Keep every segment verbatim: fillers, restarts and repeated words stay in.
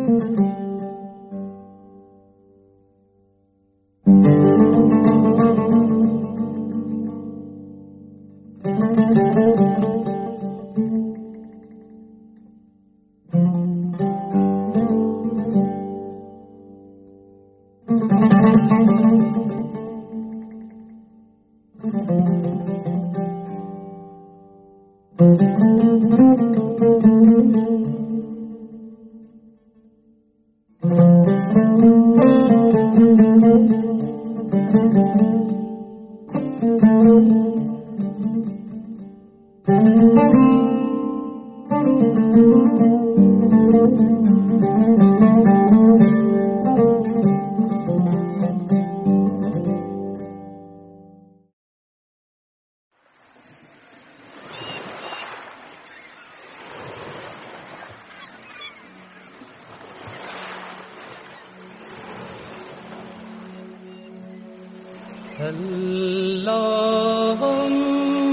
اللهم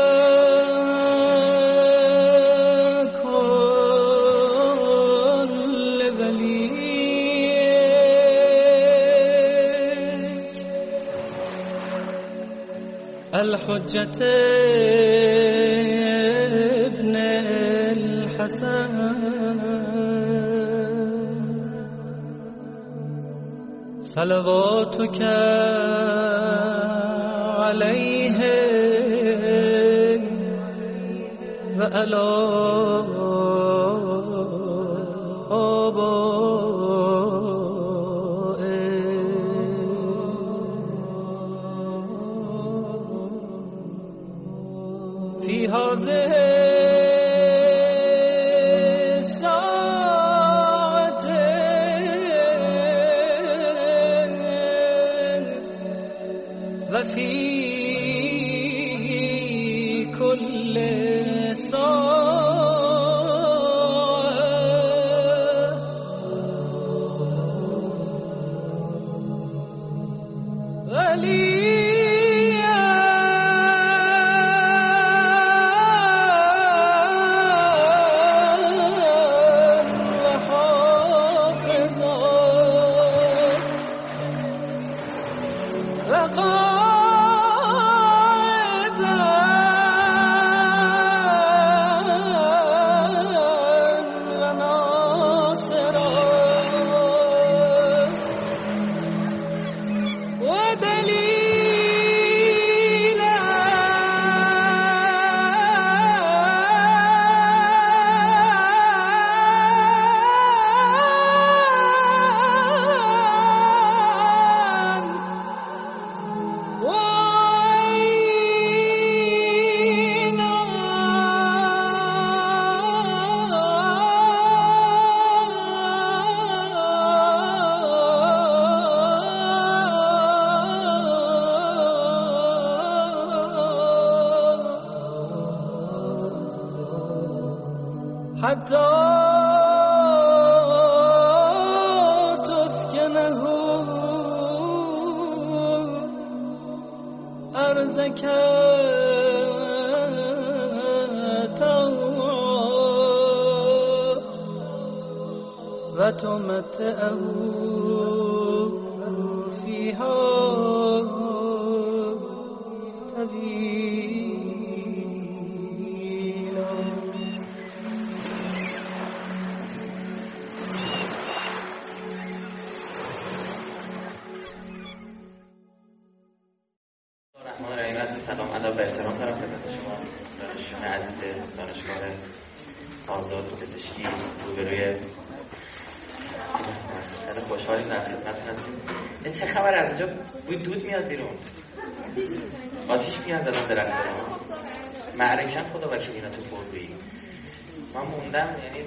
كن لوليك الحجة ابن الحسن صلواتك عليه وعلى آبائه في هذه وفي كل ساعة وليا وحافظا وقال حتى تسكنه أرزك وتمتعه فيها طويلا. سلام ادب و احترام دارم خدمت شما دانشجویان عزیز دانشگاه آزاد پزشکی روبروی. خیلی خوشحالیم در خدمتتون هستیم. این چه خبر از اینجا بوی دود میاد بیرون؟ آتیش میاد زدن درخت‌ها. معرکن خدا وکیل اینا تو پرگویی. من موندم، یعنی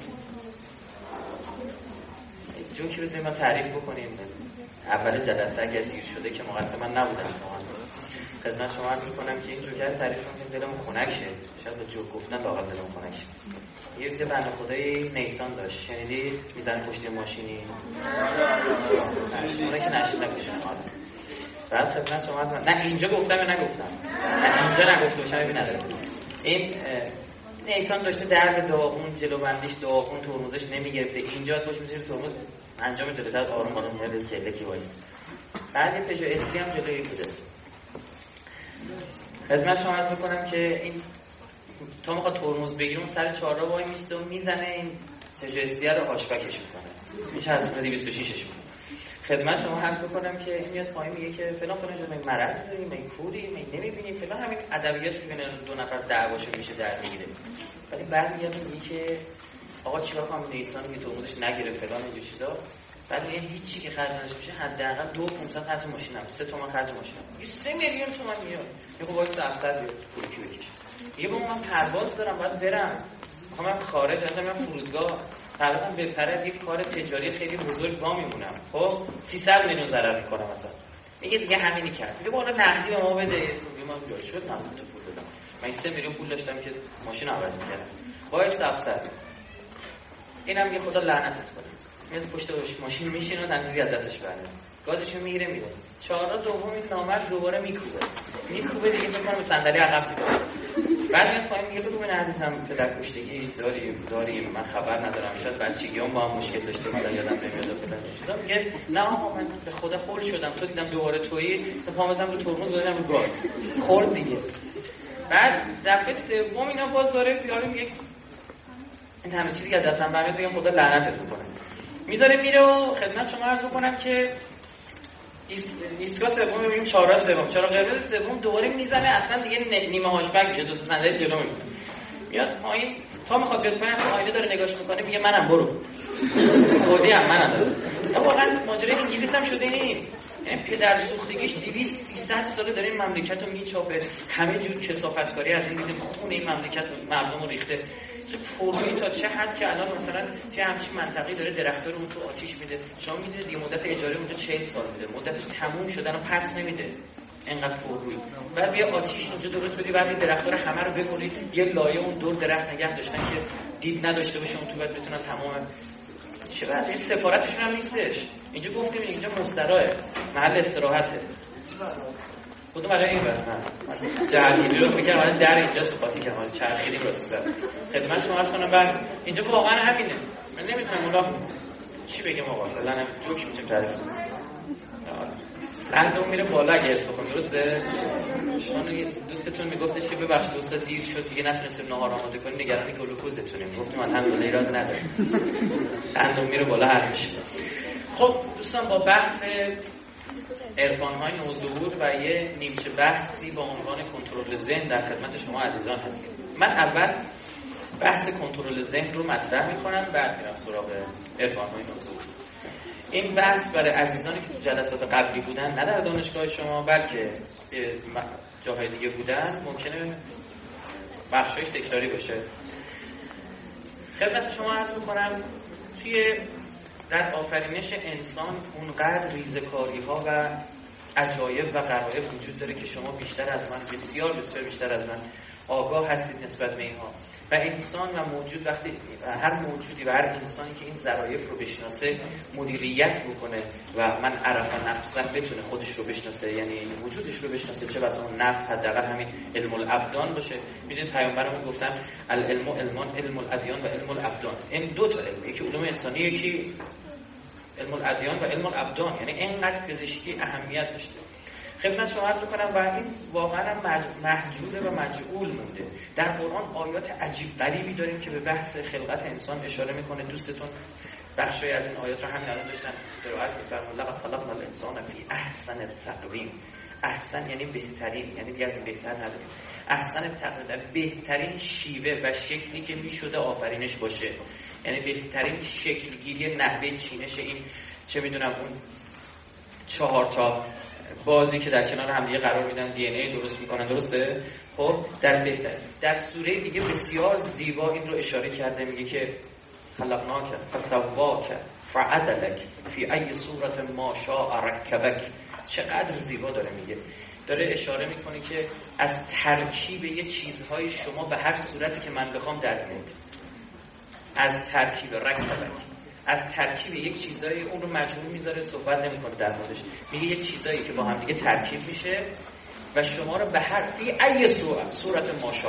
جوکی بزنیم ما تعریف بکنیم. اول جلسه اگر دیر شده که مقصر من نبودم شما خدمت شما عرض می‌کنم که این جوکر تعریف کنیم دلمون خنک شه. شاید با جوک گفتن لااقل دلمون خنک شه. یه ویزه بنده خدای نیسان داشت، شنیدی؟ میزنه پشت ماشینی اونه که نشید نگوشن. آره بعد خدمت شما عرض نه اینجا گفتم یا نگفتم؟ نه اینجا نگفته باشم ببین نداره. این نیسان داشته درد داغون، جلو بندیش داغون، ترمزش نمیگرفته، اینجا باش میذاره ترمز انجام جلوتر آروم آروم میاد کلکی وایس. بعد یه پژو استی هم جلوی بوده. خدمت شما عرض میکنم که این تا میخواد ترمز بگیره اون سر چهارراه وای میسته و میزنه این پژو استی رو هاشبکش میکنه. میشه از دویست و شش میکنه. خدمت شما عرض میکنم که این میاد پایین میگه که فلان فلان جون مرض داری، می کوری، می نمیبینی فلان، همین ادبیاتی که بین دو نفر دعواشه میشه در میگیره. ولی بعد میاد میگه که آقا چیکار کنم نیسان میگه ترمزش نگیره فلان اینجور چیزا. بعد میگه هیچی که خرج نشه میشه حداقل دو پانصد خرج ماشینم، سه تومن خرج ماشینم. یه سه میلیون تومان میاد. میگه وایس هفتصد بیاد پول کی بکشه. میگه با من پرواز دارم باید برم. میخوام خارج از من فرودگاه پروازم بپره، یک کار تجاری خیلی بزرگ با میمونم. خب سیصد میلیون ضرر میکنم مثلا. میگه دیگه همینی که هست. میگه بالا نقدی به ما بده. میگه ما جای شد نمیتونم پول بدم. من سه میلیون پول داشتم که ماشین عوض می‌کردم. وایس هفتصد. اینم یه خدا لعنتت کنه. میاد پشت ماشین میشینه و تنظیری از دستش برمیاد. گازشو میگیره میره. چهارراه دوم این نامرد دوباره میکوبه. میکوبه دیگه فکر کنم به صندلی عقب میره. بعد میاد پایین میگه بگو من عزیزم پدر کشتگی داریم داریم من خبر ندارم شاید بچگیام با هم مشکل داشته مثلا یادم نمیاد فلان چیزا. میگه نه آقا من به خدا خول شدم تو دیدم دوباره تویی سپامزم رو ترمز گذاشتم رو گاز. خورد دیگه. بعد دفعه سوم اینا باز داره یارو میگه این همه چیزی که دستم برمیاد میگم خدا لعنتت کنه. میذاره میره و خدمت شما عرض می‌کنم که ایستگاه سوم میبینیم چهارراه سوم چهارراه قرمز سوم دوباره میزنه اصلا دیگه نیمه هاشبک میشه، دو سه صندلی جلو میمونه. میاد پایین تا میخواد بیاد پایین آینه داره نگاش میکنه میگه منم برو. خودی هم منم داره. واقعا ماجرای انگلیس هم شده این. یعنی پدر سوختگیش دویست سیصد ساله داره این مملکت رو میچاپه. همه جور کثافتکاری از این میدیم خون این مملکت مردم رو ریخته. پروی تا چه حد که الان مثلا توی همچین منطقه‌ای داره درخت‌ها رو اون تو آتیش میده. شما میدونید دیگه مدت اجاره اونجا چهل سال میده. مدتش تموم شدن و پس نمیده. اینقدر پروی. بعد بیا آتیش اونجا درست بدی بعد درخت‌ها رو همه رو بکنید یه لایه اون دور درخت نگه داشتن که دید نداشته باشه اون تو بعد بتونن تمام چه واسه سفارتشون هم نیستش. اینجا گفتیم اینجا مستراحه، محل استراحته. خودم برای این برم جهتی رو فکر کنم در اینجا صفاتی که حال چرخیدی واسه خدمت شما عرض کنم. بعد اینجا واقعا همینه. من نمیدونم اونا چی بگم آقا فعلا جوک میتونیم تعریف کنیم. قندم میره بالا اگه حس بکنم درسته؟ شما دوستتون میگفتش که ببخشید دوستا دیر شد دیگه نتونستیم نهار آماده کنیم نگرانی گلوکوزتونیم. گفتم الحمدلله ایراد نداره. قندم میره بالا هر میشه. خب دوستان با بحث عرفان‌های نوظهور و یه نیمچه بحثی با عنوان کنترل ذهن در خدمت شما عزیزان هستیم. من اول بحث کنترل ذهن رو مطرح می‌کنم بعد میرم سراغ عرفان‌های نوظهور. این بحث برای عزیزانی که تو جلسات قبلی بودن نه در دانشگاه شما بلکه جاهای دیگه بودن ممکنه بخشایش تکراری باشه. خدمت شما عرض می‌کنم توی در آفرینش انسان اونقدر ریزکاری ها و عجایب و غرایب وجود داره که شما بیشتر از من بسیار بسیار بیشتر از من آگاه هستید نسبت به اینها. و انسان و موجود وقتی هر موجودی و هر انسانی که این ظرایف رو بشناسه مدیریت بکنه و من عرف نفسه بتونه خودش رو بشناسه یعنی وجودش رو بشناسه چه بسا اون نفس حداقل همین علم الابدان باشه. میدونید پیامبرمون گفتن العلم علمان علم الادیان و علم الابدان. این دو تا علم یکی علوم انسانی یکی علم الادیان و علم الابدان یعنی اینقدر پزشکی اهمیت داشته. خدمت شما عرض می‌کنم و این واقعا محجوله و مجعول مونده. در قرآن آیات عجیب غریبی داریم که به بحث خلقت انسان اشاره میکنه. دوستتون بخشی از این آیات رو همین الان داشتن قرائت می‌فرمایند لقد خلقنا الانسان فی احسن تقویم. احسن یعنی بهترین یعنی دیگه از این بهتر نداریم. احسن تقویم بهترین شیوه و شکلی که میشده آفرینش باشه یعنی بهترین شکلگیری نحوه چینش این چه میدونم اون چهار تا بازی که در کنار هم دیگه قرار میدن دی ان ای درست میکنن درسته. خب در بهتر در سوره دیگه بسیار زیبا این رو اشاره کرده میگه که خلقناک فسواک فعدلک فی ای صورت ما شاء رکبک. چقدر زیبا داره میگه. داره اشاره میکنه که از ترکیب یه چیزهای شما به هر صورتی که من بخوام در میاد. از ترکیب رکبک از ترکیب یک چیزایی اون رو مجموع میذاره صحبت نمیکنه در موردش. میگه یک چیزایی که با هم دیگه ترکیب میشه و شما رو به هر فی ای صورت صورت ماشاءالله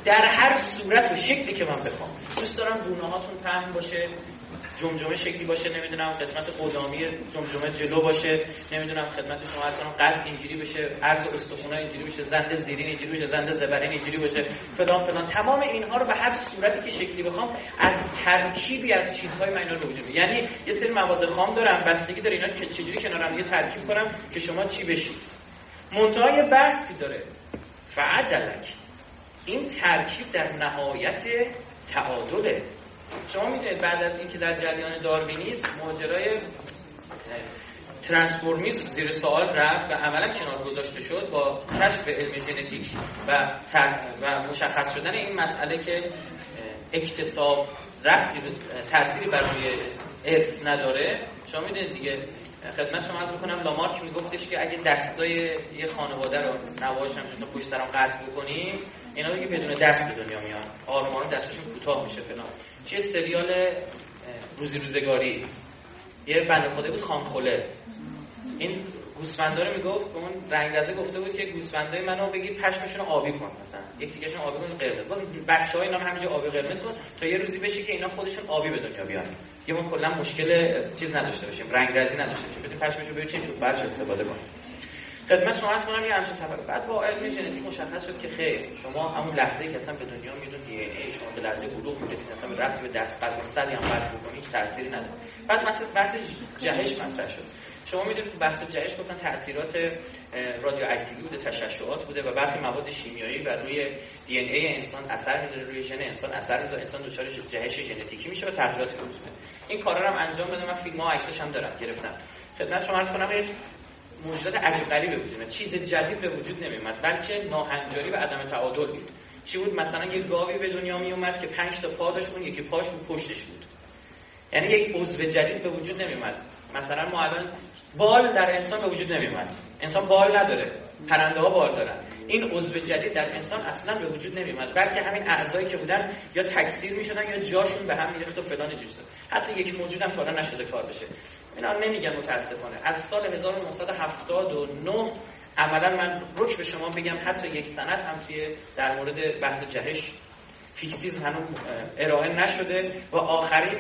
در هر صورت و شکلی که من بخوام. دوست دارم گونه هاتون پهن باشه، جمجمه شکلی باشه، نمیدونم قسمت قدامی جمجمه جلو باشه، نمیدونم خدمت شما عرض کنم قد اینجوری بشه، عرض استخوان‌ها اینجوری بشه، زنده زیرین اینجوری بشه، زنده زبرین اینجوری باشه، فلان فلان. تمام اینها رو به هر صورتی که شکلی بخوام از ترکیبی از چیزهای من اینا رو وجود میاد. یعنی یه سری مواد خام دارم، بستگی داره اینا که چجوری کنار هم دیگه ترکیب کنم که شما چی بشید. منتهای بحثی داره فعدلک، این ترکیب در نهایت تعادله. شما میدونید بعد از اینکه در جریان داروینیسم ماجرای ترانسفورمیسم زیر سوال رفت و عملا کنار گذاشته شد با کشف علم ژنتیک و و مشخص شدن این مسئله که اکتساب ربطی تأثیری بر روی ارث نداره. شما میدونید دیگه، خدمت شما عرض می‌کنم لامارک میگفتش که اگه دستای یه خانواده رو نواش همچون پشت سرم قطع بکنیم، اینا دیگه بدون دست به دنیا میان، آروم آروم دستشون کوتاه میشه فلان. چه سریال روزی روزگاری یه بنده خدا بود خانخوله، این گوسفندا رو میگفت به اون رنگرزه گفته بود که گوسفندای منو بگید پشمشون رو آبی کن، مثلا یک تیکشون آبی کن قرمز، باز بچه‌ها اینا همینجا آبی قرمز کن تا یه روزی بشه که اینا خودشون آبی به دنیا بیان. یه ما کلا مشکل چیز نداشته باشیم، رنگرزی نداشته باشیم، بدین پشمشو ببینیم تو بچه استفاده کنیم. خدمت شما عرض کنم یه همچین طبقه بعد با علم ژنتیک مشخص شد که خیر، شما همون لحظه‌ای که اصلا به دنیا میاد دی ان ای شما به لحظه بلوغ میرسید، اصلا به ربطی به دست قد صدی هم قد بکنید هیچ تأثیری نداره. بعد مثلا بحث جهش مطرح شد. شما میدونید بحث جهش گفتن تأثیرات رادیواکتیوی بوده، تشعشعات بوده و برخی مواد شیمیایی بر روی دی ان ای انسان اثر میذاره، روی ژن انسان اثر میذاره، انسان دچار جهش ژنتیکی میشه و تغییراتی وجود داره. این کارا رو هم انجام دادم، من فیلم‌ها و عکساش هم دارم گرفتم. خدمت شما عرض کنم موجودات عجیب غریبی به وجود میاد، چیز جدید به وجود نمیومد، بلکه ناهنجاری و عدم تعادل بود. چی بود؟ مثلا یه گاوی به دنیا می اومد که پنج تا پا داشت، اون یکی پاش رو پشتش بود. یعنی یک عضو جدید به وجود نمیومد. مثلا ما الان بال در انسان به وجود نمیومد، انسان بال نداره، پرنده ها بال دارن. این عضو جدید در انسان اصلا به وجود نمیومد، بلکه همین اعضایی که بودن یا تکثیر میشدن یا جاشون به هم میریخت و فلان جوست. حتی یک موجود هم تا الان نشده کار بشه. اینا نمیگن متاسفانه. از سال هزار و نهصد و هفتاد و نه عملا من رک به شما بگم حتی یک سند هم توی در مورد بحث جهش فیکسیز هنوز ارائه نشده و آخرین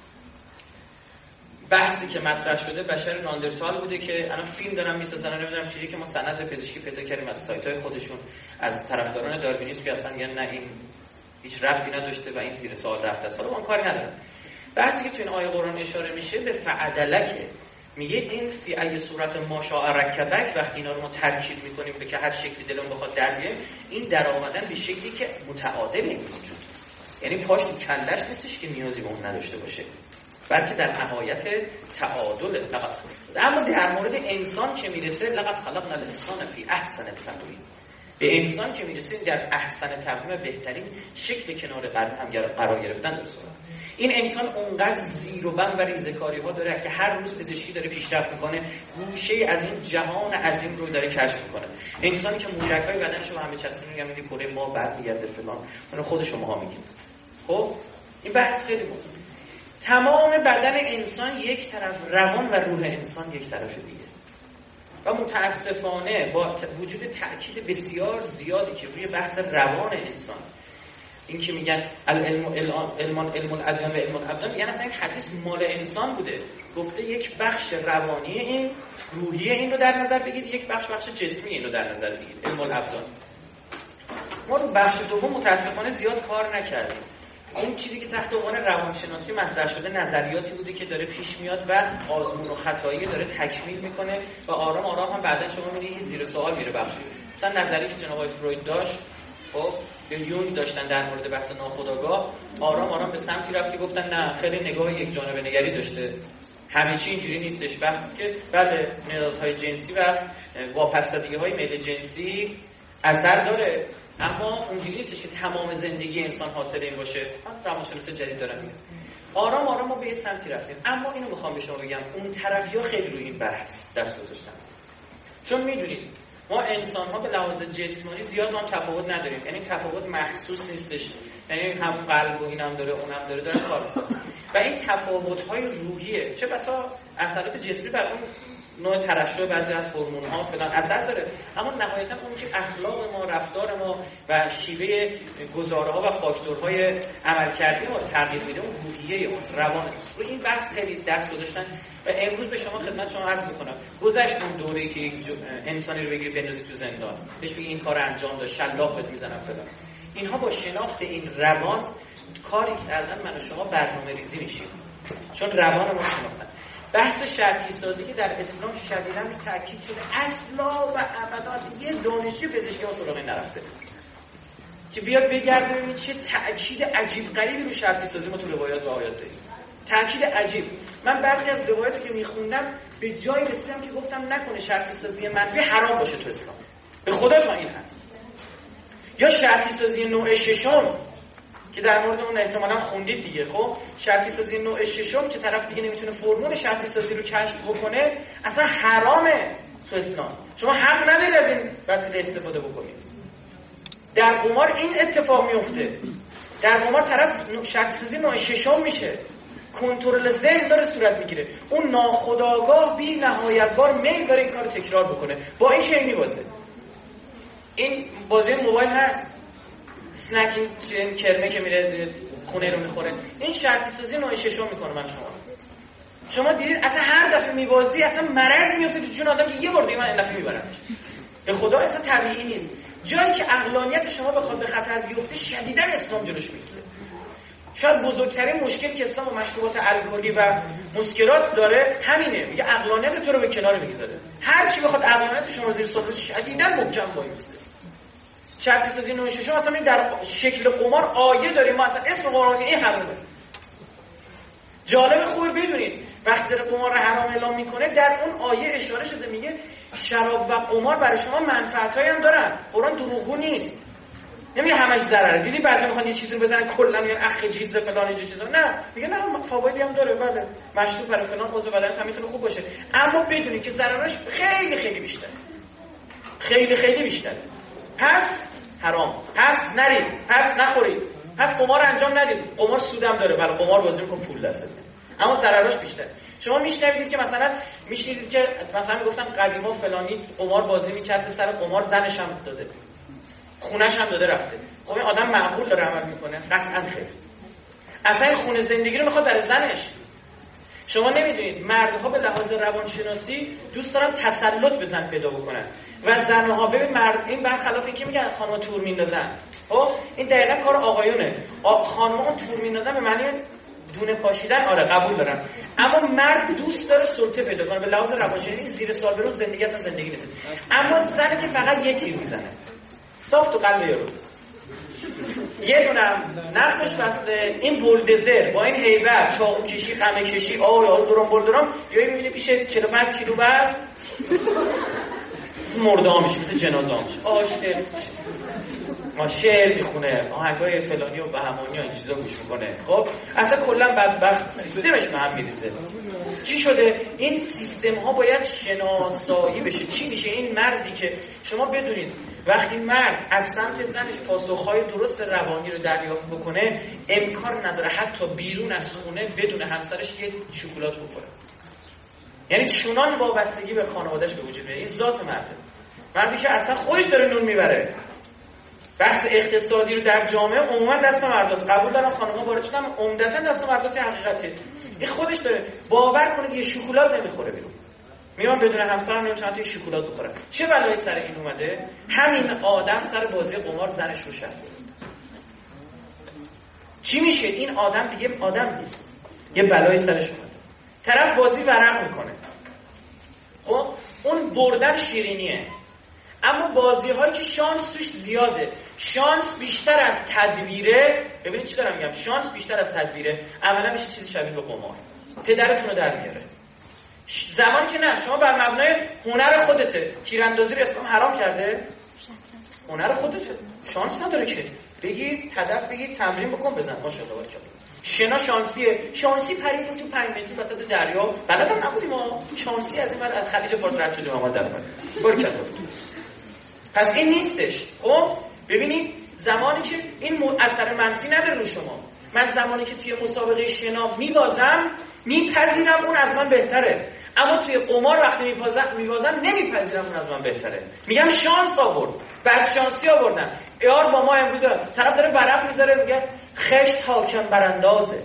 بحثی که مطرح شده بشر ناندرتال بوده که الان فیلم دارن میسازن، نمیدونم چیزی که ما سند پزشکی پیدا کردیم از سایت‌های خودشون از طرفداران داروینیسم که اصلا میگن نه این هیچ ربطی نداشته و این زیر سوال رفته است. حالا اون کاری نداره. بحثی که تو این آیه قرآن اشاره میشه به فعدلکه، میگه این فی ای صورت ما شاء رکبک، وقتی اینا رو ما ترکیب میکنیم به که هر شکلی دلمون بخواد در بیاریم، این در آمدن به شکلی که متعادل این وجود، یعنی پاش تو کلش نیستش که نیازی به اون نداشته باشه، بلکه در نهایت تعادل. لقد اما در مورد انسان که میرسه لقد خلقنا الانسان فی احسن تقویم، به انسان که میرسه در احسن تقویم بهترین شکل کنار هم قرار گرفتن درست. این انسان اونقدر زیر و بم و ریزکاری ها داره که هر روز پزشکی داره پیشرفت میکنه، گوشه از این جهان عظیم رو داره کشف میکنه. انسانی که موشک‌های بدنش رو همه چسبونه میگن میگه کره ما برمیگرده فلان، اون خود شماها میگید. خب این بحث خیلی مهمه. تمام بدن انسان یک طرف، روان و روح انسان یک طرف دیگه. و متاسفانه با وجود تأکید بسیار زیادی که روی بحث روان انسان، این که میگن العلم علم علم الادیان و علم الابدان، میگن اصلا این حدیث مال انسان بوده، گفته یک بخش روانی این، روحی این رو در نظر بگیرید، یک بخش بخش جسمی این رو در نظر بگیرید، علم الابدان. ما رو بخش دوم متاسفانه زیاد کار نکردیم. اون چیزی که تحت عنوان روانشناسی مطرح شده نظریاتی بوده که داره پیش میاد و آزمون و خطایی داره تکمیل میکنه و آرام آرام هم بعدا شما میبینید زیر سوال میره بخش. مثلا نظری که جناب آقای فروید داشت، خب یونگ داشتن در مورد بحث ناخودآگاه، آرام آرام به سمتی رفت که گفتن نه خیلی نگاه یک جانبه نگری داشته، همه چی اینجوری نیستش. بحث که بله نیازهای جنسی و واپسدگی‌های میل جنسی اثر داره، اما اونجوری نیستش که تمام زندگی انسان حاصل این باشه. من روانشناس جدید دارم میگم. آرام آرام ما به یه سمتی رفتیم، اما اینو میخوام به شما بگم اون طرفی‌ها خیلی روی این بحث دست گذاشتن، چون میدونید ما انسان ها به لحاظ جسمانی زیاد هم تفاوت نداریم، یعنی تفاوت محسوس نیستش، یعنی هم قلب و اینم داره اونم داره داره کار میکنه. و این تفاوت‌های روحیه، چه بسا اثرات جسمی بر اون نوع ترشح بعضی از هورمون‌ها فلان اثر داره، اما نهایتاً اون که اخلاق ما، رفتار ما و شیوه گزاره‌ها و فاکتورهای عملکردی ما تغییر میده، اون روحیه اون روان. رو این بحث خیلی دست گذاشتن و امروز به شما خدمت شما عرض می‌کنم گذشت اون دوره‌ای که انسانی رو بگیری بندازی تو زندان، بهش بگی این کارو انجام داد، شلاق بهت میزنن فلان. اینها با شناخت این روان کاری کردن من و شما برنامه‌ریزی میشیم، چون روان ما شناختن. بحث شرطی سازی که در اسلام شدیداً تاکید شده، اصلا و ابدا یه دانشجو پزشکی ها سراغ نرفته که بیاد بگرده ببینید چه تاکید عجیب غریبی رو شرطی سازی ما تو روایات و آیات داریم. تاکید عجیب. من برخی از روایاتی که میخوندم به جایی رسیدم که گفتم نکنه شرطی سازی منفی حرام باشه تو اسلام. به خدا تا این حد. یا شرطی سازی نوع ششم که در مورد اون احتمالاً خوندید دیگه. خب شرطی سازی نوع ششم که طرف دیگه نمیتونه فرمول شرطی سازی رو کشف بکنه، اصلا حرامه تو اسلام. شما حق ندارید از این وسیله استفاده بکنید. در قمار این اتفاق میفته. در قمار طرف شرطی سازی نوع ششم میشه، کنترل ذهن داره صورت میگیره، اون ناخودآگاه بی نهایت بار میل داره این کارو تکرار بکنه. با این چه میبازه؟ این بازی موبایل هست، سنکینگ کرمه که میره خونه رو میخوره، این شرطی سازی نوع ششم میکنه. من شما شما دیدید اصلا هر دفعه میبازی اصلا مرضی میفته تو جون آدم که یه بار دیگه من این دفعه میبرم. به خدا اصلا طبیعی نیست. جایی که عقلانیت شما بخواد به خطر بیفته شدیداً اسلام جلوش میسته. شاید بزرگترین مشکلی که اسلام و مشروبات الکلی و مسکرات داره همینه، میگه عقلانیت تو رو به کنار میگذاره. هر چی بخواد عقلانیت شما زیر سوال شدیداً محکم وایسته. شرطی سازی نوع ششم اصلا در شکل قمار آیه داریم، ما اصلا اسم قمار این حرامه. جالب خوبه بدونید وقتی داره قمار رو حرام اعلام میکنه در اون آیه اشاره شده، میگه شراب و قمار برای شما منفعتایی هم دارن. قرآن دروغگو نیست، نمیگه همش ضرره. دیدی بعضی میخوان یه چیزی رو بزنن کلا میگن اخ جیز فلان اینجا چیزا، نه میگه نه فوایدی هم داره، بله مشروب برای فلان عضو بدن هم میتونه خوب باشه، اما بدونید که ضررش خیلی خیلی بیشتره، خیلی خیلی بیشتره. پس حرام، پس نرید، پس نخورید، پس قمار انجام ندید. قمار سودم داره، بله قمار بازی میکنم پول دست میاد، اما ضررش بیشتره. شما میشنوید که مثلا میشنوید که مثلا میگفتن قدیما فلانی قمار بازی میکرد، سر قمار زنش هم داده، خونش هم داده رفته. خب این آدم معقول داره عمل میکنه؟ قطعا خیر. اصلا خونه زندگی رو میخواد برای زنش. شما نمیدونید مردها به لحاظ روانشناسی دوست دارن تسلط به زن پیدا بکنن و زنها ببین مرد این برخلاف این که میگن خانم‌ها تور میندازن. خب این دقیقاً کار آقایونه. خانم‌ها تور میندازن به معنی دونه پاشیدن، آره قبول دارم، اما مرد دوست داره سلطه پیدا کنه. به لحاظ روانشناسی زیر سوال برون زندگی اصلا زندگی نیست. اما زنی که فقط یه تیر میزنه صاف تو قلب یارو، یه دونم نخش بسته، این بولدزر با این هیبت چاقو کشی خمه کشی آه یا درام بولدرام، یا این میبینی پیش چهل و پنج کیلو وزن مثل مرده ها میشه، مثل جنازه ها میشه، آشته ما شعر میخونه، آهنگای فلانی و بهمانی و این چیزا گوش میکنه. خب اصلا کلا بدبخت سیستمش به هم میریزه. چی شده؟ این سیستم ها باید شناسایی بشه. چی میشه این مردی که شما بدونید وقتی مرد از سمت زنش پاسخهای درست روانی رو دریافت بکنه امکان نداره حتی بیرون از خونه بدون همسرش یه شکلات بخوره. یعنی چنان وابستگی به خانواده‌اش به وجود میاد. این ذات مرده، مردی که اصلا خودش داره نون میبره. بحث اقتصادی رو در جامعه عموما دست مرداست. قبول دارم خانم‌ها وارد شدن، عمدتاً دست مرداست، حقیقتیه. این خودش داره باور کنه که یه شکلات نمیخوره بیرون. میام بدون همسرم نمیتونه یه شکلات بخوره. چه بلایی سر این اومده؟ همین آدم سر بازی قمار زنش رو شد. چی میشه؟ این آدم دیگه آدم نیست. یه بلایی سرش اومده. طرف بازی ورق میکنه. خب اون بردن شیرینیه. اما بازی هایی که شانس توش زیاده، شانس بیشتر از تدبیره. ببینید چی دارم میگم، شانس بیشتر از تدبیره. عملا میشه چیزی شبیه به قمار، پدرتون رو در میاره. زمانی که نه شما بر مبنای هنر خودته، تیراندازی رو اسلام حرام کرده، هنر خودته، شانس نداره که بگی هدف بگی تمرین بکن بزن. ماشاءالله بارک الله. شنا شانسیه، شانسی پریدیم تو پنج متری وسط دریا، بلدم نبودیم ما، شانسی از این بعد از خلیج فارس رد شدیم اومد در اومد. بارک الله. پس این نیستش. خب ببینید زمانی که این اثر منفی نداره رو شما، من زمانی که توی مسابقه شنا میبازم میپذیرم اون از من بهتره، اما توی قمار وقتی میبازم میبازم نمیپذیرم اون از من بهتره. میگم شانس آورد، بعد شانسی آوردن. یار با ما امروز طرف داره ورق میذاره میگه خشت حاکم براندازه.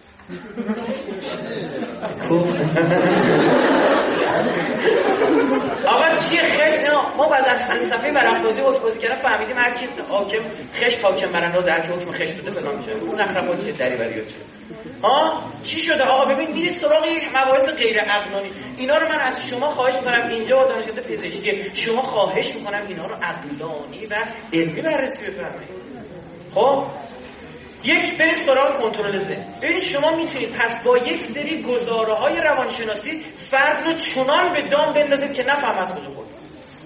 آقا چیه خشت؟ نه ما بعد از فلسفه ورق‌بازی و بازی کردن فهمیدیم هر کی حاکم خشت حاکم براندازه، هر کی حکم خشت بده فلان میشه. مزخرفات چه دریوریه چه؟ ها چی شده آقا؟ ببین میرید سراغ مباحث غیر عقلانی. اینا رو من از شما خواهش می‌کنم، اینجا با دانشگاه پزشکی شما خواهش می‌کنم اینا رو عقلانی و علمی بررسی بفرمایید. خب یک بریم سراغ کنترل ذهن. ببینید شما میتونید پس با یک سری گزاره‌های روانشناسی فرد رو چنان به دام بندازید که نفهم از کجا خورد،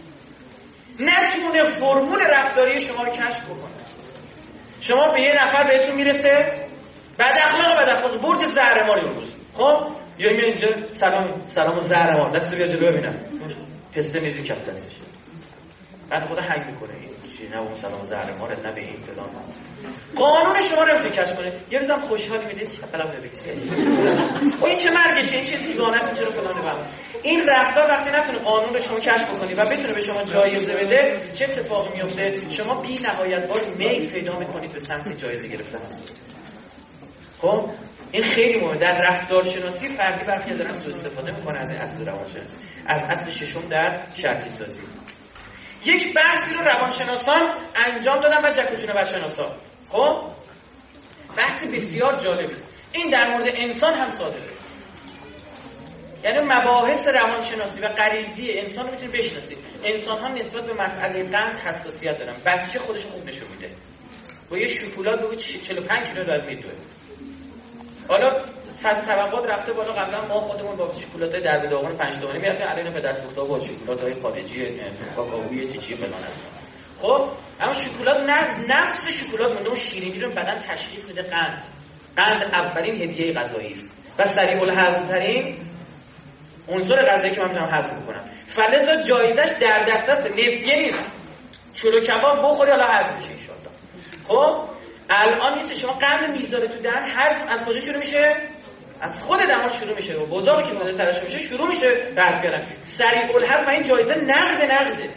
نتونه فرمول رفتاری شما رو کشف بکنه. شما به یه نفر بهتون میرسه بعد اخلاق بعد اخلاق برج زهرمار اون روز، خب یا میاد اینجا سلام سلام زهرمار دست بیا جلو ببینم پسته میزی کف دستش، بعد خدا هنگ میکنه این چی نه اون سلام زهرمار نه به این فلان. قانون شما رو نمیتونی کشف کنه. یه روزم خوشحال میدید فلان ببینید او این چه مرگشه، این چه دیوانه است، چرا فلان بابا. این رفتار وقتی نتونه قانون رو شما کشف بکنی و بتونه به شما جایزه بده، چه اتفاقی میفته؟ شما بی نهایت بار میل پیدا میکنید به سمت جایزه گرفتن. خب این خیلی مهمه. در رفتارشناسی فردی برخی دارن سوء استفاده میکنه از این اصل روانشناسی، از اصل ششم در شرطی سازی. یک بحثی رو روانشناسان انجام دادن و جکوجونه و شناسا. خب بحثی بسیار جالب است. این در مورد انسان هم صادقه. یعنی مباحث روانشناسی و غریزی انسان رو میتونید بشناسید. انسان ها نسبت به مسئله قند حساسیت دارن. بچه خودش خوب نشون میده. با یه شکلات بگو چهل و پنج کیلو داره میدوه. حالا فاز طبقات رفته بالا. قبلا ما خودمون با شکلاتای در به داغون پنج تومانی می‌رفتیم، الان به دست سوخته با شکلاتای خارجی کاکائویی چی چی فلان است. خب اما شکلات نفس شکلات مونده و شیرینی رو بدن تشخیص میده قند. قند اولین هدیه غذایی است و سریع الهضم ترین عنصر غذایی که من میتونم هضم کنم. فلزا جایزش در دسترس، نسبیه نیست. چلو کباب بخوری حالا هضم میشه ان شاءالله. خب الان نیست شما قند میذاره تو دهن، هضم از کجا شروع میشه؟ از خود دهان شروع میشه و بزاقی که ماده ترشح میشه شروع میشه هضم کردن. سریع الهضم این جایزه نقد نقده.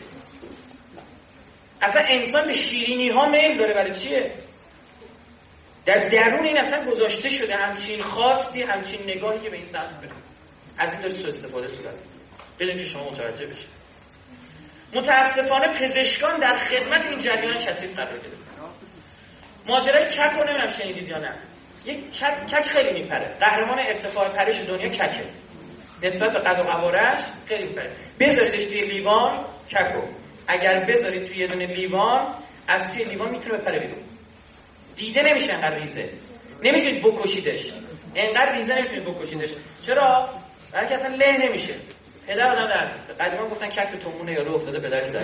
اصلا انسان به شیرینی ها میل داره. برای چیه؟ در درون این اصلا گذاشته شده همچین خواستی، همچین نگاهی که به این سمت بره. از این داره سوء استفاده صورت بدون که شما متوجه بشید. متاسفانه پزشکان در خدمت این جریان کثیف قرار گرفتن. ماجرای کک رو نمیدونم شنیدید یا نه. یک کک, کک خیلی میپره. قهرمان ارتفاع پرش دنیا ککه. نسبت به قد و قوارش خیلی میپره. بذاریدش توی لیوان ککو. اگر بذارید توی یه دونه لیوان، از توی لیوان میتونه بپره بیرون. دیده نمیشه انقدر ریزه. نمیتونید بکشیدش. انقدر ریزه نمیتونید بکشیدش. چرا؟ برای که اصلا له نمیشه. پدر آدم در قدیما گفتن کک تو تومونه یا رو افتاده پدرش در.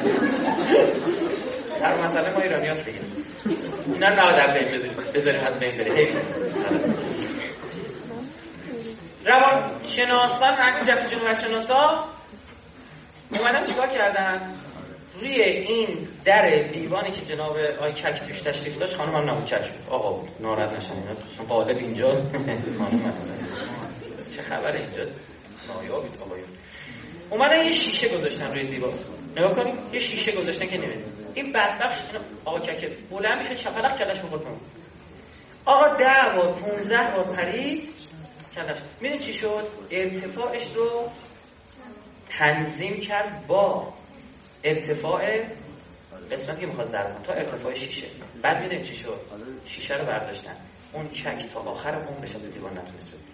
هر مسئله ما ایرانیاست دیگه. اینا نه در بین بذاریم. بذاریم از بین بره. حیف. روان شناسان همین جکوجونه و شناسا اومدن چیکار کردن؟ روی این در لیوانی که جناب آقای کک توش تشریف داشت، خانم هم نبود کک بود. آقا بود. ناراحت نشن اینا. چون قالب اینجا خانم چه خبره اینجا؟ نایابید آقایون. اومدن یه شیشه گذاشتن روی دیوار. نگاه کنید یه شیشه گذاشتن که نمیاد. این بدبخت اینا آقا کک بلند میشه چپلق کلش میخورد. آقا ده بار پانزده بار پرید کلش. میدونی چی شد؟ ارتفاعش رو تنظیم کرد با ارتفاع قسمتی که میخواد ضرب کنه تا ارتفاع شیشه. بعد میدونید چی شد؟ شیشه رو برداشتن. اون کک تا آخر عمرش تو دیوار نتونست بره.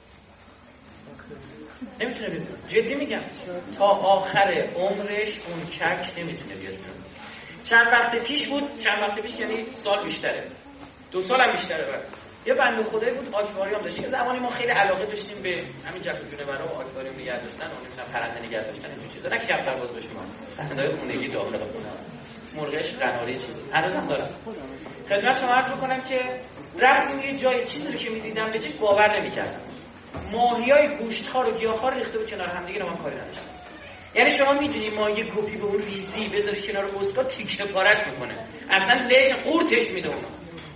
نمیتونه بیاد. جدی میگم تا آخر عمرش اون کک نمیتونه بیاد. چند وقت پیش بود، چند وقت پیش یعنی سال بیشتره. دو سال هم بیشتره. بعد یه بنده خدایی بود آکواریوم داشت. زمانی ما خیلی علاقه داشتیم به همین جکوجونه برا و آکواریوم نگه داشتن و نمیدونم پرنده نگه داشتن این چیزا. نه که کمتر باز باشیم ما. پرنده‌های خونگی داخل خونه. مرغش قناری چیزی. هنوزم دارم. خدمت شما عرض بکنم که رفتیم یه جای چیزی رو که می‌دیدم به چیز باور نمی‌کردم. ماهیای گوشتخوار و گیاهخوار ریخته بود کنار هم دیگه رو من کاری نداشتم. یعنی شما میدونی ماهی گوپی به اون ریزی بذاری کنار اسکا تیکه پارش میکنه. اصلا لهش قورتش میده اون.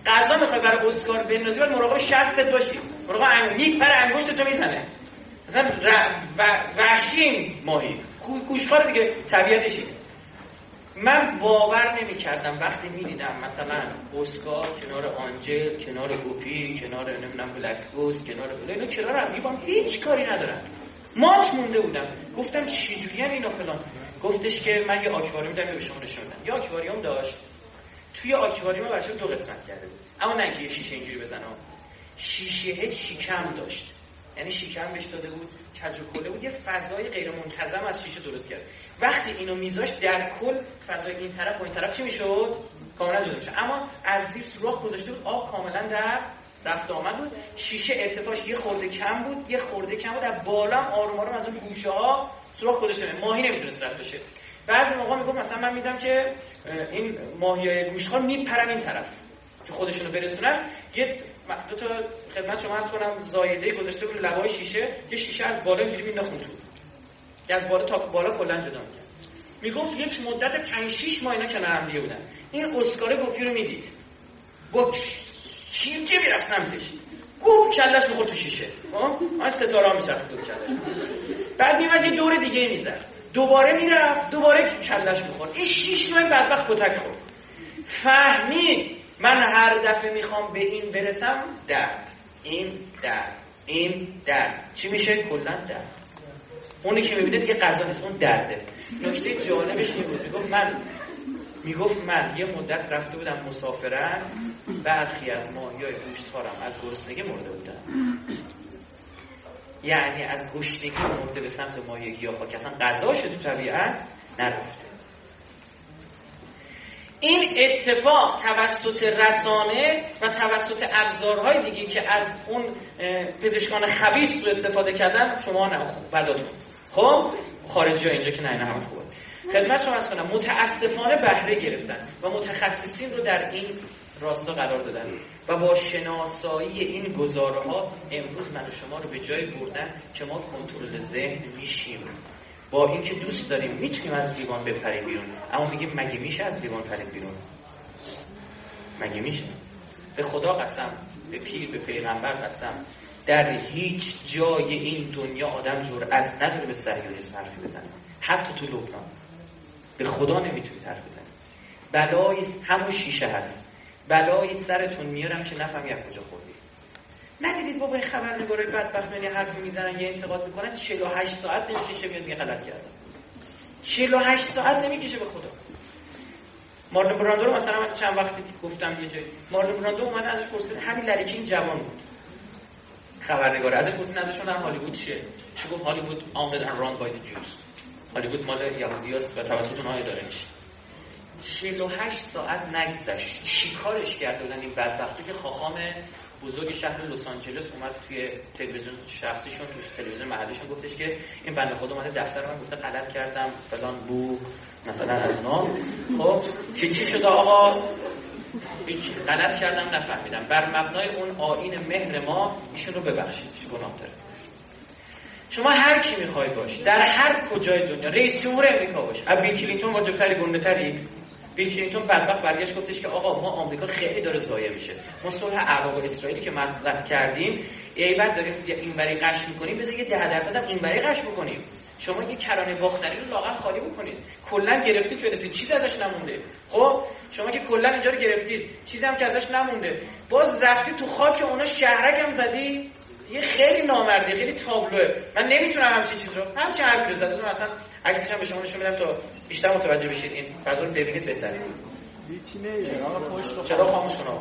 غذا میخوای برای اسکار بندازی باید مراقب شستت باشی، مراقب انگ... یک پر انگشت تو میزنه. مثلا ر... و... وحشی ماهی گوشخوار دیگه، طبیعتش اینه. من باور نمی‌کردم وقتی می‌دیدم مثلا اسکار کنار آنجل، کنار گوپی، کنار نمیدونم بلک گوست، کنار بله اینا کنار هم میبام هیچ کاری ندارن. مات مونده بودم. گفتم چی جوریه اینا فلان. گفتش که من یه آکواریوم دارم به شما نشون بدم. یه آکواریوم داشت. توی آکواریوم بچه دو قسمت کرده بود. اما نه اینکه شیشه اینجوری بزنم. شیشه هیچ شیکم داشت. یعنی شیکم بهش داده بود، کج و کوله بود، یه فضای غیر منتظم از شیشه درست کرد. وقتی اینو میذاشت در کل فضای این طرف و این طرف چی میشد؟ کاملا جدا میشد. اما از زیر سوراخ گذاشته بود، آب کاملا در رفت آمد بود. شیشه ارتفاعش یه خورده کم بود، یه خورده کم بود، از بالا آروم آروم از اون گوشه‌ها سوراخ گذاشته بود. ماهی نمیتونست رد بشه. بعضی موقع میگم مثلا من میدم که این ماهیای گوشخوار میپرن این طرف که خودشونو برسونن. یه دو تا خدمت شما عرض کنم، زایده گذاشته بود لبای شیشه، یه شیشه از بالا اینجوری مینداخت تو، که از بالا تا بالا کلا جدا می‌کرد. میگفت یک مدت پنج شش ماه اینا کنار هم دیگه بودن. این اسکار گوپی رو میدید، با شیرجه میرفت سمتش، گوپ کلش میخورد تو شیشه. ها من ستاره ها میچرخید دور کلش. بعد میومد یه دور دیگه میزد، دوباره میرفت، دوباره کلش میخورد. این شش ماه بدبخت کتک خورد. فهمید من هر دفعه میخوام به این برسم، درد، این درد، این درد، چی میشه؟ کلا درد. اونی که میبینه دیگه غذا نیست، اون درده. نکته جالبش این بود، میگفت من میگفت من یه مدت رفته بودم مسافرت، برخی از ماهیای گوشتخوارم از گرسنگی مرده بودن. یعنی از گشنگی مرده به سمت ماهی گیاها که اصلا غذاش تو طبیعت نرفته. این اتفاق توسط رسانه و توسط ابزارهای دیگه که از اون پزشکان خبیث تو استفاده کردن، شما نه بعداتون خب خارجی ها اینجا که نه نه هم خوبه. خدمت شما عرض کنم متاسفانه بهره گرفتن و متخصصین رو در این راستا قرار دادن و با شناسایی این گزاره ها امروز من و شما رو به جای بردن که ما کنترل ذهن میشیم. با اینکه دوست داریم میتونیم از لیوان بپریم بیرون، اما میگیم مگه میشه از لیوان پریم بیرون؟ مگه میشه؟ به خدا قسم، به پیر، به پیغمبر قسم، در هیچ جای این دنیا آدم جرأت نداره به صهیونیسم حرفی بزنه. حتی تو لبنان به خدا نمیتونید حرف بزنید. بلایی همون شیشه هست، بلایی سرتون میارم که نفهمی از کجا خوردی. ندیدید بابا این خبرنگارای بدبخت میانی حرفی میزنن، یه انتقاد میکنن، چهل و هشت ساعت نمیکشه میاد میگه غلط کردم. چهل و هشت ساعت نمیکشه به خدا. مارلون براندو رو مثلا من چند وقتی گفتم یه جایی، مارلون براندو اومد ازش پرسید، همین لریکی این جوان بود، خبرنگار ازش پرسید ازشون هم هالیوود چیه؟ چی گفت؟ هالیوود owned and run by the Jews. هالیوود مال یهودیاست و توسط اونها اداره میشه. چهل و هشت ساعت نگذشت چیکارش کرده بودن این بدبختی که خاخام بزرگ شهر لس آنجلس اومد توی تلویزیون شخصیشون، توی تلویزیون محلیشون گفتش که این بنده خدا اومده دفتر من گفته غلط کردم فلان بو مثلا از نام. خب چی چی شده آقا؟ هیچ، غلط کردم نفهمیدم. بر مبنای اون آیین مهر ما ایشون رو ببخشید، چی گناه داره. شما هر کی میخوای باش، در هر کجای دنیا، رئیس جمهور امریکا باش، از بیل کلینتون واجب‌تری گنده‌تری. بیل کلینتون بدبخت برگشت گفتش که آقا ما آمریکا خیلی داره ضایع میشه، ما صلح عراق و اسرائیلی که مطرح کردیم ایول داریم اینوری قش میکنیم، بذار یه ده درصد هم اینوری قش میکنیم. شما یه کرانه باختری رو لااقل خالی بکنید. کلا گرفتید فلسطین، چیزی ازش نمونده. خب شما که کلا اینجا رو گرفتید، چیزی هم که ازش نمونده، باز رفتید تو خاک اونا شهرک هم زدی. یه خیلی نامردی، خیلی تابلوه. من نمیتونم همچین چیز رو، همچین حرفی رو زدم. مثلا عکسش هم به شما نشون میدم تا بیشتر متوجه بشید، این فضا رو ببینید بهتره. هیچی نمیشه. چرا خاموش کنم؟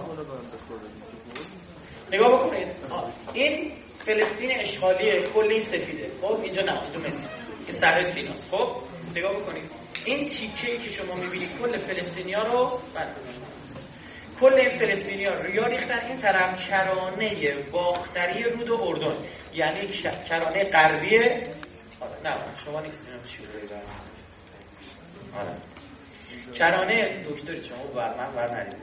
نگاه بکنید. این فلسطین اشغالیه، کل این سفیده. خب اینجا نه، اینجا مصر. این سر سیناست. خب نگاه بکنید. این تیکه‌ای که شما می‌بینید کل فلسطینیا رو بعد کل این فلسطینی‌ها ریا ریختن این طرف کرانه باختری رود و اردن، یعنی کرانه غربی. آره نه شما نیستین چی رو بگم. آره کرانه دکتری شما بر من بر نرید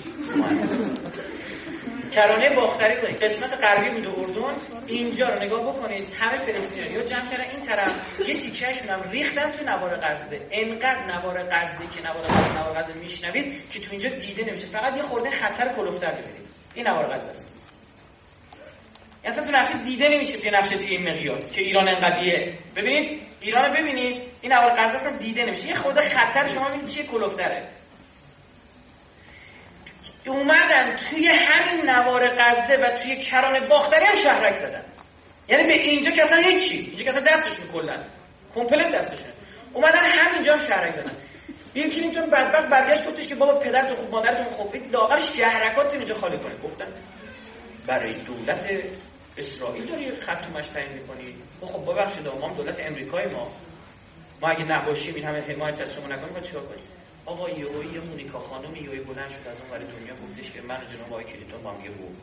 کرانه باختری رو قسمت غربی بود اردن، اینجا رو نگاه بکنید همه فلسطینی‌ها جمع کردن این طرف، یه تیکه‌شون هم ریختن تو نوار غزه. انقدر نوار غزه که نوار غزه نوار غزه میشنوید که تو اینجا دیده نمیشه، فقط یه خورده خطر کلفتر ببینید. این نوار غزه است. اصلا تو نقشه دیده نمیشه توی نقشه توی این مقیاس که ایران انقدیه. ببینید ایران رو ببینید، این نوار غزه اصلا دیده نمیشه. یه خورده خطر شما ببینید چه کلفتره. اومدن توی همین نوار غزه و توی کرانه باختری هم شهرک زدن. یعنی به اینجا که اصلا هیچی، اینجا که اصلا دستشون کلا کامپلت دستشون، اومدن همینجا هم شهرک زدن. این کلینتون بدبخت برگشت گفتش که بابا پدرتون خوب مادرتون خوب، لااقل شهرکاتون اینجا خالی کنید. گفتن برای دولت اسرائیل داری خط و مش تعیین می‌کنی؟ خب ببخشید ما هم دولت امریکای ما ما اگه نباشیم این همه حمایت از شما نکنیم ما چیکار کنیم؟ آقا یهویی مونیکا خانم یهویی بلند شد از اون ور دنیا گفتش که من و جناب آقای کلینتون با هم یه بود.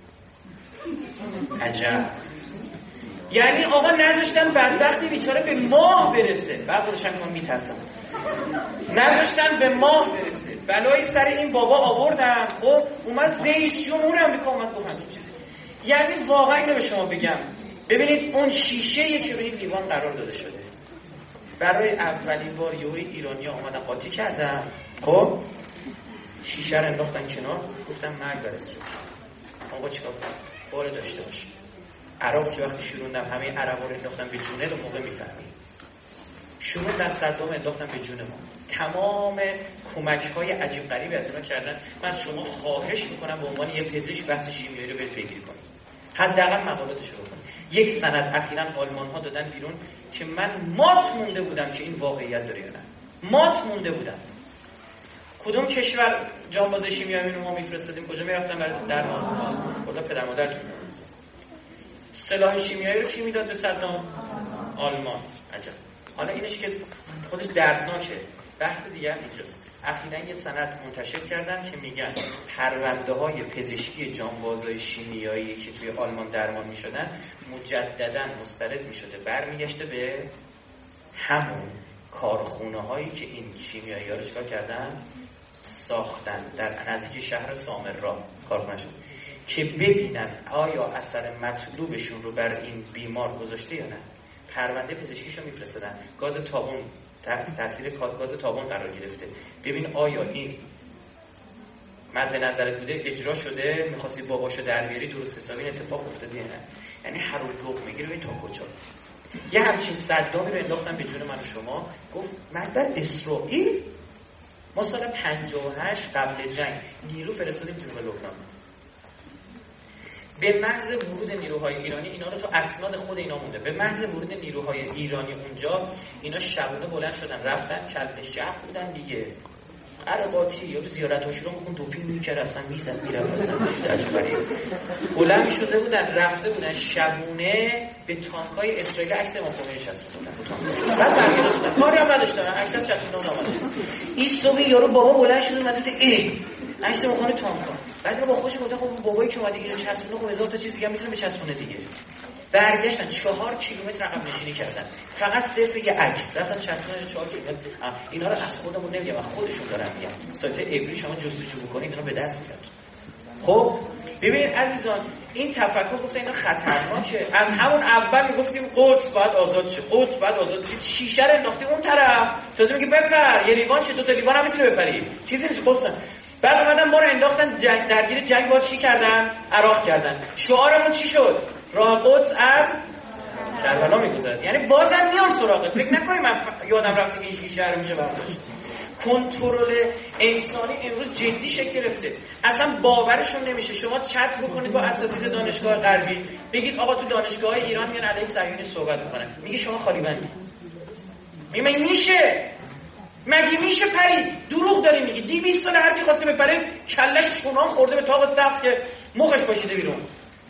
عجب. یعنی آقا نذاشتن بدبختی بیچاره به ماه برسه. بعد خودش هم میترسم. نذاشتن به ماه برسه. بلای سر این بابا آوردن. خب اومد رئیس جمهور آمریکا اومد گفت همین چیزی. یعنی واقعا اینو به شما بگم، ببینید اون شیشه‌ای که به این لیوان قرار داده شده برای اولین بار یهوی ایرانی‌ها اومدن قاطی کردن. خب شیشه رو انداختن کنار، گفتن مرگ بر اسرائیل. آقا چیکار کنم؟ باره داشته باشی. عرب که وقتی شروندم همه عربا رو انداختن به جونه، اون موقع میفهمی. شروندن صدام انداختن به جون ما. تمام کمک‌های عجیب غریبی از اینا کردن. من شما خواهش می‌کنم به عنوان یه پزشک بحث شیمیایی رو به فکر کنید. حداقل مقالاتش رو بخونید. یک سند اخیراً آلمان‌ها دادن بیرون که من مات مونده بودم که این واقعیت داره یا نه. مات مونده بودم. کدوم کشور جانباز شیمیایی رو ما میفرستادیم؟ کجا میرفتن برای درمان؟ خدا پدر مادرتون. سلاح شیمیایی رو کی میداد به صدام؟ آلمان. عجب. حالا اینش که خودش دردناکه. بحث دیگه هم اینجاست. اخیراً یه سند منتشر کردن که میگن پرونده‌های پزشکی جانبازای شیمیایی که توی آلمان درمان میشدن مجدداً مسترد میشده، برمیگشته به همون کارخونه‌هایی که این شیمیایی‌ها رو چیکار کردن؟ ساختن در نزدیک شهر سامرا کارخونه‌شون که ببینن آیا اثر مطلوبشون رو بر این بیمار گذاشته یا نه. پرونده پزشکیشو میفرستادن، گاز تابون تحت تاثیر گاز تابون قرار گرفته، ببین آیا این مد نظرت بوده، اجرا شده، می‌خواستی باباشو در بیاری، درست حسابی این اتفاق افتاده یا نه. یعنی هر روز میگیره این تا کجا. یه همچین صدامی رو انداختن به جون من و شما. گفت من در اسرائیل ما سال پنجاه و هشت قبل جنگ نیرو فرستادیم جنوب لبنان. به محض ورود نیروهای ایرانی، اینا رو تو اسناد خود اینا مونده، به محض ورود نیروهای ایرانی اونجا اینا شبونه بلند شدن رفتن کلب شهر بودن دیگه، عرباتی یا زیارتاشون رو میخون دوپینگ میکرد اصلا میزد میرفت اصلا تجربه بلند شده بودن رفته بودن شبونه به تانکای اسرائیل عکس امام خمینی چسبوندن بعد برگشتن کاری هم نداشتن عکسم چسبوندن اومدن این صبح یارو بابا بلند شده اومد دید ای عکس امام خمینی تانکا بعد با خودش گفت خب بابایی که اومده اینو چسبونه خب هزار تا چیز دیگه میتونه بچسبونه دیگه. برگشتن چهار کیلومتر عقب نشینی کردن فقط صرف یه عکس رفتن چسبوندن چهار کیلومتر. اینا رو از خودمون نمیگم من خودشون دارم میگم، سایت ابری شما جستجو بکنید اینا به دست میاد. خب ببینید عزیزان این تفکر گفته اینا خطرناکه. از همون اول میگفتیم قدس باید آزاد شه، قدس باید آزاد شه، شیشه رو انداختیم اون طرف، تازه میگه بپر، یه لیوان شه، دو تا لیوان هم میتونه بپری، چیزی نیست قصه. بعد اومدن ما رو انداختن جنگ، درگیر جنگ با چی کردن؟ عراق کردن. شعارمون چی شد؟ راه قدس از کربلا میگذرد. یعنی بازم میام سراغت. فکر نکنید من ف... یادم رفت که این شیشه رو میشه برداشت. کنترل انسانی امروز جدی شکل گرفته. اصلا باورشون نمیشه. شما چت بکنید با اساتید دانشگاه غربی، بگید آقا تو دانشگاه ایران میان علیه صهیونی صحبت میکنن، میگه شما خالی بندی. میگه میشه مگه میشه پری؟ دروغ داری میگی. دویست سال هر کی خواسته بپره کلهش شونام خورده به تاق سقف که مخش پاشیده بیرون.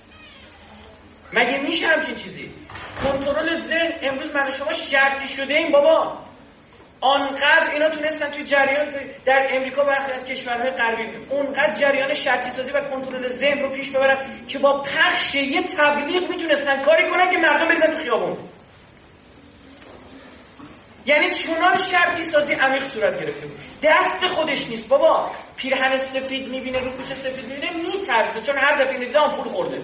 مگه میشه همچین چیزی؟ کنترل ذهن امروز من و شما شرطی شده این بابا. آنقدر اینا تونستن توی جریان در امریکا برخی از کشورهای غربی اونقدر جریان شرطی سازی و کنترل ذهن رو پیش ببرن که با پخش یه تبلیغ میتونستن کاری کنن که مردم بریزن تو خیابون. یعنی چنان شرطی سازی عمیق صورت گرفته بود. دست خودش نیست بابا، پیرهن سفید میبینه، رو پوش سفید میبینه میترسه، چون هر دفعه میزه آمپول خورده.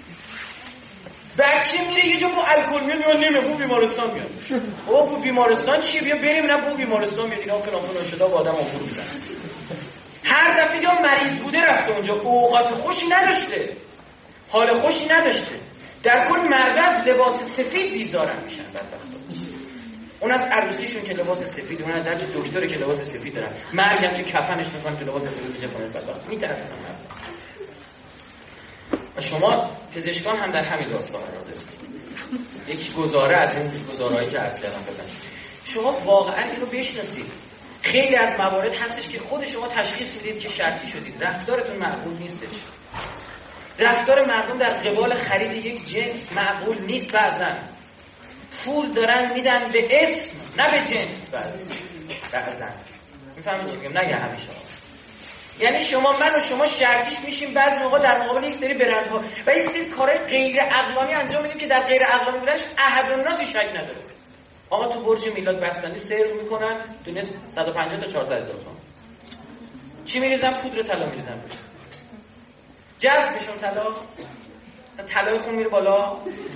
بچه میره یه جا با الکل میاد نمیه بو بیمارستان میاد. او بو بیمارستان چیه؟ بیا بریم. نه بو بیمارستان میاد، اینا فلان فلان شده با آدم آمپول میزنه. هر دفعه یا مریض بوده رفته اونجا، اوقات خوشی نداشته، حال خوشی نداشته. در کل مرد از لباس سفید بیزارن میشن بدبختا. اون از عروسیشون که لباس سفید، اون از درج دکتر که لباس سفید دارن، مرگ هم که کفنش میکنن که لباس سفید میشه کنه بدبخت. میترسن. و شما پزشکان هم در همین داستان قرار دارید. یک گزاره از این گزارهایی که عرض کردم بزنید. شما واقعا اینو بشناسید. خیلی از موارد هستش که خود شما تشخیص میدید که شرطی شدید، رفتارتون معقول نیستش. رفتار مردم در قبال خرید یک جنس معقول نیست. بعضن پول دارن میدن به اسم نه به جنس. بعضن میفهمید چی میگم؟ نگه همیشه. یعنی شما من و شما شرطیش میشیم بعضی موقع در مقابل یک سری برندها و یک سری کارهای غیر عقلانی انجام میدیم که در غیر عقلانی بودنش احد الناس شک نداره. آقا تو برج میلاد بستنی سرو میکنن دونه صد و پنجاه تا چهارصد هزار تومان. چی میریزن؟ پودر طلا میریزن. جذب میشون طلا، طلای خون میره بالا.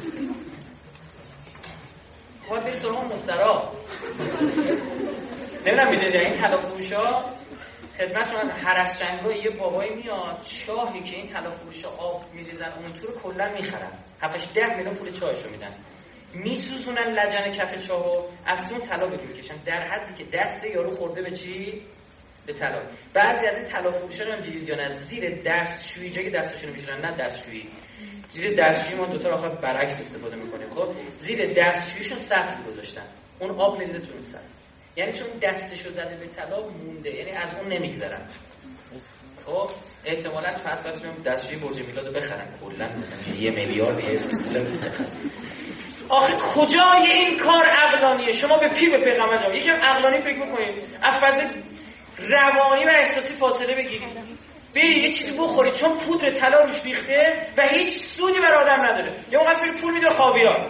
خواهد بری سراغ مسترا. نمیدونم میدونید این طلا فروشا خدمت شما هر از شنگای یه بابایی میاد چاهی که این طلا فروشا آب میریزن اون تو رو کلا میخرن. هفتش ده میلیون پول چاهشو میدن. میسوزونن لجن کف چاهو از اون طلا بدون میکشن در حدی که دست یارو خورده به چی؟ به طلا. بعضی از این طلا فروشا رو هم دیدید یا نه زیر دستشویی جایی دستشون میشونن، نه دستشویی، زیر دستشویی ما دو تا آخر برعکس استفاده میکنیم. خب زیر دستشوییشون سطل گذاشتن، اون آب میریزه تو اون سطل. یعنی چون دستشو زده به طلا مونده، یعنی از اون نمیگذرن. خب احتمالاً فصلش میام دستشویی برج میلادو بخرن کلا مثلا یه میلیارد یه پول بخرن. آخه کجای این کار عقلانیه؟ شما به پی به پیغمبر جان یکم عقلانی فکر بکنید، از فاز روانی و احساسی فاصله بگیرید، برید یه چیزی بخورید چون پودر طلا روش ریخته و هیچ سودی برای آدم نداره. یا اون قصد پول میده خاویار،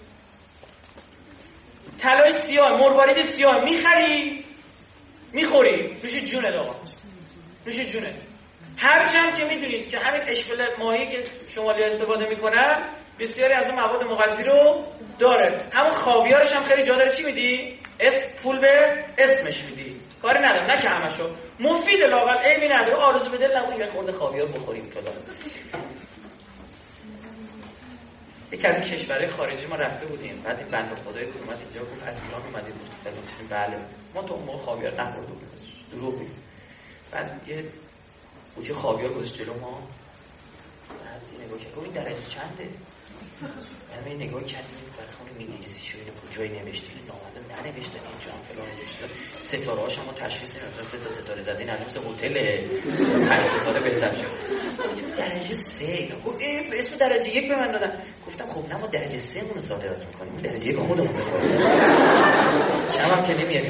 طلای سیاه، مروارید سیاه میخری میخوری، نوش جونه آقا، نوش جونه. هرچند که میدونید که همین اشبل ماهی که شمالی استفاده میکنن بسیاری از اون مواد مغذی رو داره. همون خاویارش هم خیلی جا داره. چی میدی؟ اسم پول به اسمش میدی. کاری ندارم نه که همشو مفید لااقل عیبی نداره. آرزو به دل نمون یه خورده خاویار بخوریم فلان. یکی از این کشورهای خارجی ما رفته بودیم، بعد این بنده خدای که اومد اینجا گفت از ایران اومدید بود. بله ما تو اون موقع خاویار نخورده بودیم، دروغ میگه. بعد یه بوتی خاویار گذاشت جلو ما، بعد نگاه کرد این درجه چنده؟ یعنی نگاه کردیم بعد خونه می‌نویسی شو اینو کجای نوشتین؟ نامده ننوشتن اینجا هم فلان نوشتن. ستاره‌هاش هم تشخیص نمیدن، سه تا ستاره زدین الان مثل هتل پنج ستاره بهتر شد. درجه سه. گفت ای به اسم درجه یک به من دادن. گفتم خب نه ما درجه سه مون صادرات می‌کنیم، اون درجه یک خودمون می‌خوریم. کم هم که نمیاریم.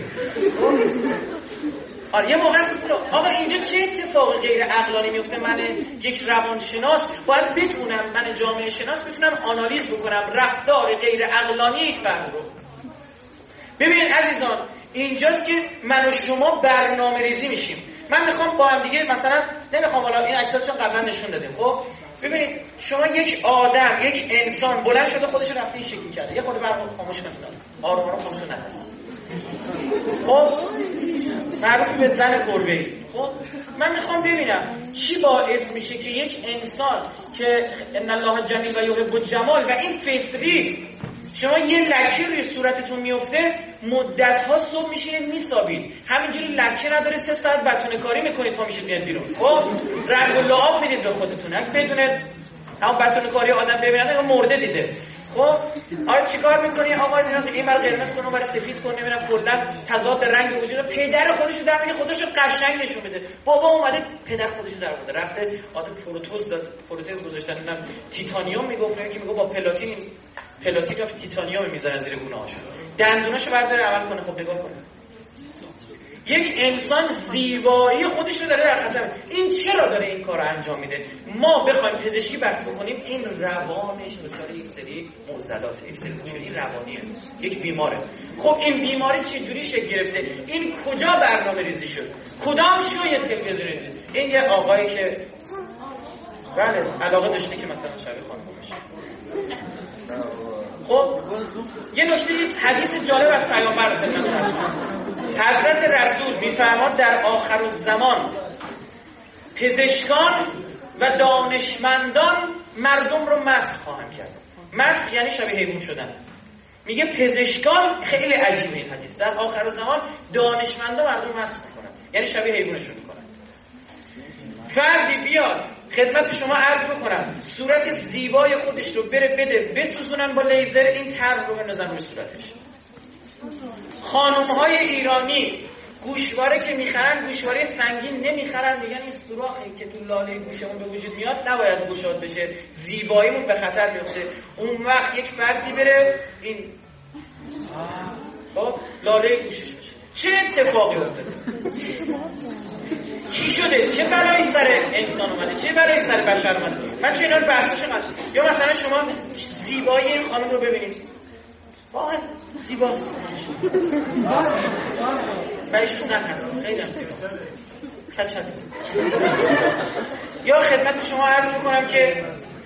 آره یه موقع است آقا اینجا چه اتفاق غیر عقلانی میفته؟ من یک روانشناس باید بتونم، من جامعه شناس بتونم آنالیز بکنم رفتار غیر عقلانی یک فرد رو. ببینید عزیزان اینجاست که من و شما برنامه‌ریزی میشیم. من میخوام با هم دیگه مثلا نمیخوام حالا این عکس‌ها چون قبلا نشون دادیم. خب ببینید شما یک آدم، یک انسان بلند شده خودش رو رفته این شکلی کرده. یه خورده برام خاموش کنید. آروم آروم خاموش نترس. خب معروف به زن گربه‌ای. خب من میخوام ببینم چی باعث میشه که یک انسان که ان الله جمیل و یحب الجمال و این فطری شما یه لکه روی صورتتون میفته مدت‌ها صبح میشه میسابید، همینجوری لکه نداره سه ساعت بتونه کاری میکنید تا میشه میاد بیرون. خب رنگ و لعاب میدید به خودتون، اگه بدونید همون بتونه کاری آدم ببینه یا مرده دیده. خب آره چیکار میکنی؟ آقا اینا این بر قرمز کنه، بر سفید کنه، نمیدونم کلا تضاد رنگ وجود. پدر خودشو در میگه خودشو قشنگ نشون بده. بابا اومده پدر خودشو در آورده، رفته آد پروتز داد، پروتز گذاشتن، نمیدونم تیتانیوم میگفت که میگه با پلاتین پلاتین یا تیتانیوم میذارن زیر گونه‌هاشو، دندوناشو برداره عمل کنه. خب نگاه کنه یک انسان زیبایی خودش رو داره در خطر. این چرا داره این کار رو انجام میده؟ ما بخوایم پزشکی بحث بکنیم، این روانش دچار یک سری معضلات، یک سری مشکلی روانیه، یک بیماره. خب این بیماری چجوری شکل گرفته؟ این کجا برنامه ریزی شد؟ کدام شوی تلویزیونی دید؟ این یه آقایی که بله علاقه داشته که مثلا شبیه خانم بشه. خب یه نکته، یک حدیث جالب از پیامبر خدمت هستم. حضرت رسول میفرماد در آخر الزمان پزشکان و دانشمندان مردم رو مسخ خواهند کرد. مسخ یعنی شبیه حیوان شدن. میگه پزشکان، خیلی عجیبه این حدیث، در آخر الزمان دانشمندان مردم مسخ میکنن، یعنی شبیه حیوانشون میکنن. فردی بیاد خدمت شما عرض بکنم صورت زیبای خودش رو بره بده بسوزونن با لیزر، این طرح رو بندازن روی صورتش. خانم‌های ایرانی گوشواره که میخرن، گوشواره سنگین نمیخرن، میگن این سوراخی که تو لاله گوشمون به وجود میاد نباید گشاد بشه، زیباییمون به خطر میفته. اون وقت یک فردی بره این با لاله گوشش بشه. چه اتفاقی افتاده؟ چی شده؟ چه بلایی سر انسان اومده؟ چه بلایی سر بشر اومده؟ من چه اینا رو بحثش من. یا مثلا شما زیبایی این خانم رو ببینید، واقعا زیباست، بایشون زن هست، خیلی هم زیبا کچ هست. یا خدمت شما عرض میکنم که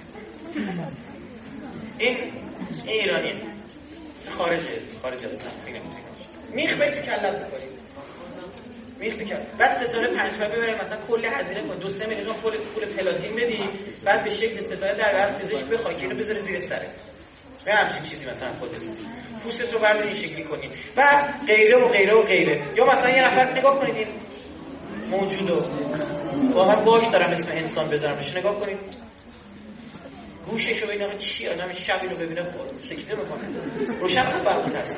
این این ایرانیه، خارجه، خارج از من میخ بگی تو کلت بکنید، میخ بکرد بس ستاره پنج پای ببریم مثلا کلی هزینه کن، دو سه میلیون پول پول پلاتین بدی، بعد به شکل ستاره در برات پزشک بخوای که اینو بذاره زیر سرت، نه همچین چیزی مثلا خود بسازی، پوستت رو برداری این شکلی کنی و غیره و غیره و غیره. یا مثلا یه نفر نگاه کنید این موجودو واقعا باش دارم اسم انسان بذارمش، نگاه کنید گوششو ببین آخه چی آدم شب اینو ببینه خود سکته میکنه، روشن خوب برمون هست.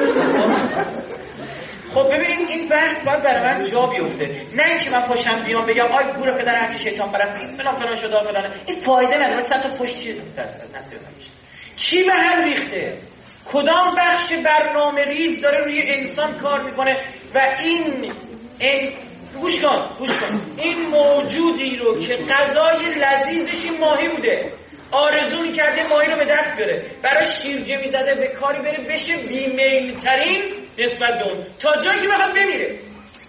خب ببینید این بحث باید برای من جا بیفته، نه اینکه من پاشم بیام بگم آی گور پدر هرچی شیطان پرست این فلان فلان شده فلانه، این فایده نداره. صد تا فوش چی دست نصیحت نمیشه. چی به هم ریخته؟ کدام بخش برنامه ریز داره روی انسان کار میکنه و این این گوش کن گوش کن این موجودی رو که غذای لذیذش این ماهی بوده آرزو میکرده ماهی رو به دست بیاره، برای شیرجه میزده به کاری بره بشه بیمیل ترین نسبت به اون تا جایی که بخواد بمیره.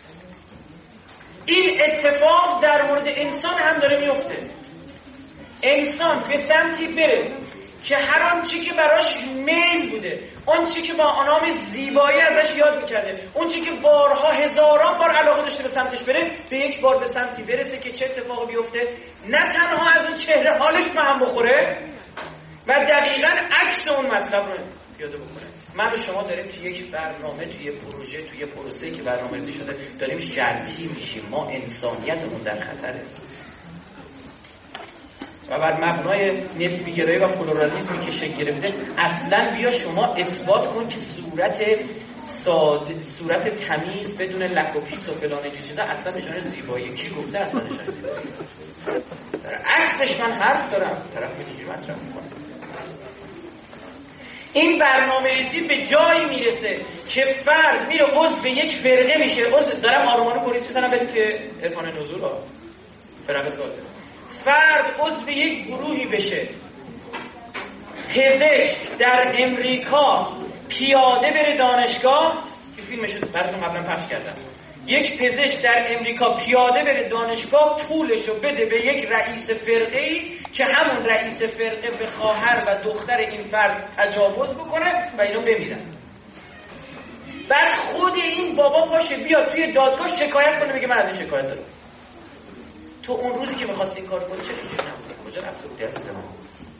این اتفاق در مورد انسان هم داره میفته. انسان به سمتی بره که هر آن چی که براش میل بوده، اون چی که با آنام زیبایی ازش یاد میکرده، اون چی که بارها هزاران بار علاقه داشته به سمتش بره، به یک بار به سمتی برسه که چه اتفاقی بیفته؟ نه تنها از اون چهره حالش به هم بخوره و دقیقاً عکس اون مطلب رو پیاده بکنه. من و شما داریم توی یک برنامه، توی یک پروژه، توی یک پروسه‌ای که برنامه‌ریزی شده داریم جرتی میشیم. ما انسانیتمون در خطره. و بر مبنای نسبی گرایی و پلورالیسمی که شکل گرفته اصلا بیا شما اثبات کن که صورت ساده، صورت تمیز بدون لک و پیس و فلان اینجور چیزا اصلا نشانه زیبایی. کی گفته اصلا نشانه زیبایی؟ در اصلش من حرف دارم، طرف اینجوری مطرح میکنه. این برنامه‌ریزی به جایی میرسه که فرد میره عضو یک فرقه میشه. عضو دارم آرمان پلیس میزنم بریم که عرفان نزول ها فرقه ساده. فرد عضو یک گروهی بشه، پزشک در امریکا پیاده بره دانشگاه، که فیلمشو براتون قبلا پخش کردم، یک پزشک در امریکا پیاده بره دانشگاه پولشو بده به یک رئیس فرقه‌ای که همون رئیس فرقه به خواهر و دختر این فرد تجاوز بکنه و اینو بمیرن. بعد خود این بابا پاشه بیاد توی دادگاه شکایت کنه، میگه من از این شکایت دارم. تو اون روزی که می‌خواستی این کار کنی چه اینجوری نبودی؟ کجا رفته بودی عزیز من؟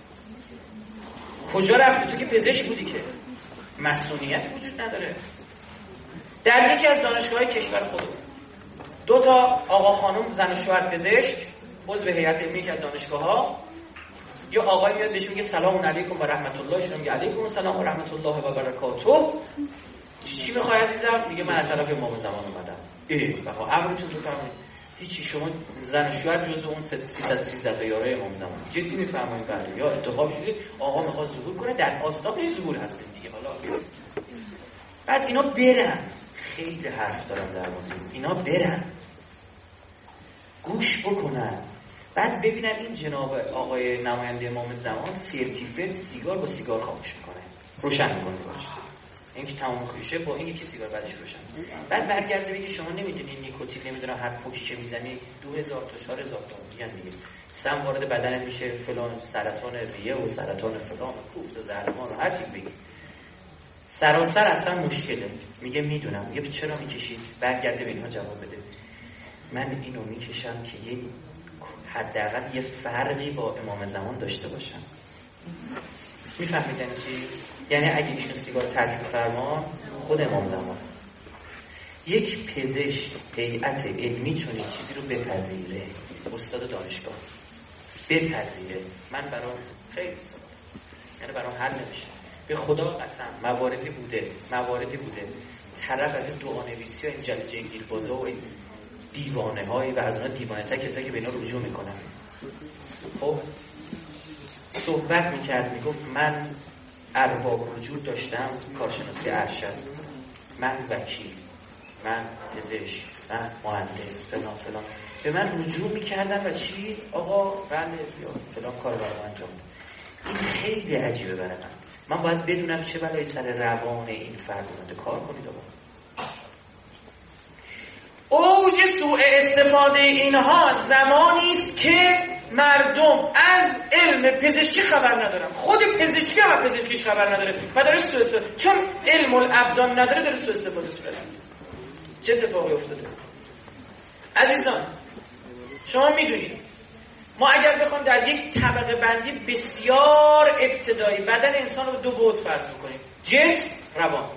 کجا رفتی؟ تو که پزشک بودی که مسئولیت وجود نداره. در یکی از دانشگاه‌های کشور خودمون دو تا آقا خانم زن و شوهر پزشک عضو هیئت علمی که از دانشگاه‌ها، یا آقای میاد بهش میگه سلام علیکم و رحمت الله، ایشون میگه علیکم السلام و رحمت الله و برکاته. چی می‌خوای عزیزم؟ میگه من از طرف امام زمان اومدم. ای بابا امرتون رو فرمایید. هیچی، شما زن و شوهر جزء اون سیصد و سیزده تا یاره امام زمان. جدی میفرمایید بله، یا انتخاب شدید آقا میخواد ظهور کنه در آستانه ظهور هستید دیگه. حالا بعد اینا برن خیلی حرف دارم در مورد اینا، برن گوش بکنن، بعد ببینن این جناب آقای نماینده امام زمان فرتی فرت سیگار با سیگار خاموش میکنه، روشن میکنه باشه، این که تمام خوشه با این یکی سیگار بعدش روشن. بعد برگرده بگه شما نمیدونی نیکوتین نمیدونم هر پوکی که میزنی دو هزار تا چهار هزار تا میگن دیگه سم وارد بدنت میشه، فلان سرطان ریه و سرطان فلان و کوفت و زهرمار و هر چی بگی سراسر اصلا مشکله. میگه میدونم. میگه چرا میکشید؟ برگرده به اینها جواب بده من اینو میکشم که یه حداقل یه فرقی با امام زمان داشته باشم. میفهمیدن چی؟ یعنی اگه ایشون سیگار ترک بفرمان خود امام زمان، یک پزشک هیئت علمی چنین چیزی رو بپذیره، استاد دانشگاه بپذیره، من برام خیلی سوال، یعنی برام حل نمیشه. به خدا قسم مواردی بوده مواردی بوده طرف از این دعانویسی ها این جل جنگیل بازا و این دیوانه هایی و از اونها دیوانه تا کسایی که به اینا رجوع میکنن، خب صحبت میکرد میگفت من ارباب رجوع داشتم، کارشناسی ارشد، من وکیل، من پزشک، من مهندس فلان فلان، به من رجوع میکردن و چی؟ آقا بله یا فلان کار برام انجام. این خیلی عجیبه برای من. من باید بدونم چه بلایی سر روان این فرد اومده، کار کنید آقا. اوج سوء استفاده اینها زمانی است که مردم از علم پزشکی خبر ندارن، خود پزشکی هم پزشکیش خبر نداره و داره سوء استفاده، چون علم الابدان نداره داره سوء استفاده صورت. چه اتفاقی افتاده؟ عزیزان شما میدونید ما اگر بخوایم در یک طبقه بندی بسیار ابتدایی بدن انسان رو دو بعد فرض بکنیم، جسم روان،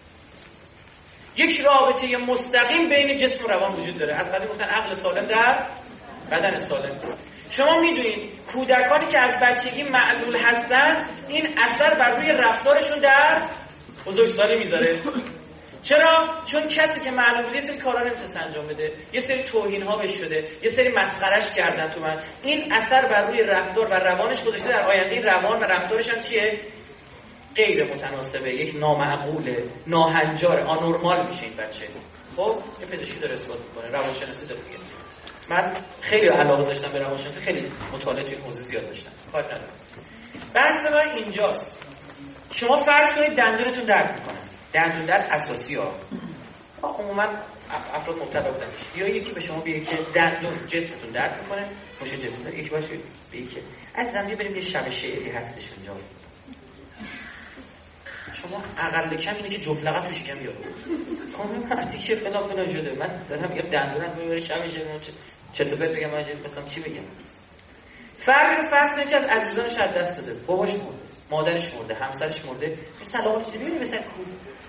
یک رابطه مستقیم بین جسم و روان وجود داره. از قدیم گفتن عقل سالم در بدن سالم. شما میدونید کودکانی که از بچگی معلول هستن این اثر بر روی رفتارشون در بزرگسالی میذاره. چرا؟ چون کسی که معلول بوده یه سری کارا نمیتونه انجام بده، یه سری توهین ها بهش شده، یه سری مسخرهش کردن تو من، این اثر بر روی رفتار و روانش گذاشته، در آینده روان و رفتارش هم چیه؟ غیر متناسبه، یک نامعقوله، ناهنجار، آنورمال میشه این بچه. خب یه پزشکی داره اثبات میکنه، روانشناسی داره میگه. من خیلی علاقه داشتم به روانشناسی، خیلی مطالعه توی این حوزه زیاد داشتم، کار ندارم. بحث من اینجاست. شما فرض کنید دندونتون درد میکنه، دندون درد اساسی ها عموما افراد مبتلا بودن، یا یکی به شما بگه که دندون جسمتون درد میکنه، مشکل جسم داره، یکی باشه بگه که از دندون بریم یه شب شعری هستش اونجا، شما اقل کم اینه که جفلقت تو شکم بیاره. خب وقتی که فلان فلان شده من دارم یه دندونم میبره شب شعری، چطور بگم من مثلا چی بگم؟ فرقی رو فرض کنید که از عزیزانش از دست داده، باباش مرده، مادرش مرده، همسرش مرده، سلام چه ببینید مثلا کو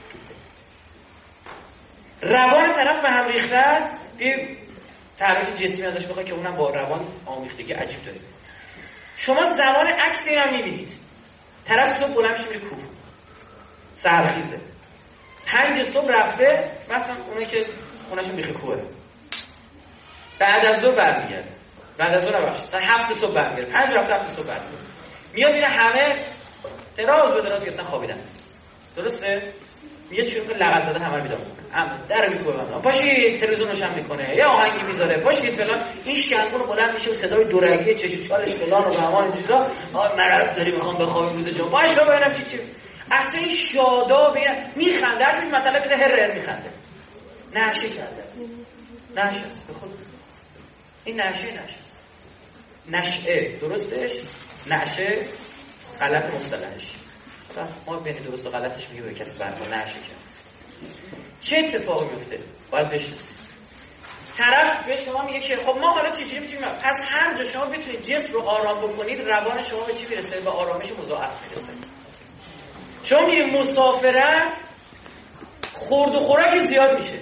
روان طرف به هم ریخته است، یه تحریک جسمی ازش بخواد که اونم با روان آمیختگی عجیب داره. شما زمان عکس این هم میبینید، طرف صبح بلند میشه میره کوه، سرخیزه، پنج صبح رفته، مثلا اونه که خونهشون بیخ کوه، بعد از ظهر برمیگرده، بعد از ظهر نبخشید هفت صبح برمیگرده، پنج رفته هفت صبح برمیگرده، میاد میره همه دراز به دراز گرفتن خوابیدن، درسته؟ میاد شروع کنه لغت زدن، همه رو بیدار میکنه، در میکوبه، پاشید تلویزیون روشن میکنه، یا آهنگی میذاره، پاشید فلان، این شنگون بلند میشه و صدای دورگی چشم چالش فلان و همان این چیزا، آ مرض داری میخوام بخوابم روز جمعه، باش ببینم چی چی، اصلا این شاداب میخنده، هرچی مطلب بده هر هر میخنده، نشه کرده، نشه است به خود، این نشه نشه است، نشه درستش، نشه غلط مصطلحش، ما بین درست و غلطش میگه به کسی برنامه نشه کرد. چه اتفاقی میفته؟ باید بشناسید. طرف به شما میگه که خب ما حالا چجوری میتونیم، پس هر جا شما بتونید جسم رو آرام بکنید، روان شما به چی میرسه؟ به آرامش مضاعف میرسه. شما میرید مسافرت، خورد و خوراک زیاد میشه،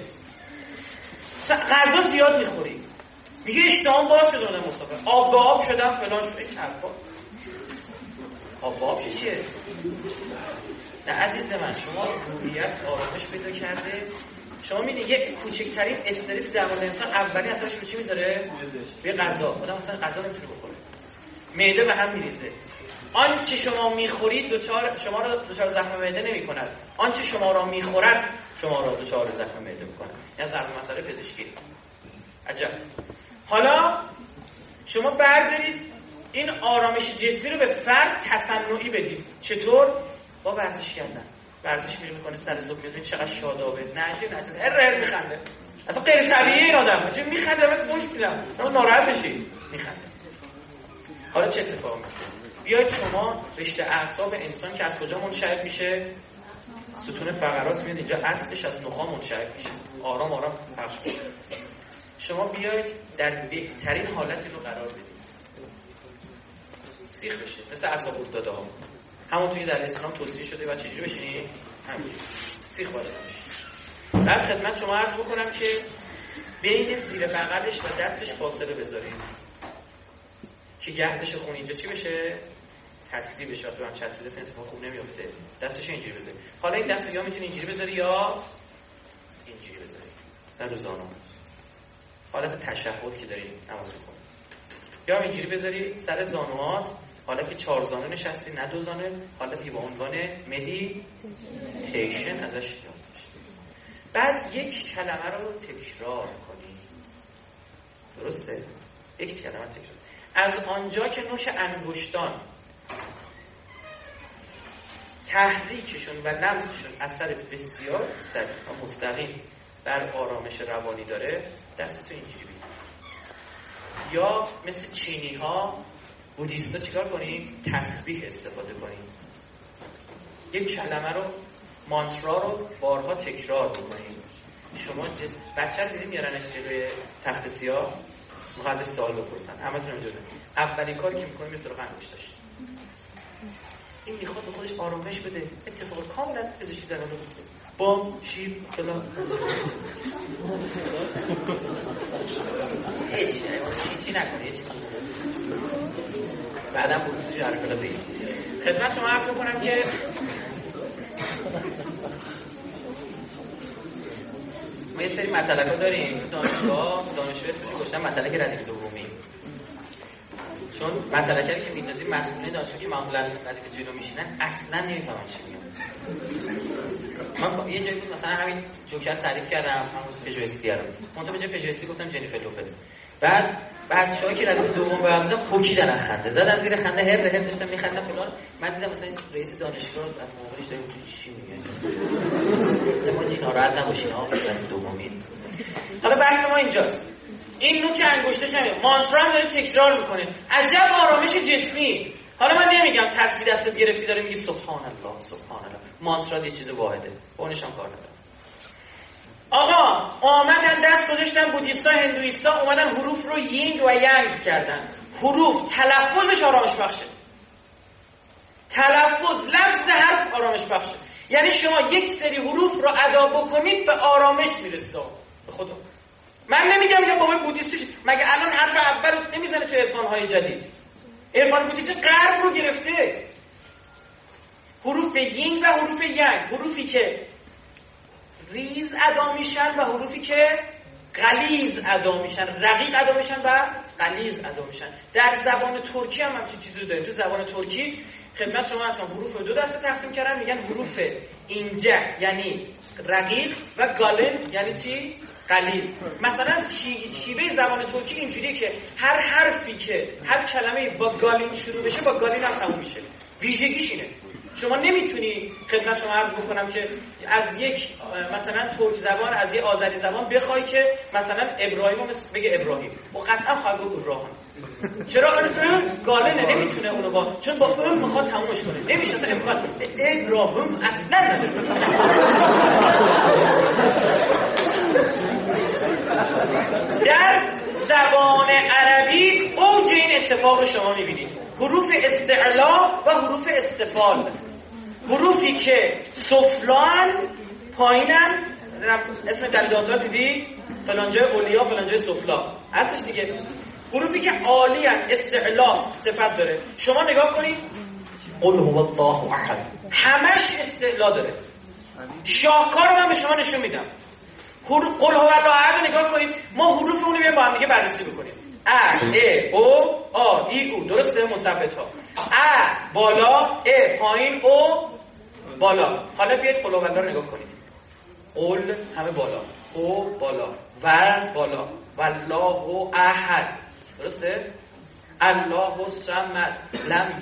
غذا زیاد میخوری، میگه اشتهام باز شده اون مسافر، آب به آب شدم فلان شده، این حرفا آب به آب چیه؟ نه عزیز من، شما روحیت آرامش پیدا کرده، شما میدید یه کوچکترین استرس در مورد انسان اولی اثرش رو چی میذاره؟ به غذا. آدم اصلا غذا نمیتونه بخوره، معده به هم میریزه. آنچه شما میخورید دچار شما را دچار زخم معده نمی‌کند. آنچه شما را میخورد شما را دچار زخم معده می‌کند. یعنی ضرب مسئله پزشکی. عجب. حالا شما بردارید این آرامش جسمی رو به فرد تصنعی بدید. چطور؟ با ورزش کردن. ورزش میره میکنه سر صبح میاد چقدر شادابه، نشه نشه هر هر میخنده. اصلا غیر طبیعیه این آدم. چه میخنده؟ من فوش میدم. شما ناراحت بشید. میخنده. حالا چه اتفاقی میفته؟ بیاید شما رشته اعصاب انسان که از کجا منشعب میشه؟ ستون فقرات میاد اینجا، اصلش از نخاع منشعب میشه. آرام آرام پخش میشه. شما بیاید در بهترین حالت رو قرار بدید. سیخ بشه مثل اعصاب داده ها. همونطور که در اسلام توصیه شده و چجوری بشینی؟ همین. سیخ باید بشین. بعد خدمت شما عرض بکنم که بین زیر بغلش و دستش فاصله بذارید. که گردش خون اینجا چی بشه؟ تکثیر بشه. وقتی هم چسبیده است اتفاق خوب نمیفته. دستش اینجوری بذاری. حالا این دستو یا میتونی اینجوری بذاری یا اینجوری بذاری. مثلا روزانه. حالت تشهد که داری نماز می‌خونی. یا اینجوری بذاری سر زانوات، حالا که چهار زانو نشستی نه دو زانو، حالتی با عنوان مدیتیشن ازش یاد بشه. بعد یک کلمه رو تکرار کنی. درسته؟ یک کلمه تکرار. از آنجا که نوک انگشتان تحریکشون و لمسشون اثر بسیار سریع و مستقیم بر آرامش روانی داره، دستتو اینجوری بگیر. یا مثل چینی ها بودیستا چیکار کنیم؟ تسبیح استفاده کنیم. یک کلمه رو، مانترا رو بارها تکرار بکنیم. شما جس... بچه رو دیدیم میارنش جلوی تخت سیاه، میخواد ازش سوال بپرسن. همتون اینجوری. اولین کاری که میکنیم مثل رقم انگشتاش. این میخواد به خودش آرامش بده. اتفاق کاملا پزشکی در حال بام شیب فلان. هیچ چی نکنه هیچ چیزی. بعدم بود تو حرکت بگید. خدمت شما عرض میکنم که ما یه سری مطلقه داریم تو دانشگاه. دانشجو اسمش گذاشتن مطلقه ردیف دومی. چون مطلقه که میندازیم مسئولین دانشجو که معمولا ردیف جلو میشینن اصلا نمیفهمن چی میگن. من یه جایی بود مثلا همین جوکر تعریف کردم همون پژوئستی رو. منتها به جای پژوئستی گفتم جنیفر لوپز. بعد بچه‌ها که ردیف دوم بردن پوکیدن از خنده. زدن زیر خنده هر هر داشتن میخندن فلان. من دیدم مثلا رئیس دانشگاه از موقعش داره چی میگه. تو ناراحت نباشین ها ردیف دومی. حالا بحث ما اینجاست. این نوک انگشتش نمیاد. مانترا هم داره تکرار میکنه. عجب آرامش جسمی. حالا من نمیگم تسبیح دستت گرفتی داره میگی سبحان الله سبحان الله. مانترا یه چیز واحده. با اونش هم کار نداره. آقا آمدن دست گذاشتن بودیستا هندویستا اومدن حروف رو یینگ و یانگ کردن. حروف تلفظش آرامش بخشه. تلفظ لفظ حرف آرامش بخشه. یعنی شما یک سری حروف رو ادا بکنید به آرامش میرسید. به خدا من نمیگم که بابای بودیستش مگه الان حرف اول نمیزنه تو عرفان‌های جدید. عرفان بودیست غرب رو گرفته. حروف یینگ و حروف یانگ، حروفی که ریز ادا میشن و حروفی که غلیظ ادا میشن، رقیق ادا میشن و غلیظ ادا میشن. در زبان ترکی هم همچین چیزی رو داریم. تو زبان ترکی خدمت شما هستم حروف رو دو دسته تقسیم کردن، میگن حروف اینجه یعنی رقیق و گالن یعنی چی؟ غلیظ. مثلا شی... شیوه زبان ترکی اینجوریه که هر حرفی که هر کلمه با گالین شروع بشه با گالین هم تموم میشه. ویژگیش اینه. شما نمیتونی خدمت شما عرض بکنم که از یک مثلا ترک زبان از یک آذری زبان بخوای که مثلا ابراهیم مثل بگه ابراهیم و قطعا خواهد گفت ابراهیم. چرا اون گالنه نمیتونه اونو با چون با اون میخواد تمومش کنه. نمیشه اصلا امکان ابراهیم اصلا نداره. در زبان عربی اوج این اتفاق رو شما میبینید. حروف استعلا و حروف استفال. حروفی که سفلان پایینن، اسم دلیلات ها دیدی؟ فلانجای اولیا فلانجای سفلا اصلش دیگه. حروفی که عالی هن استعلا صفت داره. شما نگاه کنید قل هو الله احد همش استعلا داره. شاهکار رو من به شما نشون میدم. قل هو الله احد نگاه کنید. ما حروف اونو بیایم با هم دیگه بررسی بکنیم. ا ا او آ ای او، درسته؟ مثبت ها. ا بالا، ا پایین، او بالا. حالا بیاید قل هوالله رو نگاه کنید. قل همه بالا، او بالا، و بالا، والله احد، درسته؟ الله الصمد لم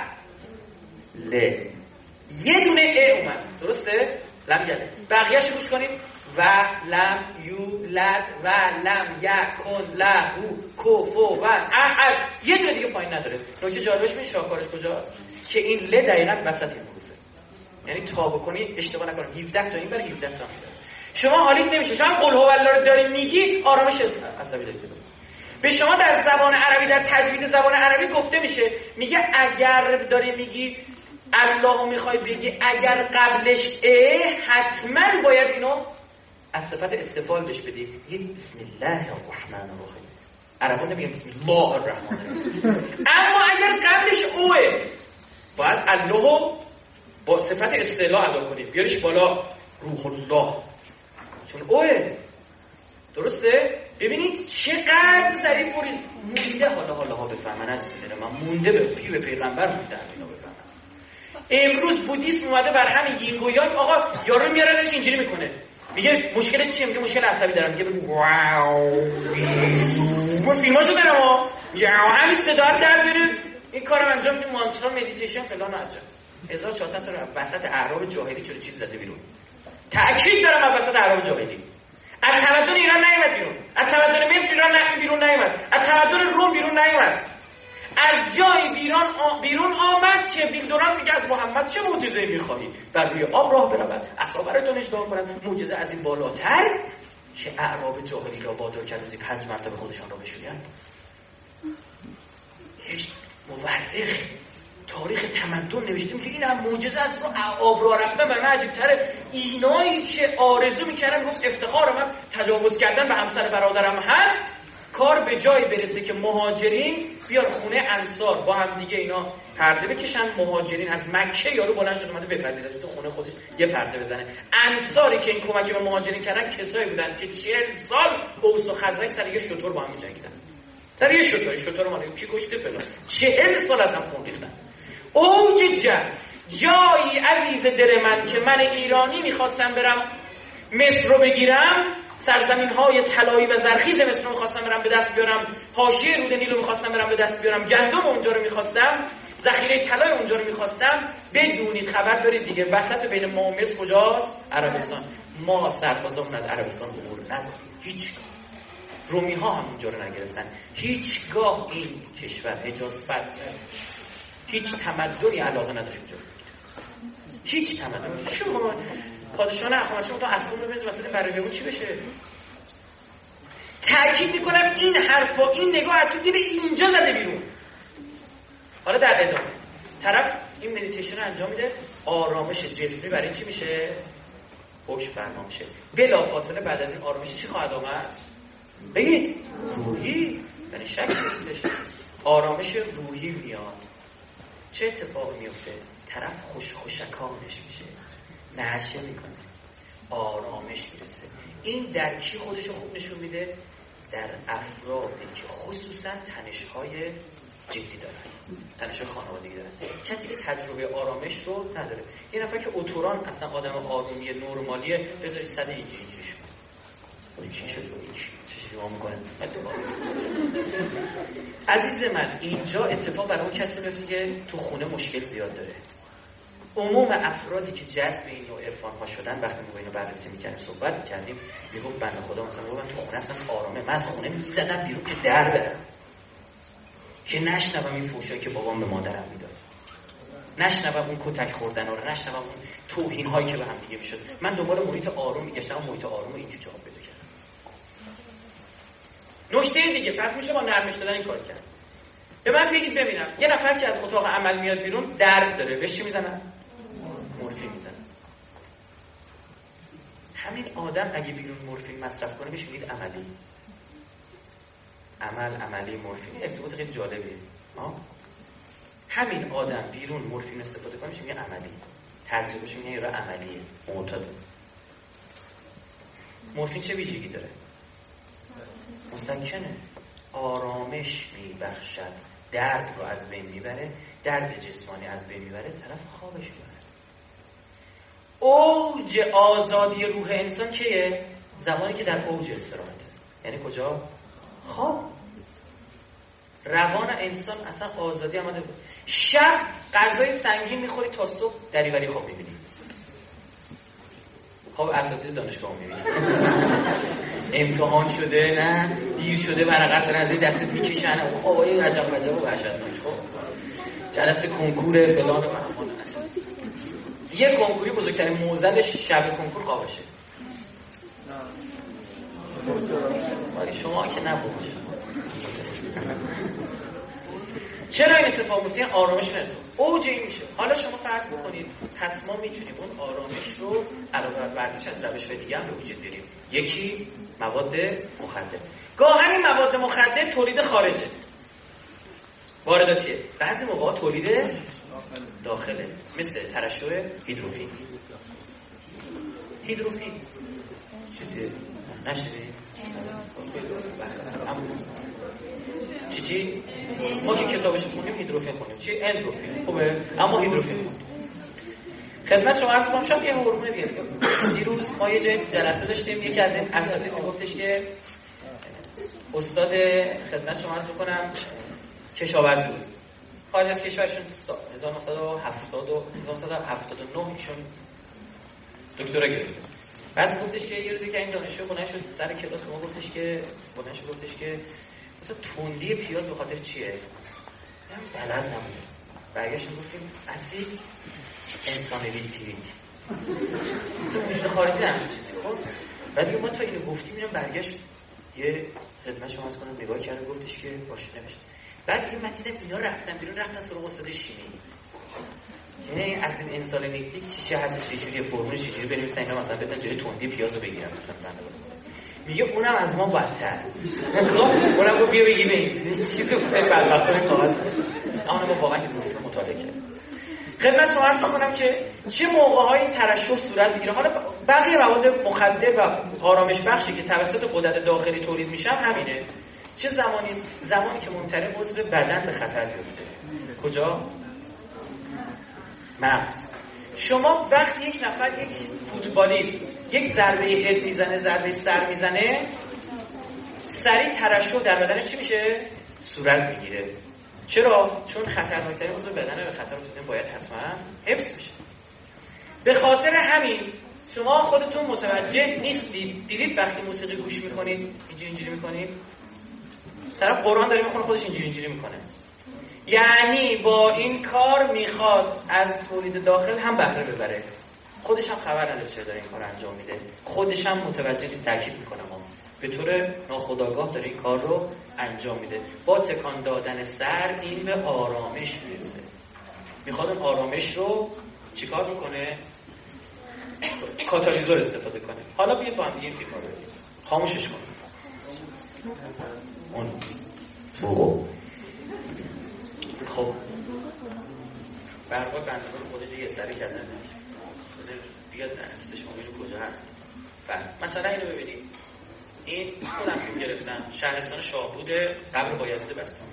یلد، یه دونه ا اومد، درسته؟ لم یلد. بقیه‌اش گوش کنید. و لم یولد و لم یکن له کفوا احد. یه دونه دیگه پایین نداره. نکته جالبش این شاهکارش کجاست؟ که این ل دقیقاً وسط این حروفه. یعنی تا بکنی اشتباه نکنم هفده تا این برای هفده تا این. شما حالیت نمیشه. چون قل هوالله رو داری میگی آرامش عصبی داری. به شما در زبان عربی، در تجوید زبان عربی گفته میشه، میگه اگر داری میگی الله میخوای بگی اگر قبلش ا، حتما باید اینو از صفت استفعال بهش بدی. یه بسم الله الرحمن الرحیم. عربا نمیگن بسم الله الرحمن الرحیم. اما اگر قبلش اوه، باید الله با صفت استعلا ادا کنید، بیاریش بالا، روح الله، چون اوه. درسته؟ ببینید چقدر ظریف و ریز مونده. حالا حالا ها بفهمن از دل من مونده، به پی به پیغمبر مونده اینا بفهمن. امروز بودیسم اومده بر همین یینگ و یانگ. آقا یارو میارنش اینجوری میکنه، میگه مشکل چیه؟ میگه مشکل عصبی دارم. میگه واو من فیلماشو دارم ها، یا همین صدا رو در بیارید این کارو انجام میدیم، مانترا مدیتیشن فلان و انجام. هزار و چهارصد سال وسط اعراب جاهلی چه چیز زده بیرون. تأکید دارم از وسط اعراب جاهلی. از تمدن ایران نیامد بیرون، از تمدن مصر ایران بیرون نیامد، از تمدن روم بیرون نیامد، از جای بیرون آ... بیرون آمد که بیلدوران میگه از محمد چه معجزه‌ای می‌خواهی؟ بر روی آب راه برود، اصحاب براتون اجرا کنند. معجزه از این بالاتر که اعراب جاهلی را وادار کرد روزی پنج مرتبه خودشان را بشویند. هیچ مورخ تاریخ تمدن نوشتیم که این هم معجزه است. رو آب را رفتن برای من عجیب‌تره. اینایی که آرزو می‌کردن گفت افتخار من تجاوز کردن به همسر برادرم هست، کار به جایی برسه که مهاجرین بیار خونه انصار با هم دیگه اینا پرده بکشن. مهاجرین از مکه یارو بلند شد اومده بپذیره تو خونه خودش یه پرده بزنه. انصاری که این کمک به مهاجرین کردن کسایی بودن که چهل سال اوس و خزرج سر یه شتر با هم می‌جنگیدن. سر یه شتر، شتر مال کی کشته فلان. چهل سال از هم خون ریختن. اوج جنگ، جایی عزیز دل من که من ایرانی میخواستم برم مصر رو بگیرم، سرزمین‌های طلایی و زرخیز مصر رو میخواستم برم به دست بیارم، حاشیه رود نیل رو میخواستم برم به دست بیارم، گندم اونجا رو میخواستم، ذخیره طلای اونجا رو میخواستم. بدونید خبر دارید دیگه وسط بین ما و مصر کجاست؟ عربستان. ما سربازامون از عربستان عبور ندادیم هیچ. رومی ها هم اونجا رو نگرفتن. هیچگاه این کشور حجاز فتح نشد. هیچ تمدنی علاقه نداشت اونجا. هیچ تمدنی. شو پادشاه اخوانشون تو اصلا رو بزنید واسه برای اون چی بشه؟ تاکید میکنم این حرفا، این نگاه از تو دل اینجا زده بیرون. حالا در ادامه طرف این مدیتیشن رو انجام میده، آرامش جسمی برای چی میشه؟ حکم فرما میشه. بلا فاصله بعد از این آرامش چی خواهد آمد؟ بگید روحی. یعنی شک نیستش. آرامش روحی میاد. چه اتفاقی میفته؟ طرف خوش خوشکانش میشه، نعشه میکنه، آرامش میرسه. این در کی خودشو خوب نشون میده؟ در افرادی که خصوصا تنش‌های جدی دارن، تنش‌های خانوادگی دارن. کسی که تجربه آرامش رو نداره. یه نفر که اتوران اصلا آدم آرومی نرمالیه، بذارید صد اینجوری اینجوریش کنه. چی شد این چی شما میکنه؟ عزیز من اینجا اتفاق برای اون کسی میفته که تو خونه مشکل زیاد داره. عموم افرادی که جذب این نوع عرفان ها شدن، وقتی ما اینو بررسی می‌کردیم صحبت می‌کردیم، میگفت بنده خدا مثلا من تو خونه هستم آرامه، من از خونه می‌زدم بیرون که در برم، که نشنوم این فحشایی که بابام به مادرم میداد، نشنوم اون کتک خوردن رو، نشنوم اون توهین هایی که به هم دیگه میشد. من دنبال محیط آروم میگشتم، محیط آروم رو اینجوری جواب بده کردم. نکته دیگه پس میشه با نرمش دادن این کار کرد. به من بگید ببینم یه نفر که از اتاق عمل میاد بیرون درد داره، بهش چی میزنن؟ مورفین میزنن. همین آدم اگه بیرون مورفین مصرف کنه بهش میگید عملی. عمل عملی مورفین ارتباط خیلی جالبیه. ها؟ همین آدم بیرون مورفین استفاده کنه میگه عملی. تجربهش میگه یه عملیه، معتاد. مورفین چه ویژگی داره؟ مسکنه. آرامش میبخشد، درد رو از بین میبره، درد جسمانی از بین میبره، طرف خوابش میبره. اوج آزادی روح انسان کیه؟ زمانی که در اوج استراحته. یعنی کجا؟ خواب. روان انسان اصلا آزادی آمده بود. شب غذای سنگین میخوری تا صبح دریوری خواب میبینی. خواب اساتید دانشگاه میبینی. امتحان شده، نه دیر شده، ورقت دارن از دستت میکشن، آقای عجب عجب و وحشتناک. خب جلسه کنکور فلان و یه کنکوری بزرگترین موزلش شب کنکور خوابشه. ولی شما که نبود. چرا این اتفاق میفته؟ آرامش میاد. اوج این میشه. حالا شما فرض بکنید پس ما میتونیم اون آرامش رو علاوه بر ورزش از روش‌های دیگه هم به وجود بیاریم. یکی مواد مخدر. گاهن این مواد مخدر تولید خارجه. وارداتیه. بعضی موقع تولید داخله. مثل ترشح هیدروفیل. هیدروفیل چیزیه؟ نشدی؟ چی چی؟ ما که کتابش خوندیم هیدروفیل خوندیم. چی؟ اندروفیل. خوبه؟ اما هیدروفیل خوندیم. خدمت شما عرض کنم شاید یه هورمون بیاد. دیروز ما یه جای جلسه داشتیم، یکی از این اساتید گفتش که استاد خدمت شما عرض بکنم کشاورزی بود. خارج از کشورشون هزار و نهصد و هفتاد و نه ایشون دکترا گرفت. بعد گفتش که یه روزی که این دانشجو بلند شد سر کلاس ما گفتش که بلند شد گفتش که مثلا تندی پیاز به خاطر چیه؟ من بلد نبودم. برگشتم گفتیم اسید انسانویلیتی. تو وجود خارجی هم چیزی. خب بعد ما تا اینو گفتیم اینو برگشت یه خدمت شما از کنم نگاه کرد گفتش که باشه نوشت. بعد دیگه من دیدم اینا رفتن بیرون رفتن سراغ استاد شیمی. یعنی اسید انسانویلیتی چیه هست چه جوری فرمولش چه جوری بنویسن اینا مثلا بتونن جلوی تندی پیازو بگیرن مثلا بنده. میگه اونم از ما بدتر. خب اونم گفت بیا بگی ببین چیزی بود بدبختانه کاغذ. اما ما واقعا این مطالعه کردیم. خدمت شما عرض می‌کنم که چه موقع‌هایی ترشح صورت می‌گیره. حالا بقیه مواد مخدر و آرامش بخشی که توسط غدد داخلی تولید میشن همینه. چه زمانی است؟ زمانی که ممکنه عضو بدن به خطر بیفته. کجا؟ مغز. شما وقتی یک نفر یک فوتبالیست یک ضربه هد میزنه، ضربه سر میزنه، سریع ترشح در بدنش چی میشه؟ صورت میگیره. چرا؟ چون خطرناکترین عضو بدن به خطر افتاده باید حتما حفظ میشه. به خاطر همین شما خودتون متوجه نیستید. دیدید وقتی موسیقی گوش میکنید اینجوری اینجوری میکنید؟ طرف قرآن داره میخونه خودش اینجوری اینجوری میکنه. یعنی با این کار میخواد از تولید داخل هم بهره ببره. خودش هم خبر نداره چه داره این کار انجام میده. خودش هم متوجه نیست، تاکید میکنه ما به طور ناخودآگاه داره این کار رو انجام میده. با تکان دادن سر این به آرامش میرسه. میخواد اون آرامش رو چیکار بکنه؟ کاتالیزور استفاده کنه. حالا بیا با هم دیگه فیلم رو ببینیم. خاموشش کن. اون بگو. خب برقا بندگان خودش یه سری کردن بیاد نفسش ما ببینیم کجا هست. بعد مثلا اینو ببینید، این خودم فیلم گرفتم شهرستان شاهبود قبر بایزید بستان.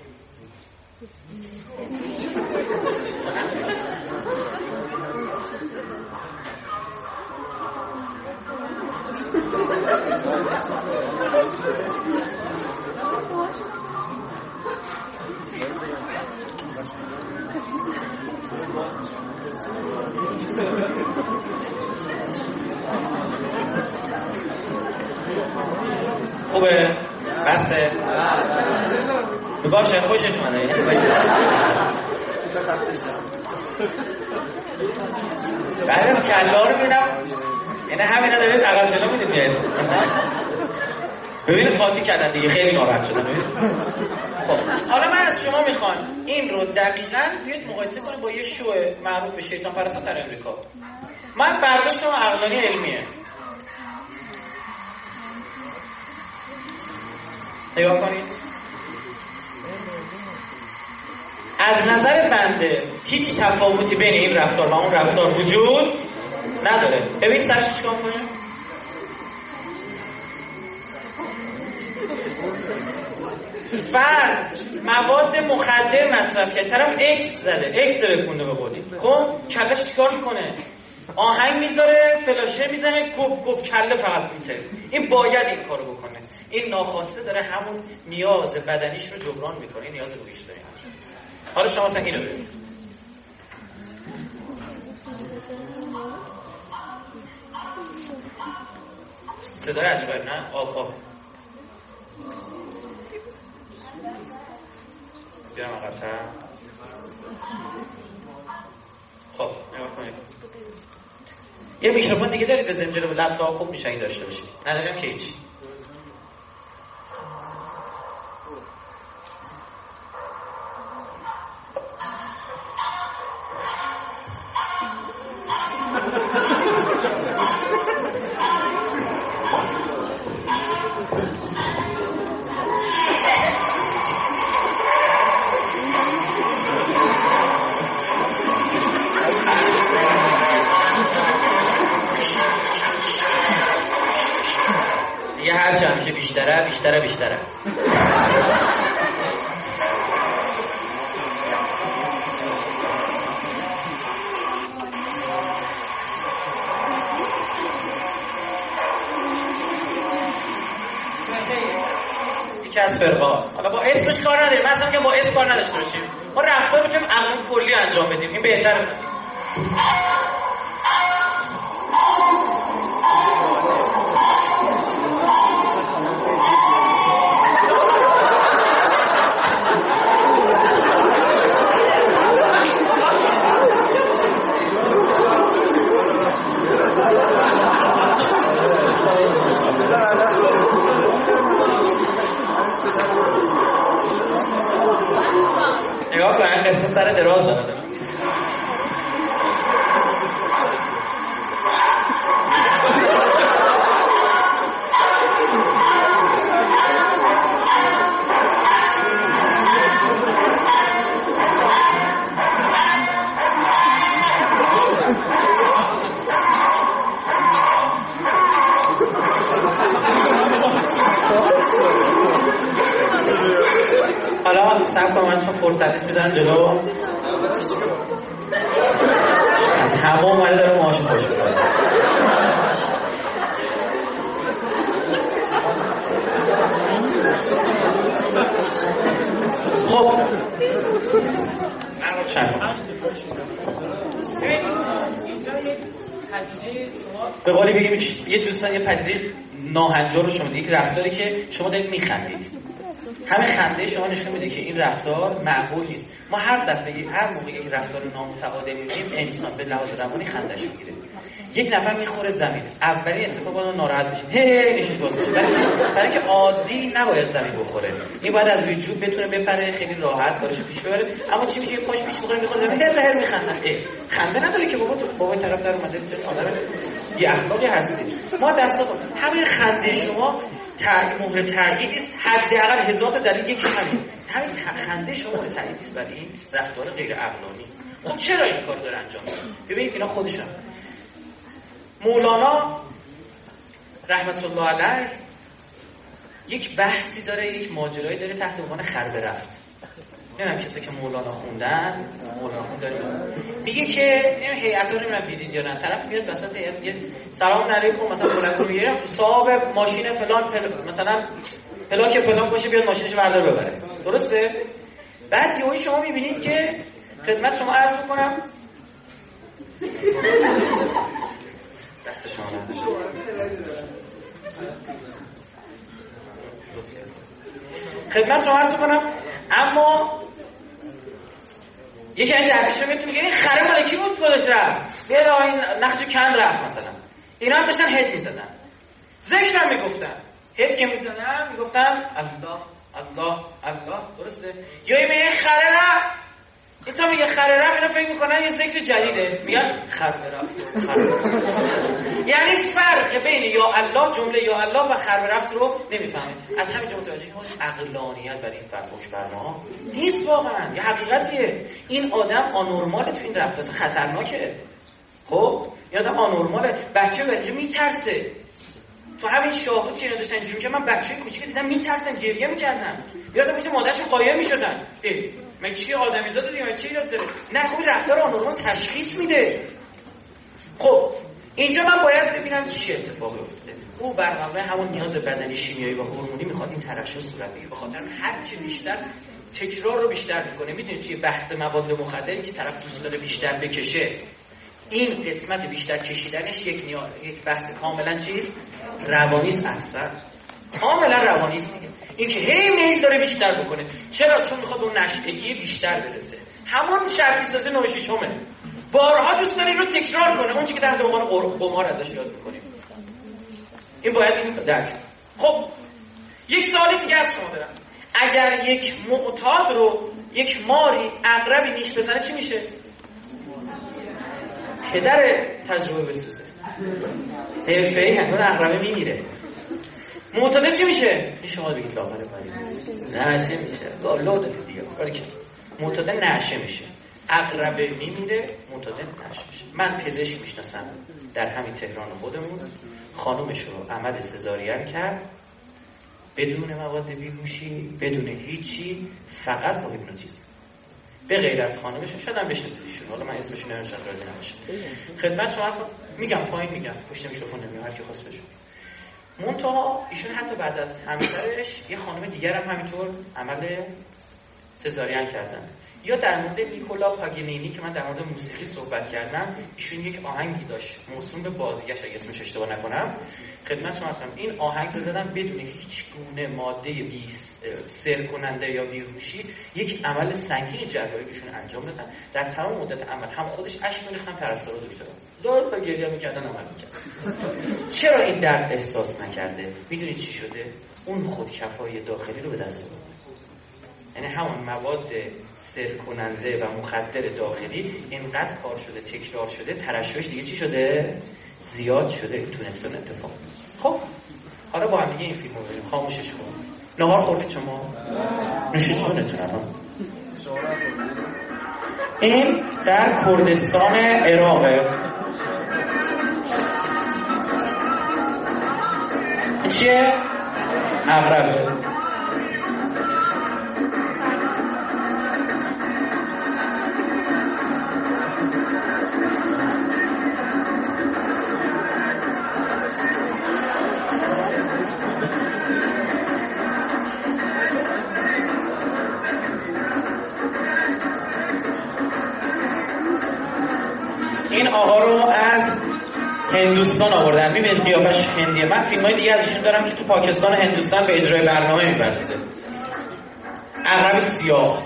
خوبه؟ بسته؟ باشه خوشت اومده. بعد از کلا رو میبینم یعنی همینا دارید عقل جلو میدید میاد. ببینید قاطی کردن دیگه خیلی ناراحت شدن. خب حالا من از شما میخوام این رو دقیقاً بیاید مقایسه کنید با یه شو معروف به شیطان پرستان در امریکا. من برداشتم عقلانی علمیه. نگاه کنید. از نظر بنده هیچ تفاوتی بین این رفتار و اون رفتار وجود نداره. ببین سرش چیکار کنه؟ فرد مواد مخدر مصرف کرد، طرف اکس زده، اکس داره کنده به قولی، خب کلش چیکار میکنه؟ آهنگ میذاره، فلاشه میزنه، گپ گپ کله فقط میته. این باید این کارو بکنه. این ناخواسته داره همون نیاز بدنیش رو جبران میکنه، نیاز روحیش داره. حالا شما مثلا اینو ببینید. صدای عجیبه نه؟ آخ آخ. بیارم عقب‌تر. خب نگاه کنید. یه میکروفون دیگه دارید بزنیم جلو لپتاپ خوب میشه این داشته باشید. نداریم که هیچ. دیگه هر چه همیشه بیشتره بیشتره بیشتره. یکی از فرقه هاست. حالا با اسمش کار نداریم، مثلا که با اسم کار نداشته باشیم، ما رفتار میتونیم عمل کلی انجام بدیم، این بهتره. نگاه کن این قصه سر دراز داره. حالا سب کنم من چون فرصت نیست میزنم جلو. از همه اومده داره ماهاشو خوش بکنه. خب من روشن اینجا یک پدیده به قولی بگیم یه دوستان یه پدیده ناهنجار رو شما دید، یک رفتاری که شما دارید میخندید. همین خنده شما نشون میده که این رفتار معقول نیست. ما هر دفعه هر موقعی که رفتار نامتعادل میبینیم انسان به لحاظ روانی خنده‌اش میگیره. یک نفر میخوره زمین، اولی اتفاق اون ناراحت میشه، هی نشید باز میشه، برای اینکه عادی نباید زمین بخوره. این باید از روی جوب بتونه بپره، خیلی راحت کارشو پیش ببره. اما چی میشه؟ پاش پیش میخوره، میخوره زمین، هر هر میخنده. خنده نداره که بابا تو بابای طرف در اومده آدم بی اخلاقی هستی. ما دستاتون همین خنده شما مهر تغییر نیست، حداقل هزار تا دلیل یکی همین همین خنده شما مهر تغییر نیست برای این رفتار غیر عقلانی. خب چرا این کار داره انجام میده؟ ببینید اینا خودشون. مولانا رحمت الله علیه یک بحثی داره، یک ماجرایی داره تحت عنوان خربه رفت. نمیدونم کسی که مولانا خوندن، مولانا خوندن میگه که این هیئت رو نمیدونم دیدید یا نه، طرف میاد وسط هیئت یه سلام علیکم مثلا فلان میگه صاحب ماشین فلان پل... مثلا پلاک فلان باشه بیاد ماشینش بردار ببره، درسته؟ بعد یهو شما میبینید که خدمت شما عرض میکنم دست شما خدمت شما عرض میکنم اما یکی این درویش رو میتونه میگه این خره مال کی بود خودش رفت بیاد آقا این نقشو کند رفت مثلا. اینا هم داشتن هد میزدن، ذکر هم میگفتن، هد که میزدن میگفتن الله الله الله، درسته؟ یا این میگه خره رفت، این تا میگه خره رفت اینا فکر میکنن یه ذکر جدیده، میگن خره رفت. یعنی فرق بین یا الله، جمله یا الله و خره رفت رو نمیفهمید. از همین جا متوجه میشید عقلانیت برای این فرق حکم فرما نیست، واقعا یه حقیقتیه. این آدم آنورماله، تو این رفتار خطرناکه. خب این آدم آنورماله، بچه بچه میترسه، تو همین شاهد که اینا داشتن اینجوری که من بچه‌ی کوچیک دیدم میترسن گریه میکردن یادم میاد مادرشون قایم میشدن اه من چی آدمیزاده دیگه من چی یاد داره نه خب رفتار آنورمال تشخیص میده. خب اینجا من باید ببینم چی اتفاقی افتاده. او بر مبنای همون نیاز بدنی شیمیایی و هورمونی میخواد این ترشح صورت بگیره، به خاطر هر چی بیشتر تکرار رو بیشتر میکنه. میدونید توی بحث مواد مخدری که طرف دوست داره بیشتر بکشه، این قسمت بیشتر کشیدنش یک نیاز یک بحث کاملا چیست؟ روانی است. اکثر کاملا روانی است. این که هی میل داره بیشتر بکنه. چرا؟ چون میخواد اون نشئگی بیشتر برسه. همون شرطی سازی نوشیچمه. بارها دوست داره این رو تکرار کنه، اون چیزی که تحت عنوان قمار ازش یاد می‌کنیم. این باید این درک. خب یک سوال دیگه از شما دارم. اگر یک معتاد رو یک ماری عقربی نیش بزنه چی میشه؟ پدر تجربه بسوزه. حرفه‌ای همون عقربه میمیره. معتاد چی میشه؟ این شما بگید لاغر پاری. نشه میشه. لود دیگه. کاری که معتاد نشه میشه. عقربه میمیره، معتاد نشه میشه. من پزشک میشناسم در همین تهران خودمون، خانومش رو عمل سزارین کرد بدون مواد بیهوشی، بدون هیچی، فقط با هیپنوتیزم. به غیر از خانومش شاید هم بشناسیدشون، حالا من اسمشون نمیدونم راضی نمیشه. خدمت شما میگم پایین میگم پشت میکروفون نمیام، هر کی خواست بشه. منتها ایشون حتی بعد از همسرش یه خانم دیگر هم همینطور عمل سزارین کردن. یا در مورد نیکولا پاگینینی که من در مورد موسیقی صحبت کردم، ایشون یک آهنگی داشت موسوم به بازگشت، اگه اسمش اشتباه نکنم، خدمت شما هستم. این آهنگ رو دادن بدون هیچ گونه ماده بی سر کننده یا بیهوشی، یک عمل سنگین جراحی ایشون انجام دادن. در تمام مدت عمل هم خودش اشک می‌ریختن، پرستارا دکتر داد تا گریه می‌کردن، عمل می‌کردن. چرا این درد احساس نکرده؟ میدونید چی شده؟ اون خودکفایی داخلی رو به دست آورد. یعنی همون مواد سر کننده و مخدر داخلی اینقدر کار شده، تکرار شده، ترشحش دیگه چی شده؟ زیاد شده، تونستن اتفاق. خب حالا با هم دیگه این فیلمو ببینیم. خاموشش کن. نهار خوردید شما؟ نوشید جونتون الان. این در کردستان عراقه. چیه؟ عقربه. این آقا رو از هندوستان آوردن. میبینید قیافش هندیه. من فیلمای دیگه ازشون دارم که تو پاکستان و هندوستان به اجرای برنامه میپردازه. عقرب سیاه.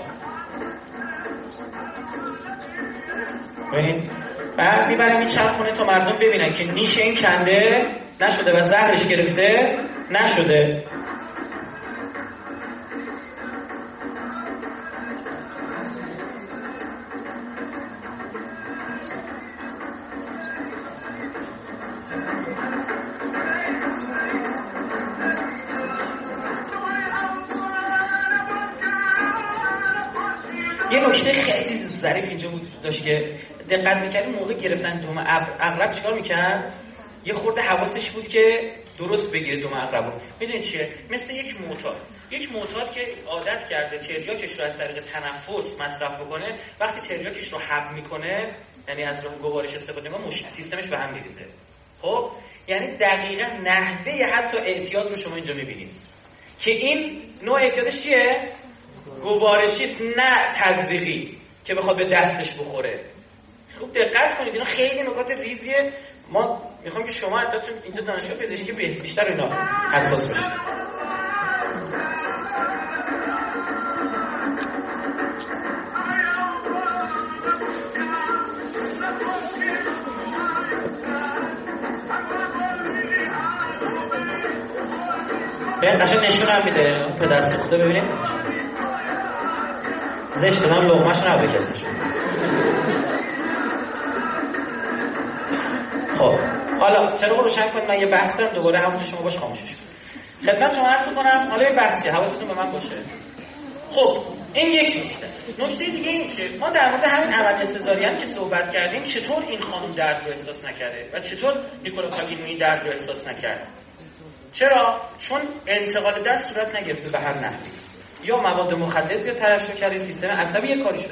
ببینید بعد میبریم این چند خونه تا مردم ببینن که نیش این کنده نشده و زهرش گرفته نشده. یه نکته خیلی ظریف اینجا بود داشت که دقت می‌کردیم موقع گرفتن دم عقرب چیکار می‌کرد؟ یه خورده حواسش بود که درست بگیره دم عقرب رو. میدونید چیه؟ مثل یک معتاد. یک معتاد که عادت کرده تریاکش رو از طریق تنفس مصرف بکنه، وقتی تریاکش رو حب میکنه، یعنی از راه گوارش استفاده میکنه، مش... سیستمش به هم میریزه. خب یعنی دقیقاً نحوه حتی اعتیاد رو شما اینجا می‌بینید که این نوع اعتیادش چیه؟ گوارشی است، نه تزریقی که بخواد به دستش بخوره. خوب دقت کنید، اینا خیلی نکات ریزیه. ما میخوام که شما حتی چون اینجا دانشجو پزشکی بیشتر اینا حساس بشید. ببین قشنگ نشون هم میده پدر سوخته. ببینید زشت دادم لقمه‌ش رو بکسش. خب حالا چرا روشن کنید، من یه بحث دارم دوباره همونجا شما باش خاموشش کنید. خدمت شما عرض می‌کنم حالا یه بحث چیه، حواستون به من باشه. خب این یک نکته. نکته دیگه این که ما در مورد همین عمل سزارین که صحبت کردیم، چطور این خانم درد رو احساس نکرده و چطور نیکولا پاگینینی درد رو احساس نکرد. چرا؟ چون انتقال دست صورت نگرفته به هر نحوی، یا مواد مخدر یا ترشح کرده سیستم عصبی یک کاری شده.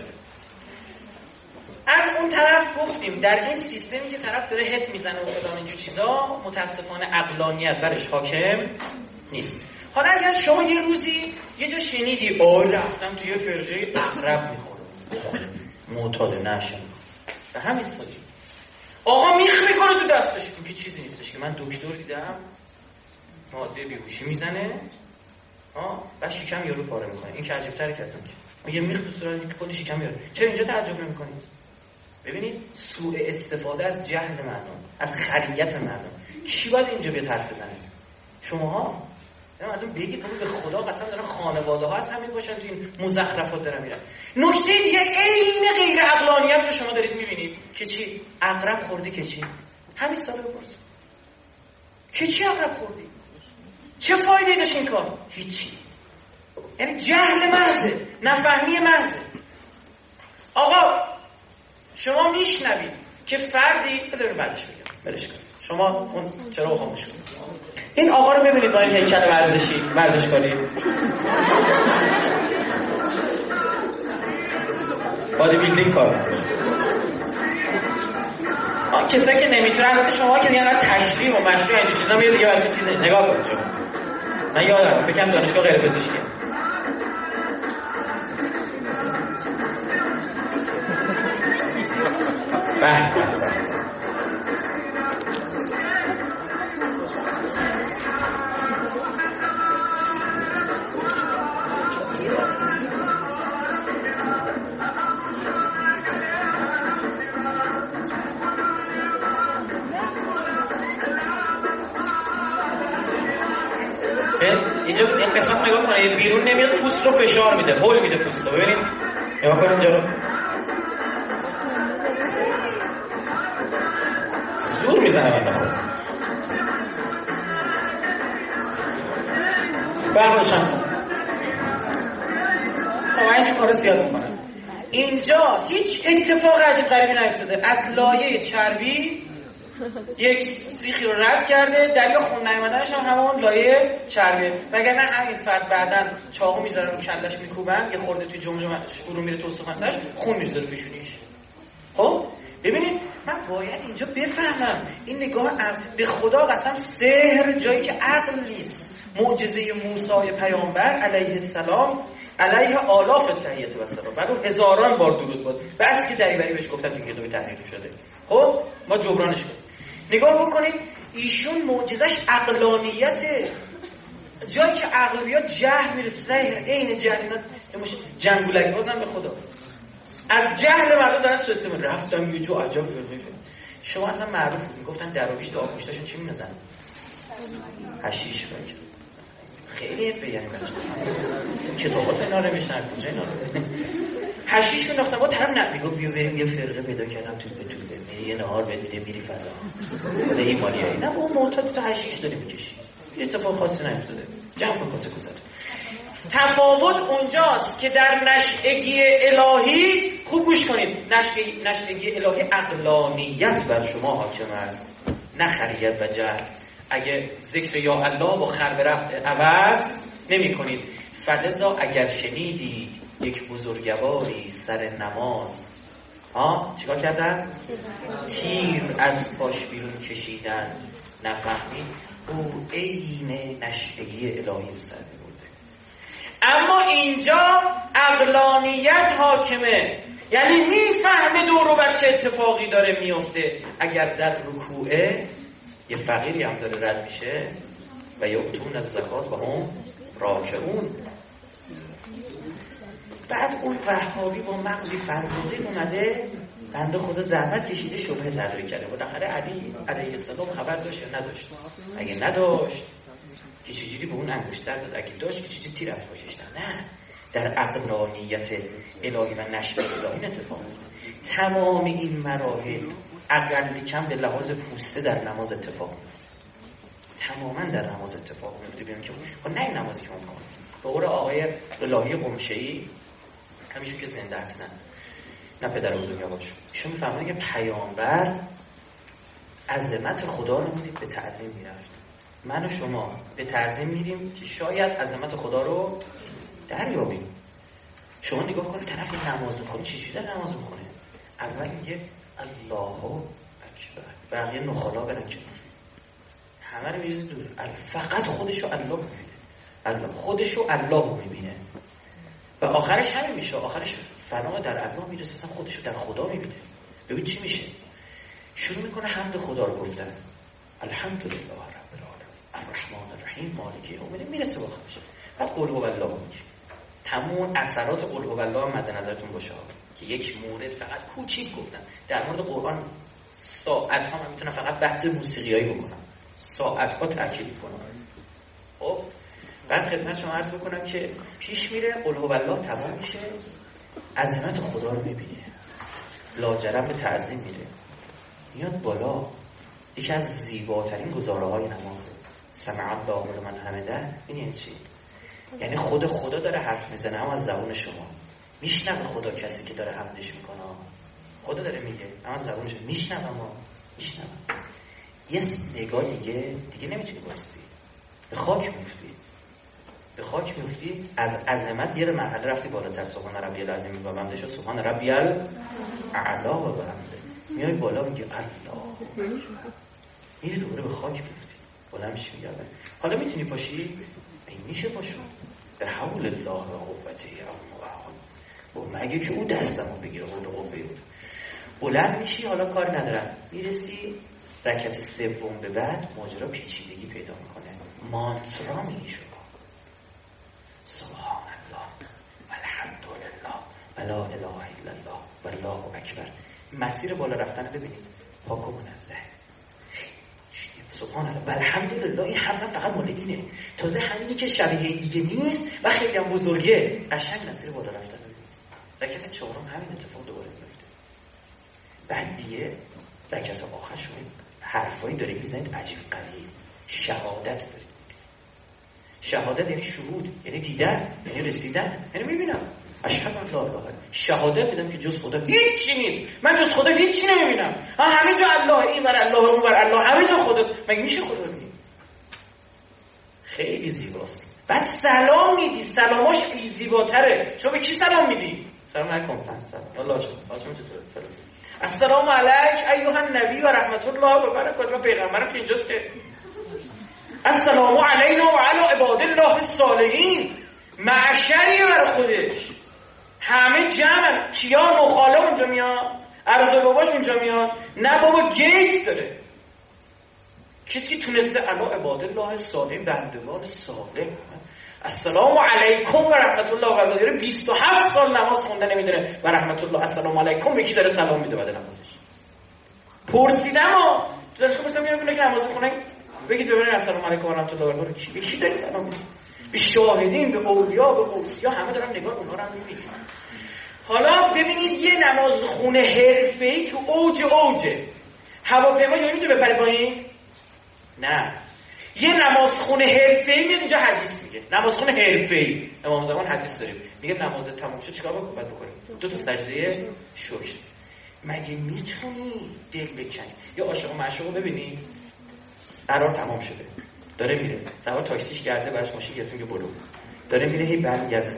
از اون طرف گفتیم در این سیستمی که طرف داره هد میزنه و فلان اینجور چیزا متاسفانه عقلانیت برش حاکم نیست. حالا اگر شما یه روزی یه جا شنیدی آه رفتم توی فرقه عقرب میخوره معتاد نشم به همین سالی آقا میخ میکنه تو دستش، این که چیزی نیستش که من دکتر دیدم ماده بیهوشی میزنه ها و شکم یارو پاره میکنه، این که عجیب‌تره که اصلا میگه میخ تو صورت خود شکم یارو. چرا اینجا تعجب نمی‌کنید؟ ببینید سوء استفاده از جهل مردم، از خریت مردم. کی باید اینجا بیاد حرف بزنه؟ شماها. نه مردم بگید اون به خدا قسم دارن خانواده ها از همین باشن تو این مزخرفات دارن میرن. نکته دیگه عین غیر عقلانیت رو شما دارید میبینید که چی؟ عقرب خوردی که چی؟ همین سال بپرس. که چی عقرب خوردی؟ چه فایده داشت این کار؟ هیچی. یعنی جهل محضه، نفهمی محضه. آقا شما میشنوید که فردی بذارید بعدش بگم بلش کن شما اون چرا خاموش کنید. این آقا رو ببینید با این هیکل ورزشی ورزشکاری بادی بیلدینگ کار آن کسایی که نمیتونه البته شما که دیگه تشریح و مشروع اینجور چیزا میاد دیگه براتون چیز نگاه کنید. شما من یادم فکر کنم دانشگاه غیر پزشکی به اینجا این قسمت نگاه کنید بیرون نمیاد پوست رو فشار میده هول میده پوست رو ببینید نگاه کنید اینجا رو زور میزنه من نخور برموشم خب این که کار زیاد میکنه. اینجا هیچ اتفاق عجیب غریبی نیفتاده. از لایه چربی یک سیخی رو رد کرده، دلیل خون نیامدنش هم همون لایه چربی. وگرنه همین فرد بعدن چاقو میذارن رو کلش میکوبن یه خورده توی جمجمه فرو میره تو استخوان سرش خون میذاره پیشونیش. خب ببینید من باید اینجا بفهمم این نگاه به خدا قسم سحر جایی که عقل نیست. معجزه موسی پیامبر علیه السلام علیه آلاف التحیات و السلام بعد هزاران بار درود باد بس که دریوری بهش گفتن که کتاب تحریف شده. خب ما جبرانش کنیم. نگاه بکنید ایشون معجزش عقلانیته. جایی که عقل بیاد جهل میره سحر عین جهل اینا جنگولک بازم به خدا از جهل مردم دارن سوء رفتم یه جو عجب فرقی. شما اصلا معروف میگفتن درویش تو آغوشتاشون چی می‌نزن؟ حشیش فکر خیلی بیانی بچه کتابات اینا رو میشن کجا اینا رو حشیش می‌ناختن با طرف نه میگفت بیا بریم یه فرقه پیدا کردم تو بتونه میری یه نهار بده میری فضا خود ایمانیایی نه اون معتاد تو حشیش داری میکشی یه اتفاق خاصی نیفتاده جمع کن کاسه کوزت. تفاوت اونجاست که در نشئگی الهی خوب گوش کنید نشئگی الهی عقلانیت بر شما حاکم است نه خریت و جهل. اگه ذکر یا الله با خر برفت عوض نمی کنید. فلذا اگر شنیدید یک بزرگواری سر نماز ها چیکار کردن؟ تیر از پاش بیرون کشیدن نفهمید او عین نشئگی الهی به سر برده. اما اینجا عقلانیت حاکمه یعنی میفهمه دور و بر چه اتفاقی داره میفته. اگر در رکوعه یه فقیری هم داره رد میشه و یؤتون الزکات و هم راکعون بعد اون وهابی با مغزی فرموده اومده بنده خدا زحمت کشیده شبهه تدریک کرده. بالاخره علی علیه السلام خبر داشت یا نداشت؟ اگه نداشت که چجوری به اون انگشتر داد؟ اگه داشت که چجوری تیر از پاشش داد؟ نه در عقلانیت الهی و نشأه الهی اتفاق میفته. تمام این مراحل اقل کم به لحاظ پوسته در نماز اتفاق میفته. تماما در نماز اتفاق میفته. ببینیم که خب نه این نمازی که ما می‌خونیم به قول آقای الهی قمشه‌ای همیشه که زنده هستن نه پدر بزرگوارش ایشون می‌فرمایند که پیامبر عظمت خدا رو می‌دید به تعظیم می‌رفت من و شما به تعظیم میریم که شاید عظمت خدا رو دریابیم. شما نگاه کنید طرف یک نماز میخونه، چجوری داره نماز میخونه؟ اول میگه الله اکبر، بقیه نخالا برن کنار، همه رو میریزه دور، فقط خودشو الله میبینه، الله خودشو الله میبینه و آخرش همین میشه، آخرش فنا در الله میرسه، اصلا خودشو در خدا میبینه. ببین چی میشه، شروع میکنه حمد خدا رو گفتن، الحمدلله رب العالمین الرحمن الرحیم مالک یوم الدین، میرسه با خودش. بعد قل هو الله میگه. تمام اثرات قل هو الله مد نظرتون باشه که یک مورد فقط کوچیک گفتن. در مورد قرآن ساعت ها من میتونم فقط بحث موسیقیایی بکنم، ساعت ها تاکید کنم. خب بعد خدمت شما عرض بکنم که پیش میره، قل هو الله تمام میشه، عظمت خدا رو میبینه، لاجرم به تعظیم میره، میاد بالا. یکی از زیباترین گزاره های نمازه، سمع الله لمن حمده. این یعنی چی؟ یعنی خود خدا داره حرف میزنه هم از زبون شما، میشنوه خدا کسی که داره حمدش میکنه، خدا داره میگه هم از زبونش میشنوه، ما میشنوه. یه نگاه دیگه دیگه نمیتونی بایستی، به خاک میفتی، به خاک میفتی، از عظمت یه مرحله رفتی بالاتر. سبحان ربی العظیم و بحمده شد، سبحان ربی الاعلی و بحمده، میای بالا میگه الله، میری دوباره به خاک میفتی، بالا میشی میگه حالا میتونی پاشی؟ این میشه پاشو، به حول الله و قوته او مگه که او دستمو بگیره، حول قوه بود. بلند میشی، حالا کار ندارم، میرسی رکعت سوم به بعد ماجرا پیچیدگی پیدا میکنه، مانترا میگی شما سبحان الله والحمدلله و لا اله الا الله والله اکبر. مسیر بالا رفتن ببینید پاک و منزه، سبحان الله والحمدلله. این حمد فقط مال اینه، تازه همینی که شبیه دیگه نیست و خیلی هم بزرگه. قشنگ مسیر بالا رفتن ببینید. رکعت چهارم همین اتفاق دوباره میفته. بعد دیگه رکعت آخر شما حرفایی دارید میزنید عجیب غریب، شهادت دارید. شهادت یعنی شهود، یعنی دیدن، یعنی رسیدن، یعنی میبینم اشهد ان لا اله الا الله. شهادت میدم که جز خدا هیچی نیست، من جز خدا هیچی نمیبینم. ها همه جا الله، این ور الله، اون ور الله، همه جا خداست. مگه میشه خدا رو ببینیم؟ خیلی زیباست. بعد سلام میدی، سلاماش خیلی زیباتره. شما به کی سلام میدی؟ سلام علیکم. سلام الله جان. آجام چطوره؟ السلام علیک ایها النبی و رحمت الله و برکاته. پیغمبرم که اینجاست که السلام علینا و علی عباد الله الصالحین. معشریه برای خودش، همه جمعن. کیا؟ نخاله اونجا میاد، عرض باباش اونجا میاد، نه بابا گیت داره. کسی که تونسته علی عباد الله الصالحین، بندگان صالح. السلام علیکم و رحمت الله و برکاته. بیست و هفت سال نماز خونده نمیدونه و رحمت الله السلام علیکم به کی داره سلام میده بعد نمازش. پرسیدم ها تو دلش پرسیدم میگم که نماز میخونه بگید ببینید السلام علیکم و رحمت الله و برکاته به کی داره سلام میده؟ به شاهدین، به اولیا، به اوصیا، همه دارن نگاه اونها رو هم میبینن. حالا ببینید یه نماز خونه حرفه‌ای تو اوج اوجه. هواپیما یا میتونه بپره پایین؟ نه. یه نمازخونه حرفه‌ای میاد اینجا حدیث میگه، نمازخونه حرفه‌ای. امام زمان حدیث داریم میگه نماز تموم شد چیکار باید بکنیم؟ دو تا سجده شکر. مگه میتونی دل بکنی؟ یا عاشق و معشوقو ببینید قرار تمام شده، داره میره، سوار تاکسیش کرده، براش ماشین گرفتیم که برو، داره میره، هی برمیگرده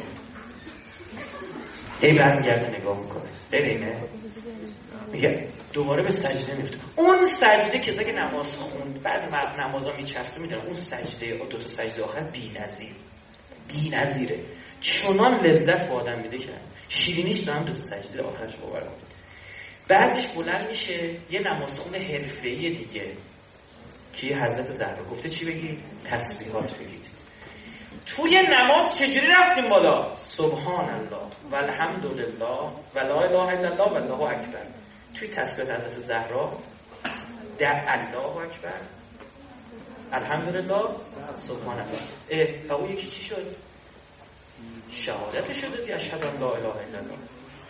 هی برمیگرده نگاه میکنه، ببینه میگه دوباره به سجده میفته. اون سجده کسی که نماز خوند، بعضی نمازا میچسته میدونن اون سجده، دو تا سجده آخر بی‌نظیر بی‌نظیره، چنان لذت به آدم میده که شیرینیش دارم دو تا سجده آخرش باور کنید. بعدش بلند میشه یه نمازخون حرفه‌ای دیگه که حضرت زهرا گفته چی بگید؟ تسبیحات بگید. توی نماز چجوری رفتیم بالا؟ سبحان الله والحمدلله و لا اله الا الله والله اکبر. توی تسبیحات حضرت زهرا در الله اکبر، الحمدلله، سبحان الله. اه و اون یکی چی شد؟ شهادت شد دی اشهد ان لا اله الا الله.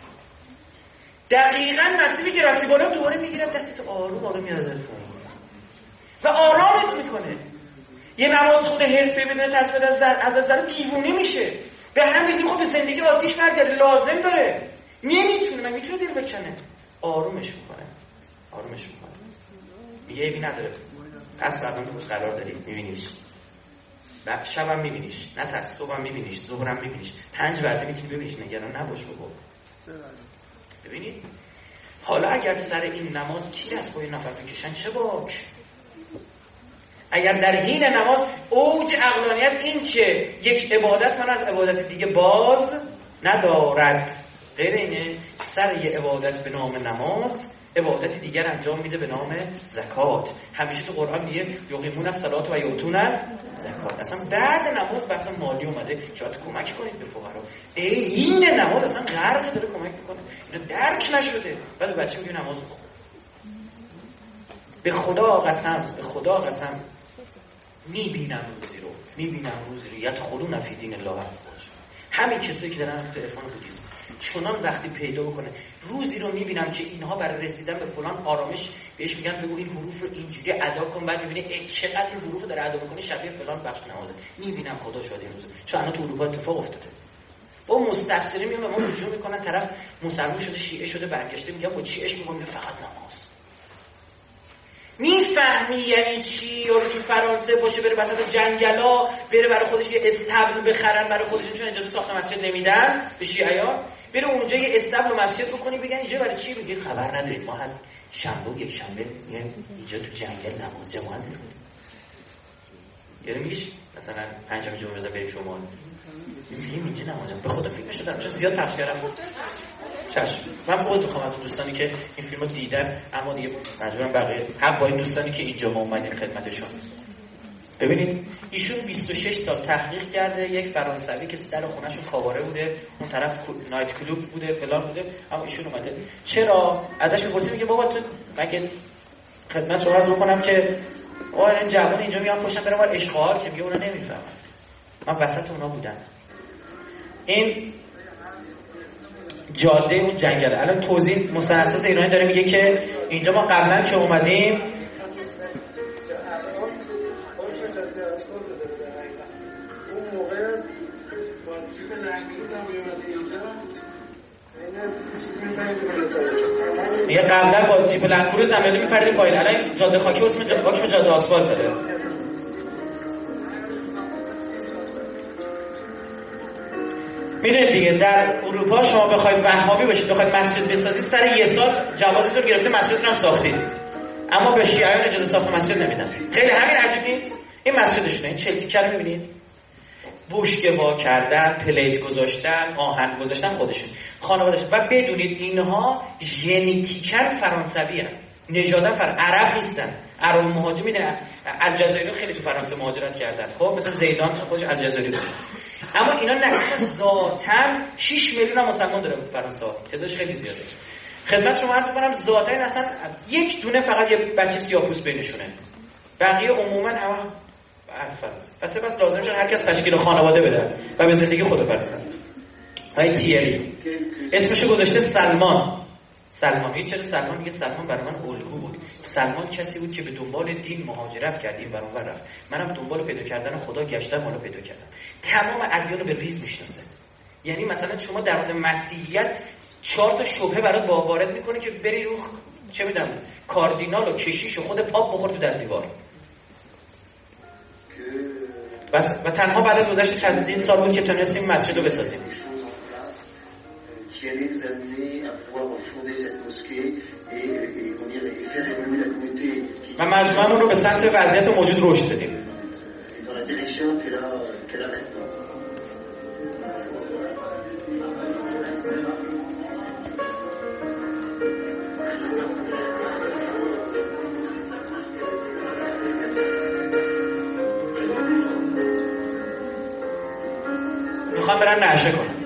دقیقاً مسیری که رفتی بالا دوباره میگیره دستت آروم آروم میاد و آرامت میکنه. یه نمازخونه حرفه‌ای بدون تسبیح از از نظر دیوونه میشه. به هم ریزی خب به زندگی عادیش برگرده، لازم داره، نمیتونه، من میتونه دل بکنه، آرومش میکنه، آرومش میکنه، میگه ایبی نداره، پس فردا روز قرار داری میبینیش، و شبم میبینیش، نه تا صبحم میبینیش، ظهرم میبینیش، پنج وعده میتونی ببینیش، نگران نباش بابا. ببینید حالا اگر سر این نماز تیر از پای نفر بکشن چه باک؟ اگر در حین نماز اوج عقلانیت این که یک عبادت من از عبادت دیگه باز ندارد، غیر اینه سر یه عبادت به نام نماز عبادت دیگر انجام میده به نام زکات. همیشه تو قرآن میگه یقیمون الصلاة و یؤتون الزکات. اصلا بعد نماز بحث مالی اومده که باید کمک کنید به فقرا. این نماز اصلا غرق داره کمک میکنه، اینو درک نشده. ولی بچه میگه نماز بخون. به خدا قسم، به خدا قسم میبینم روزی رو، میبینم روزی رو یدخلون فی دین الله افواج. همین کسایی که دارن تلفن بودیسم چونان وقتی پیدا بکنه روزی رو میبینم که اینها برای رسیدن به فلان آرامش بهش میگن بگو این حروف رو اینجوری ادا کن، بعد میبینی چقدر این حروف رو داره ادا میکنه شبیه فلان بخش نمازه. میبینم خدا شاید این روز چون الان تو اروپا اتفاق افتاده. با مستبصرین میان ما رجوع میکنن، طرف مسلمان شده شیعه شده برگشته میگن با چی عشق میکنه فقط نماز. میفهمی یعنی چی؟ یا تو فرانسه باشه بره وسط جنگلا بره برای خودش یه استبل بخرن برای خودشون چون اجازه ساخت مسجد نمیدن به شیعیان، بره اونجا یه استبل و مسجد بکنی بگن اینجا برای چی؟ میگه خبر ندارید ما هر شنبه و یک شنبه میایم اینجا تو جنگل نماز جماعت میخونیم. یعنی میگیش مثلا پنجم جمعه بزن بریم شما میگیم اینجا نماز به خدا فکر نشدم چون زیاد پخش کردم بود. چشم من عذر میخوام از اون دوستانی که این فیلمو دیدن اما دیگه مجبورم بقیه حق با این دوستانی که اینجا ما اومدین خدمتشون. ببینید ایشون بیست و شش سال تحقیق کرده، یک فرانسوی که در خونه‌شون کاباره بوده، اون طرف نایت کلوب بوده فلان بوده، اما ایشون اومده چرا ازش میپرسید میگه بابا تو مگه خدمت شما عرض بکنم که آ این جوان اینجا میان پشتم برام اشغال که میگه اونا نمیفهمن، من وسط اونا بودم. این جاده اون جنگل الان توضیح مستند ایرانی داره میگه که اینجا ما قبلا که اومدیم اون موقع با تریپ لنگروز هم میومده اینجا میگه قبلا با تریپ لنگروز هم میپردیم پایین، الان جاده خاکی اسم جاده جاده آسفالت داره. میدونید دیگه در اروپا شما بخواید وهابی باشید بخواید مسجد بسازید سر یه سال جوازتون گرفته مسجدتون هم ساختید، اما به شیعیان اجازه ساخت مسجد نمیدن. خیلی همین عجیب نیست؟ این مسجدشونه، این چلتی کلو میبینید بشکه وا کردن، پلیت گذاشتن، آهن گذاشتن خودشون خانواده‌اش و بدونید اینها ژنتیکاً فرانسوی هستند، نژادن فر عرب نیستن. عرب مهاجرین الجزایر خیلی تو فرانسه مهاجرت کردن، خب مثلا زیدان خودش الجزایری بود، اما اینا نه ذاتاً شش میلیون مسلمان داره فرانسه، تعدادش خیلی زیاده. خدمت شما عرض کنم ذاتاً اصلا یک دونه فقط یه بچه سیاه‌پوست بینشونه، بقیه عموما همه فرانسه. پس بس لازم شد هر کس تشکیل خانواده بده و به زندگی خود برسن. های تیری اسمشو گذاشته سلمان. سلمان یه چرا سلمان میگه؟ سلمان برای من الگو بود. سلمان کسی بود که به دنبال دین مهاجرت کرد، این برون رفت. منم دنبال پیدا کردن خدا گشتم، اونو پیدا کردم. تمام ادیان رو به ریز میشناسه. یعنی مثلا شما در مورد مسیحیت چهار تا شبهه برات وارد میکنه که بری رو چه میدونم کاردینال و کشیش و خود پاپ بخور تو در دیوار. بس و تنها بعد از گذشت چندین سال بود که تونستیم مسجد رو بسازیم. qui allait nous amener à pouvoir fonder cette mosquée et, et, on dirait, et faire évoluer la communauté. و مجموعمون رو به سمت وضعیت موجود رشد دادیم. Dans la direction qu'elle a, qu'elle a maintenant. میخوام برن نعشه کنم.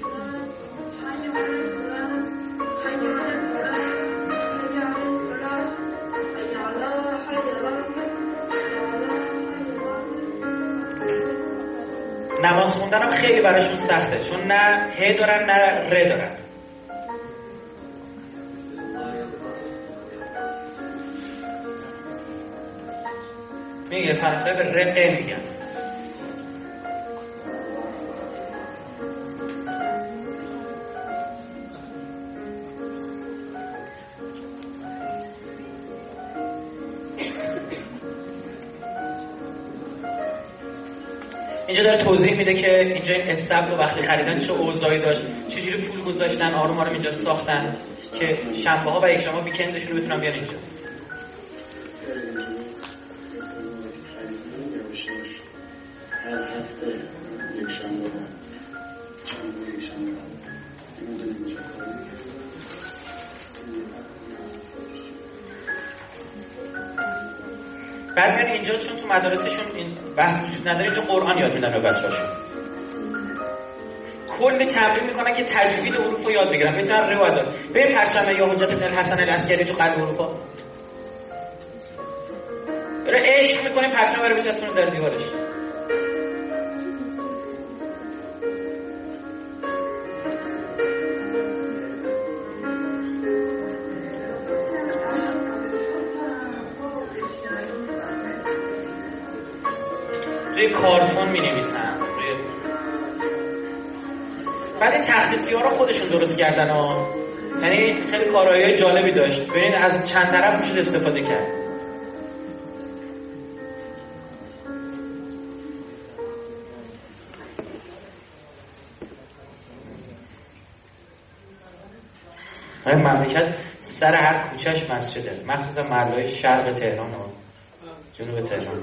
نماز خوندنم خیلی براشون سخته چون نه ه دارن نه ر دارن. میگه فرانسه به ر ق میگن. اینجا داره توضیح میده که اینجا این استبل و وقتی خریدن چه اوضاعی داشت، چجوری پول گذاشتن، آروم آروم اینجا ساختن که شنبه ها و یک شنبه ویکندشون رو بتونن بیان اینجا. هر هفته یک شنبه ها شنبه یک شنبه ها بعد میان اینجا چون تو مدارسشون این بحث وجود نداره اینجا قرآن یاد میدن به بچه‌هاشون. کلی تمرین میکنن که تجوید حروف رو یاد بگیرن بتونن رو ادا. ببین پرچم یا حجت بن الحسن العسکری تو قلب اروپا. داره عشق میکنه پرچم رو بچسبونه در دیوارش. روی کارتون می نویسن روی... بعد این تخلیصی ها رو خودشون درست کردن ها. یعنی خیلی کارایی جالبی داشت. ببینید از چند طرف میشه استفاده کرد. این مملکت سر هر کوچهش مسجده، مخصوصا محله‌های شرق تهران و جنوب تهران.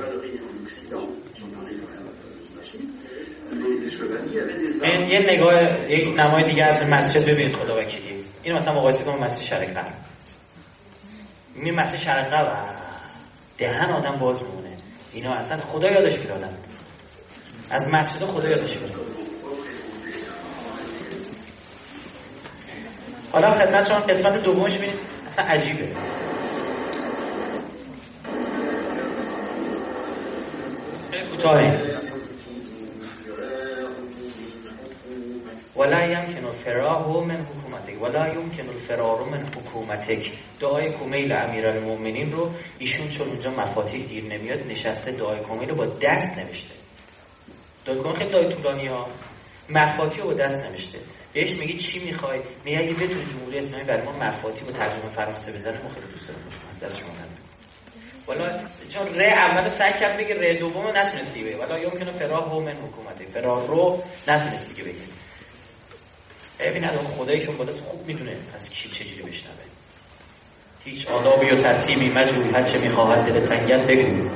این یه نگاه یک نمای دیگه از مسجد ببینید خدا وکیلی. اینو مثلا مقایسه کنم مسجد شرقه. این مسجد شرقه و دهن آدم باز میمونه. اینا اصلا خدا یادش میاد. از مسجد خدا یادش میاد. حالا خدمت شما قسمت دومش ببینید اصلا عجیبه. خیلی کوتاهه. ولا يمكن الفرار من حکومتک ولا يمكن الفرار من حکومتک. دعای کمیل امیرالمومنین رو ایشون چون اونجا مفاتیح گیر نمیاد نشسته دعای کمیل رو با دست نوشته. دعای کمیل خیلی دعای طولانی ها. مفاتیح رو با دست نوشته. بهش میگی چی میخوای؟ میگه اگه بتونی جمهوری اسلامی برای ما مفاتیح و ترجمه فرانسه بزنه ما خیلی دوست داریم دست شما نمیدونم. والا چون ر اول سعی کرد بگه ر دومو نتونستی بگی. والا يمكن فرار من حکومتک. فرار رو نتونستی که بگی. ببین الان خدایی که اون بالاست خوب میدونه از کی چجوری بشنوه. هیچ آدابی و ترتیبی مجوی هر چه میخواهد دل تنگت بگو.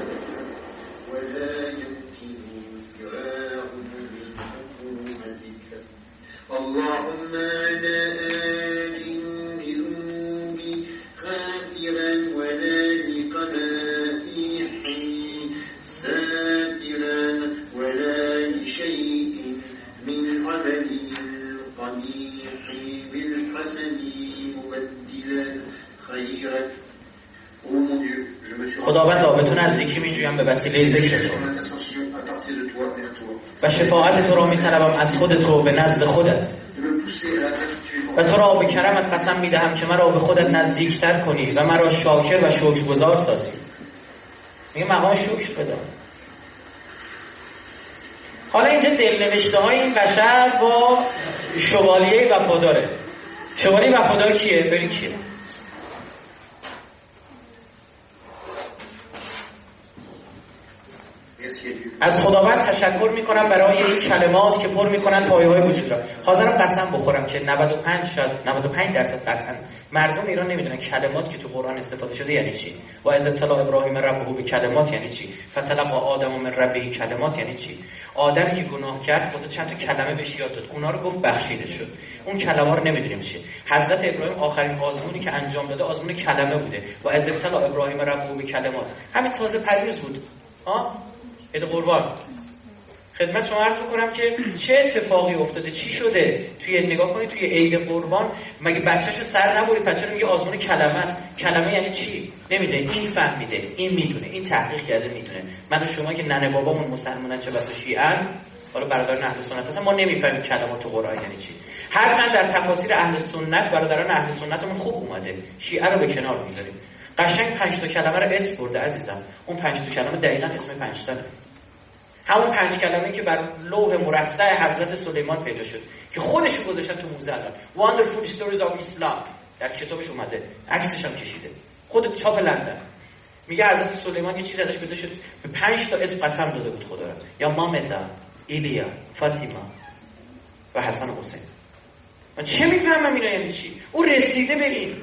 اللهم لا آتني ذنوبي غافرا ولا لقبائحي ساترا ولا لشيء من عملي قبيح بالحسن مبدلا خيرا. خداوندا به تو نزدیکی میجویم به وسیله ذکر تو و شفاعت تو را میطلبم از خود تو به نزد خودت و تو را به کرمت قسم میدهم که مرا به خودت نزدیکتر کنی و مرا شاکر و شکرگزار سازی. میگه مقام شکر بده. حالا اینجا دلنوشته های این بشر با شوالیه وفاداره. شوالیه وفادار کیه؟ بریم کیه؟ از خداوند تشکر میکنم برای این کلمات که پر میکنن پایه های وجود را. حاضرم قسم بخورم که نود و پنج شاید نود و پنج درصد قطعا مردم ایران نمیدونن کلمات که تو قرآن استفاده شده یعنی چی. و از ابتلا ابراهیم ربه به کلمات یعنی چی. فتلقی آدم من ربه کلمات یعنی چی. آدمی که گناه کرد خدا چند تا کلمه بهش یاد داد، اونا رو گفت بخشیده شد. اون کلمه رو نمیدونیم چیه. حضرت ابراهیم آخرین آزمونی که انجام داده آزمون کلمه بوده. و از ابتلا ابراهیم ربه به کلمات همین تازه پریز بود. ها عید قربان. خدمت شما عرض میکنم که چه اتفاقی افتاده، چی شده. توی نگاه کنید توی عید قربان مگه بچه‌شو سر نبرید، بچه‌شو میگه آزمون کلمه است. کلمه یعنی چی؟ نمیدونه. این فهمیده، این میدونه، این تحقیق کرده میدونه. من و شما که ننه بابامون مسلمانن چه بسا شیعه‌ن، حالا برادران اهل سنت هستن، ما نمیفهمیم کلمات تو قرآن یعنی چی. هرچند در تفاسیر اهل سنت برادران اهل سنتمون خوب اومده، شیعه رو به کنار میذاریم. قشنگ پنج تا کلمه رو اسم برده عزیزم. اون پنج تا کلمه دقیقاً اسم پنج تاست. همون پنج کلمه‌ای که بر لوح مرصع حضرت سلیمان پیدا شد که خودش گذاشتن تو موزه الان. Wonderful Stories of Islam در کتابش اومده، عکسش هم کشیده. خود چاپ لندن. میگه حضرت سلیمان یه چیز ازش پیدا شد به پنج تا اسم قسم داده بود خدا را، یا مامدا، ایلیا، فاطیما و حسن و حسین. من چه میفهمم اینا یعنی چی؟ او رسیده به این.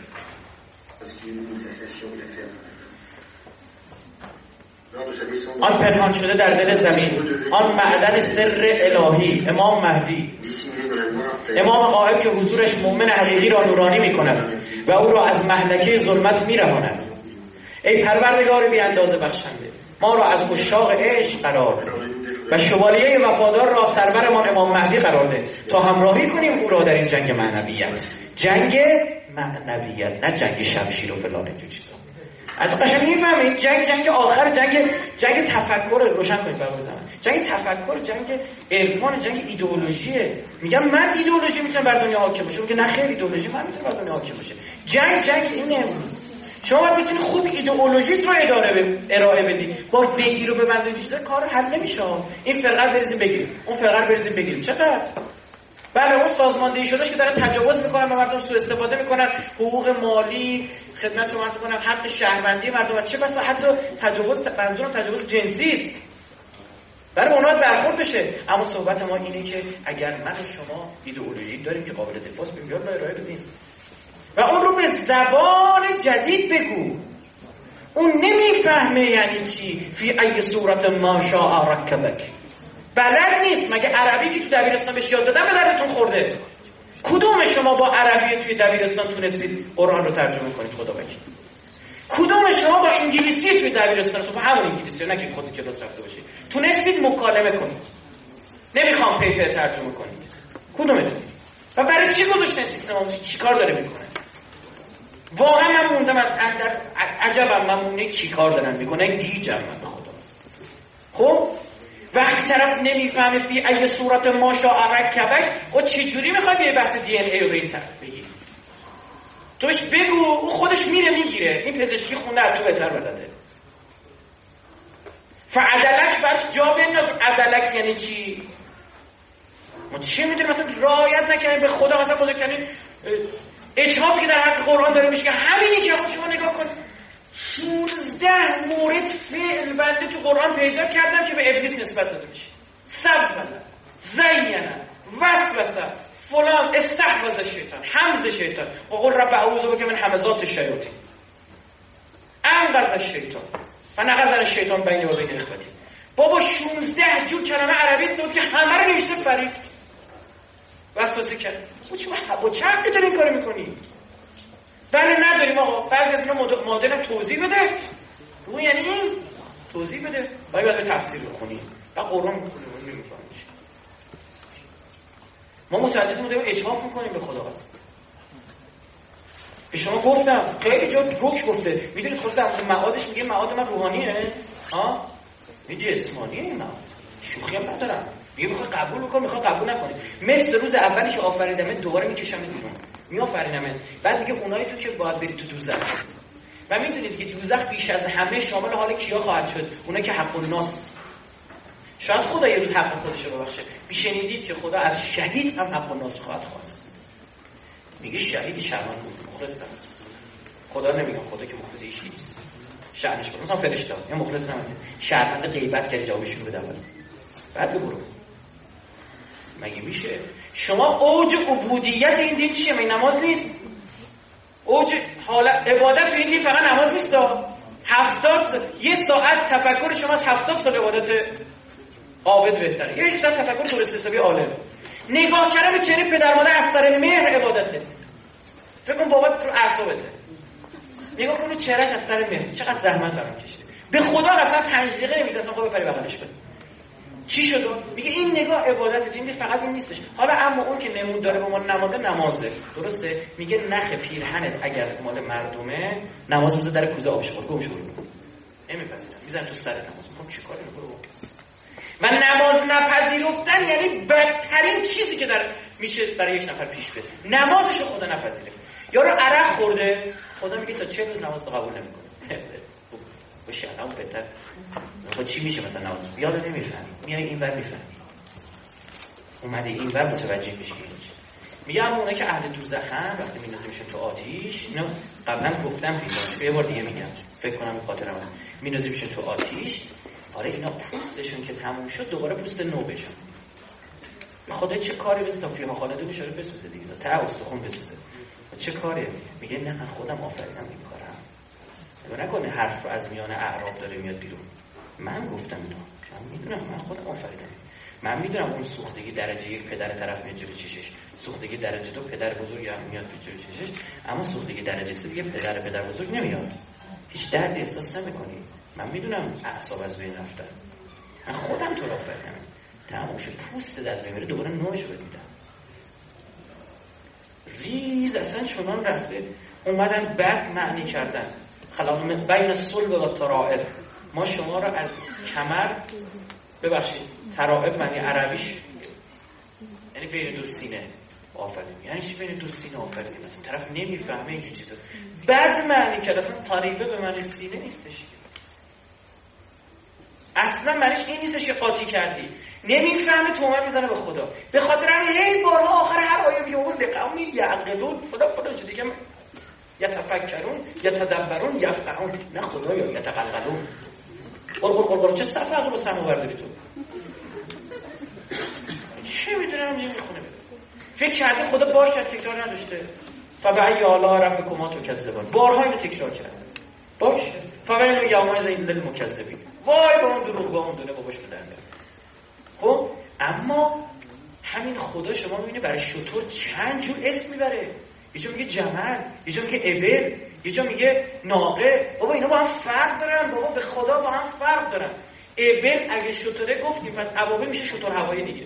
آن پنهان شده در دل زمین، آن معدن سر الهی، امام مهدی، امام غائب که حضورش مؤمن حقیقی را نورانی می‌کند و او را از مهلکه ظلمت می‌رهاند. ای پروردگار بی اندازه بخشنده، ما را از عشاق عشق قرار ده و شوالیه وفادار را سرورمان امام مهدی قرار ده تا همراهی کنیم او را در این جنگ معنویت. جنگ معنویت، نه جنگ شمشیر و فلان اینجور چیزا. از قشنگ میفهمید جنگ جنگ آخر، جنگ جنگ تفکر. روشن کنید برای زمان. جنگ تفکر، جنگ عرفان، جنگ ایدئولوژیه. میگم من ایدئولوژی میتونم بر دنیا حاکم باشه، میگه نه خیر ایدئولوژی من میتونه بر دنیا حاکم باشه. جنگ جنگ اینه. امروز شما باید میتونید خوب ایدئولوژیت رو اداره ارائه بدی، با بگیر و ببندید چیزا کار حل نمیشه. این فرقه بریزیم بگیریم، اون فرقه بریزیم بگیریم. چقدر بله اون سازماندهی شدهش که دارن تجاوز میکنن و مردم سوء استفاده میکنن، حقوق مالی خدمت رو عرض کنم، حق شهروندی مردم، چه بسا حتی تجاوز، منظورم تجاوز جنسی است، برای اونها برخورد بشه. اما صحبت ما اینه که اگر من و شما ایدئولوژی داریم که قابل دفاع است، بیار ارائه بدیم و اون رو به زبان جدید بگو. اون نمیفهمه یعنی چی فی ای صورت ما شاء رکبک، بلد نیست. مگه عربی که تو دبیرستان بهش یاد دادن به دردتون خورده؟ کدوم شما با عربی توی دبیرستان تونستید قرآن رو ترجمه کنید؟ خدا وکیل. کدوم شما با انگلیسی توی دبیرستان، تو با همون انگلیسی، نه که خودت کلاس رفته باشید، تونستید مکالمه کنید؟ نمیخوام پیپر ترجمه کنید. کدومتون؟ و برای چی گذاشتن سیستم آموزشی؟ چیکار داره میکنه؟ واقعا من موندم در عجبم، من موندم چیکار دارن میکنه، گیجم من به خدا. خب وقتی طرف نمیفهمه فی ای صورت ما شاء رکبک، او چجوری میخواد یه بحث دی ان ای رو به این طرف بگی؟ توش بگو، او خودش میره میگیره. این پزشکی خونده از تو بهتر بلده. فعدلک برش جا بنداز. عدلک یعنی چی؟ ما چی میدونیم؟ مثلا رعایت نکنیم به خدا، مثلا بزرگترین اجحافی که در حق قرآن داره میشه که همینی که شما نگاه کنید شانزده مورد فعل بنده تو قرآن پیدا کردم که به ابلیس نسبت داده میشه. سبلا، زینا، وسوسه، فلان، استحوذ شیطان، حمز شیطان، و قل رب اعوذ بک من همزات الشیاطین، انقذ الشیطان و نقذ الشیطان بین و بین اخوتی. بابا شانزده جور کلمه عربی است که همه رو نوشته فریفت وسوسه کرد. خب چه با چه حقی داری این کارو میکنی؟ بله نداریم آقا، بعضی از اینا مدرن توضیح بده. اون یعنی این توضیح بده، باید باید به تفسیر بخونیم و قرآن بخونیم. اون نمیفهمیم ما متوجه بودیم اجحاف میکنیم به خدا قسم. به شما گفتم خیلی جا روک گفته، میدونید خود در معادش میگه معاد من روحانیه، ها این جسمانیه. این معاد شوخی هم ندارم، میگه میخواد قبول بکن، میخواد قبول نکنی. مثل روز اولی که آفریدمت دوباره میکشم بیرون، میآفرینمت. بعد میگه اونایی تو که باید بری تو دوزخ. و میدونید که دوزخ بیش از همه شامل حال کیا خواهد شد؟ اونا که حق الناس. شاید خدا یه روز حق خودش رو ببخشه. میشنیدید که خدا از شهید هم حق الناس خواهد خواست. میگه شهید شرمان بود، مخلص نمیست. خدا نمیگم، خدا که مخلص هیچ نیست. شأنش بود. مثلا فرشته یا مخلص نمیست. شرمنده غیبت کرد جوابشون بده اول. بعد برو. مگه میشه؟ شما اوج عبودیت این دین چیه؟ مگه نماز نیست؟ اوج حالت عبادت تو این دین فقط نماز نیست. هفتاد سال یه ساعت تفکر شما از هفتاد سال عبادت عابد بهتره. یک ساعت تفکر درست حسابی عالم. نگاه کردن به چهره پدر مادر از سر مهر عبادته. فکر کن بابا تو اعصابته. نگاه کن چهرهش از سر مهر، چقدر زحمت برام کشیده. به خدا اصلا پنج دقیقه نمیذارم خب بپری بغلش کنی. چی شد؟ میگه این نگاه عبادت این فقط این نیستش. حالا اما اون که نمود داره به ما نماده نمازه. درسته؟ میگه نخ پیرهنت اگر مال مردمه نماز میذاره در کوزه آبش خورد گم شو. نمیپذیرم. میذارم تو سر نماز. میگم چیکار کنم برو. من نماز نپذیرفتن یعنی بدترین چیزی که در میشه برای یک نفر پیش بره. نمازشو خدا نپذیره. یارو عرق خورده، خدا میگه تا چه روز نماز قبول نمیکنه. باشه الان بهتر. خب چی میشه مثلا نماز؟ یاد نمیفهمی. میای اینور میفهمی. اومده اینور متوجه میشی. میگه اما اونایی که اهل دوزخن وقتی میندازه میشه تو آتیش، اینو قبلا گفتم فیلمش، یه بار دیگه میگم فکر کنم به خاطرم هست، میندازه میشه تو آتیش. آره اینا پوستشون که تموم شد دوباره پوست نو بشن. خدا چه کاری بزنه تا فیها خالدون اشاره بسوزه دیگه، تا استخون بسوزه. چه کاری؟ میگه نه من خودم آفریدم این کارم. نگاه نکنه حرف رو از میان اعراب داره میاد بیرون. من گفتم اینو، من میدونم، من خودم آفریدم. من میدونم اون سوختگی درجه یک پدر طرف میاد جلوی چشش، سوختگی درجه دو پدر بزرگ هم میاد جلوی چشش، اما سوختگی درجه سه دیگه پدر پدر بزرگ نمیاد. هیچ دردی احساس نمیکنی. من میدونم اعصاب از بین رفتن. من خودم تو را آفریدم. تمامش پوست از بین میره دوباره نوش رو میدم. ریز اصلا چنان رفته. اومدن بد معنی کردن. خلاق من بین الصلب و الترائب. ما شما را از کمر، ببخشید ترائب معنی عربیش یعنی بین دو سینه آفرینیم. یعنی چی بین دو سینه آفرینیم؟ مثلا طرف نمیفهمه این چیزا. بد معنی کرد. اصلا طریبه به معنی سینه نیستش. اصلا معنیش این نیستش که قاطی کردی. نمیفهمه تومه میزنه به خدا. به خاطر همین هی بارها آخر هر آیه میگه اون لقومی یعقلون فلان فلان چه دیگه یتفکرون یتدبرون یفقهون، نه خدایا یتقلقلون. قرقر قرقر چه صفحه رو سماور داری تو؟ چه میدونم نمیخونه. فکر کرده خدا بار کرد تکرار نداشته. فبأی آلاء ربکما تکذبان. بارها اینو تکرار کرد. باشه. فویل یومئذ للمکذبین. وای با اون دروغ با اون دونه باباش بدن. خب اما همین خدا شما میبینه برای شتر چند جور اسم میبره. یه جا میگه جمل، یه جا میگه ابل، یه جا میگه ناقه. بابا اینا با هم فرق دارن. بابا به خدا با هم فرق دارن. ابل اگه شتره گفتیم پس ابابل میشه شتر هوایی دیگه.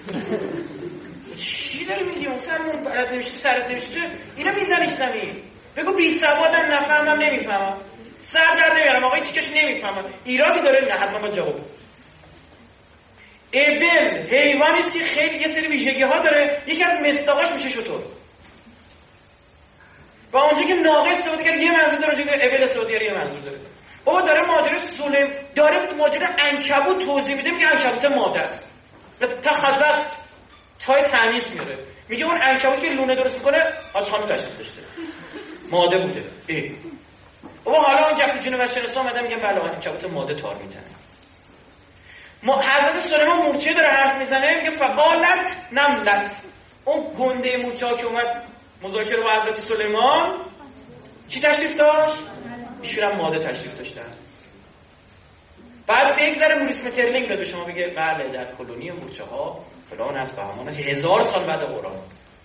چی داری میگی؟ اون سرمون برد نمیشه سرت نمیشه چه؟ اینا میزنیش زمین. بگو بی سوادم نفهمم نمیفهمم. سر در نمیارم آقای چیکش نمیفهمم. ایرادی داره؟ نه حتما با جواب. ابل حیوانی است که خیلی یه سری ویژگی ها داره. یکی از مصداقاش میشه شتر. و اونجا که ناقه استفاده کرد یه منظور داره، اونجا که ابل استفاده کرد یه منظور داره. بابا داره ماجرا سلیم داره ماجرا عنکبوت توضیح میده. میگه عنکبوت ماده است. تخذت تای تمیز میاره. میگه اون عنکبوت که لونه درست میکنه حاج خانم تشریف داشته. ماده بوده. ای بابا حالا اون جفت جنوب شناسا اومدن میگن بله عنکبوت ماده تار میزنه. ما حضرت سلیمان مورچه داره حرف میزنه میگه فقالت نملت. اون گنده مورچه ها که اومد مذاکره با حضرت سلیمان چی تشریف داشت؟ ایشون هم ماده تشریف داشتن. بعد بگذره موریس مترلینگ به شما بگه بله در کلونی مورچه ها فلان است بهمان است هزار سال بعد قرآن.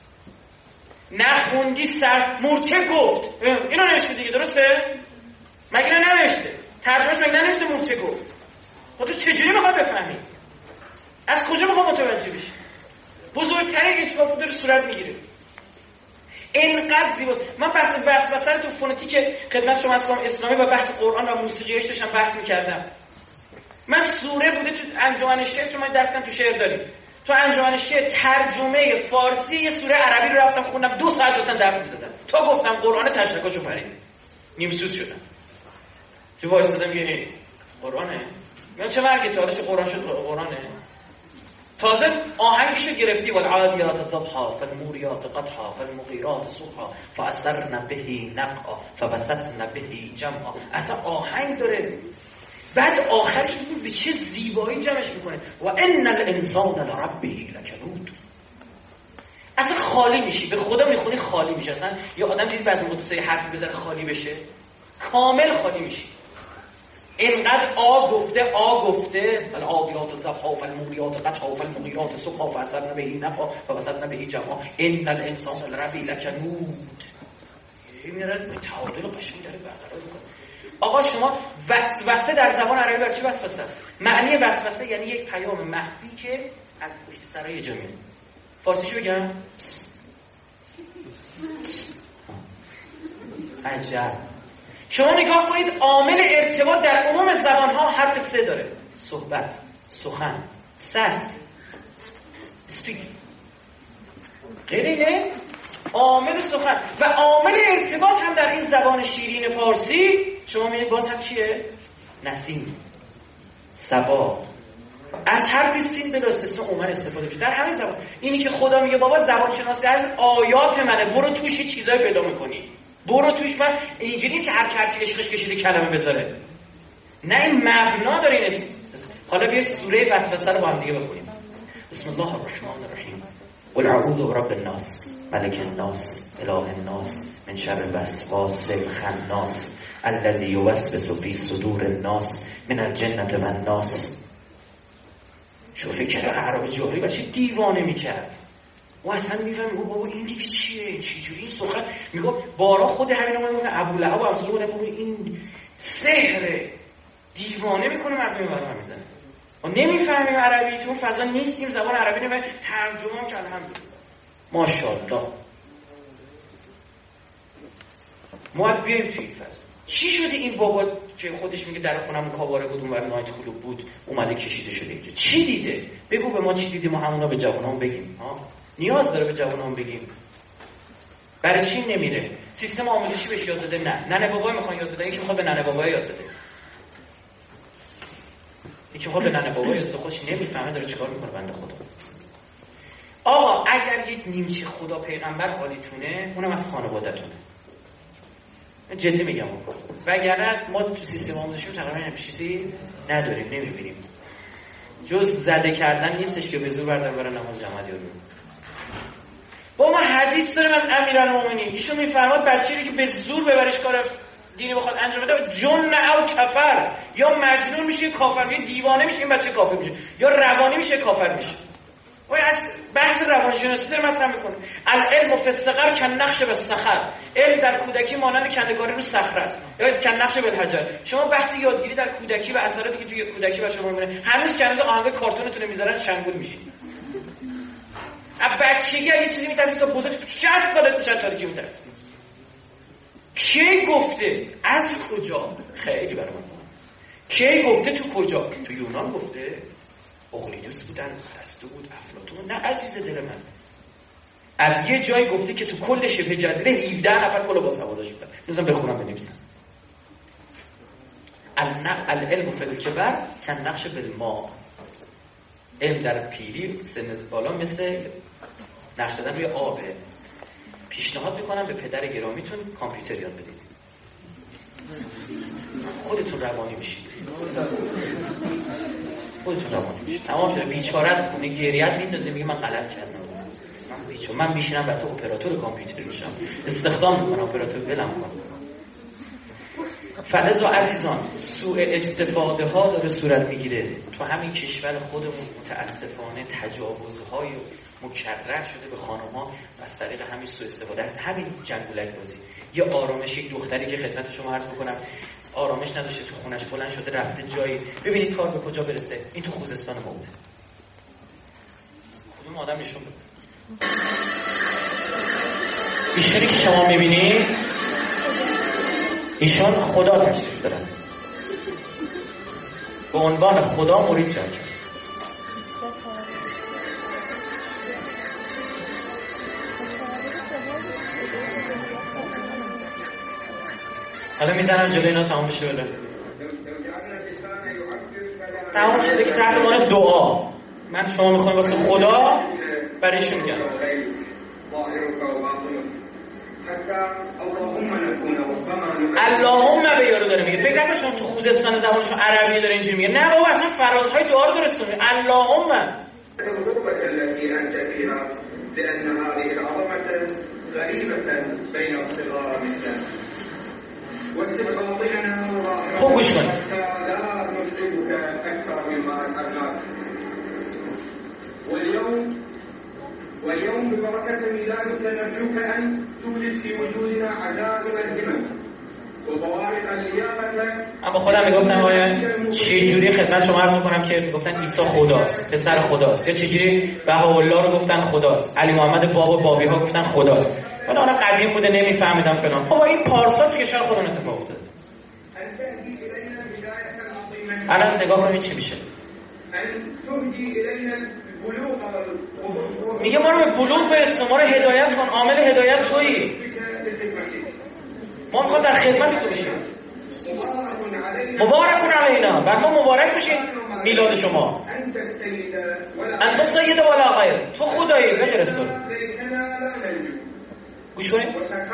نخوندی سر مورچه گفت اینو نوشته دیگه درسته؟ مگه نه نوشته؟ ترجمهش مگه ننوشته مورچه گفت؟ خودت چجوری میخوای بفهمی؟ از کجا میخوای متوجه بشی؟ بزرگترین اشتباه داره صورت میگیره. اینقدر زیباست. من بحث وسوسه رو تو فونتیک خدمت شما از کنم اسلامی و بحث قرآن و موسیقیش داشتم بحث میکردم. من سوره بوده تو انجمن شعر، چون من دستم تو شعر داریم، تو انجمن شعر ترجمه فارسی یه سوره عربی رو رفتم خوندم، دو ساعت داشتم درس می‌دادم تا گفتم قرآن تشریکاشو پرید نیم سوز شدم. تو وایسادم یه قرآنه یا چه مرگی تا حالا چه قرآن شد قرآنه. تازه آهنگشو گرفتی والعادیات ضبحا فالموریات قطحا فالمغیرات صبحا فاثرن به نقعا فبسطن به جمعا. اصلا آهنگ داره. بعد آخرش میگه به چه زیبایی جمعش میکنه و ان الانسان لربه لکنود. اصلا خالی میشی، به خدا میخونی خالی میشه. اصلا یا آدم دید بعضی موقع سه حرف بزنه خالی بشه، کامل خالی میشی. اینقدر آ گفته آ گفته والعادیات ضبحا فالموریات قطحا فالمغیرات صبحا فاثرن به نقعا فبسطن به جمعا ان الانسان لربه لکنود. این میره تعادل قشنگ داره برقرار میکنه. آقا شما وسوسه در زبان عربی برای چی وسوسه است؟ معنی وسوسه یعنی یک پیام مخفی که از پشت سرای یه جا میاد. فارسیشو بگم؟ عجب. شما نگاه کنید عامل ارتباط در عموم زبان‌ها حرف سه داره. صحبت، سخن، سس، speak. غیر اینه؟ عامل سخن و عامل ارتباط هم در این زبان شیرین فارسی شما می‌بینید باز هم چیه؟ نسیم، صبا، از حرف سین بلا استثنا اومن استفاده میشه در همین زبان. اینی که خدا میگه بابا زبان شناسی از آیات منه، برو توش یه چیزای پیدا میکنی، برو توش. من اینجوری نیست که هر کارتی عشقش کشیده کلمه بذاره، نه این مبنا داره. این حالا بیا سوره وسوسه رو با هم دیگه بخونیم. بسم الله الرحمن الرحیم. قل اعوذ برب الناس ملک الناس اله الناس من شر الوسواس الخناس الذي يوسوس في صدور الناس من الجنة والناس. شو فکر عرب جاهلی بچه دیوانه میکرد و اصلا میفهم میگو بابا این دیگه چیه، چی جوری این سخن میگو بارا خود همین رو میگفتن ابولهب و امثال بوده بابا این سحره، دیوانه میکنه مردمی برام میزنه. ما نمیفهمیم عربی، تو فضا نیستیم، زبان عربی نمیفهمیم، ترجمه هم که الحمدلله ماشاءالله ما بیایم توی این فضا. چی شده این بابا که خودش میگه در خونمون کاباره بود اون ور نایت کلوب بود اومده کشیده شده اینجا؟ چی دیده؟ بگو به ما چی دیدی، ما همونا به جوانان بگیم. ها نیاز داره به جوانان بگیم. برای چی نمیره؟ سیستم آموزشی بهش یاد داده؟ نه. ننه بابا میخوان یاد بدن، این که میخواد به ننه بابا یاد بده. این که میخواد به ننه بابا یاد بده خودش نمیفهمه داره چیکار میکنه بنده خدا. آقا اگر یک نیمچه خدا پیغمبر حالیتونه اونم از خانواده‌تونه. جدی میگم. وگرنه ما تو سیستم آموزشی تقریبا همچین چیزی نداریم، نمیبینیم. جز زده کردن نیستش که به زور بردار برای نماز جماعت یارو. با ما حدیث داریم از امیرالمومنین، ایشون میفرماد بچه‌ای که به زور ببرش کار دینی بخواد انجام بده جن او کفر، یا مجنون میشه یا کافر میشه، دیوانه میشه این بچه کافر میشه، یا روانی میشه کافر میشه. و از بحث روانشناسی داره مطرح میکنه. العلم فی الصغر کالنقش بالصخر. علم در کودکی مانند کنده‌کاری رو صخره است یا کالنقش بالحجر. شما بحث یادگیری در کودکی و اثراتی که توی کودکی بر شما میبینه هنوز که هنوز آهنگ کارتونتون میذارن شنگول میشید. از بچگی یه چیزی میترسید تا بزرگ شصت سالت میشه تاریکی میترسید. کی گفته؟ از کجا؟ خیلی برام کی گفته؟ تو کجا؟ تو یونان گفته؟ اقلیدوس بودن، ارسطو بود، افلاطون؟ نه عزیز دل من، از یه جایی گفته که تو کل شبه جزیره هفده نفر کلا باسواداش بودن. میذارم بخونم بنویسم. العلم فی الکبر کالنقش بالماء. علم در پیری سن بالا مثل نقش زدن روی آبه. پیشنهاد میکنم به پدر گرامیتون کامپیوتر یاد بدید، خودتون روانی میشید. خودتون روانی میشید. تمام شده. بیچارت کنه گریت میندازه میگه من غلط کردم. من بیچاره من میشینم برای تو اپراتور کامپیوتر میشم، استخدام میکنم اپراتور بلم کنم. فلذا عزیزان سوء استفاده ها داره صورت میگیره تو همین کشور خودمون. متاسفانه تجاوزهای مکرر شده به خانم‌ها و از طریق همین سوء استفاده از همین جنگولک بازی. یه آرامش، یک دختری که خدمت شما عرض می‌کنم آرامش نداشته تو خونش بلند شده رفته جایی، ببینید کار به کجا برسه. این تو خوزستان ما بوده. کدوم آدم نشون بده؟ ایشونی که شما می‌بینید ایشون خدا تشریف دارن، به عنوان خدا مرید جا کرد. حالا میزنم جلوی اینا تمام بشه. بله تمام شده که تحت عنوان دعا من شما میخوایم واسه خدا برایشون میگم اللهم به یارو داره میگه. فکر نکن چون تو خوزستان زبانشون عربی داره اینجوری میگه. نه بابا اصلا فرازهای دعا رو درست میگه. اللهم لأن هذه العظمة غريبة بين الصغار مثلنا واستبطاطنا خوب گوش کنید. لا نتعبك أكثر مما أتعبناك. واليوم واليوم ببركة ميلادك نرجوك أن تولد في وجودنا عزائم الهمم وبوارق اللياقة. اما خودم میگفتم آیا چجوری خدمت شما عرض میکنم که گفتن عیسی خداست، پسر خداست، یا چجوری بهاءالله رو گفتن خداست، علی محمد باب و بابی ها گفتن خداست. ولی آنها قدیم بوده نمیفهمیدم فلان. بابا این پارسال تو کشور خودمون اتفاق افتاده. الان نگاه کنید چی میشه. میگه ما رو به بلوغ برسون، ما رو هدایت کن، عامل هدایت تویی. ما میخوام در خدمت تو بشیم. مبارکون علینا، بر ما مبارک بشین میلاد شما. انت سید ولا غیر، تو خدایی بغیر از تو. گوش کنید.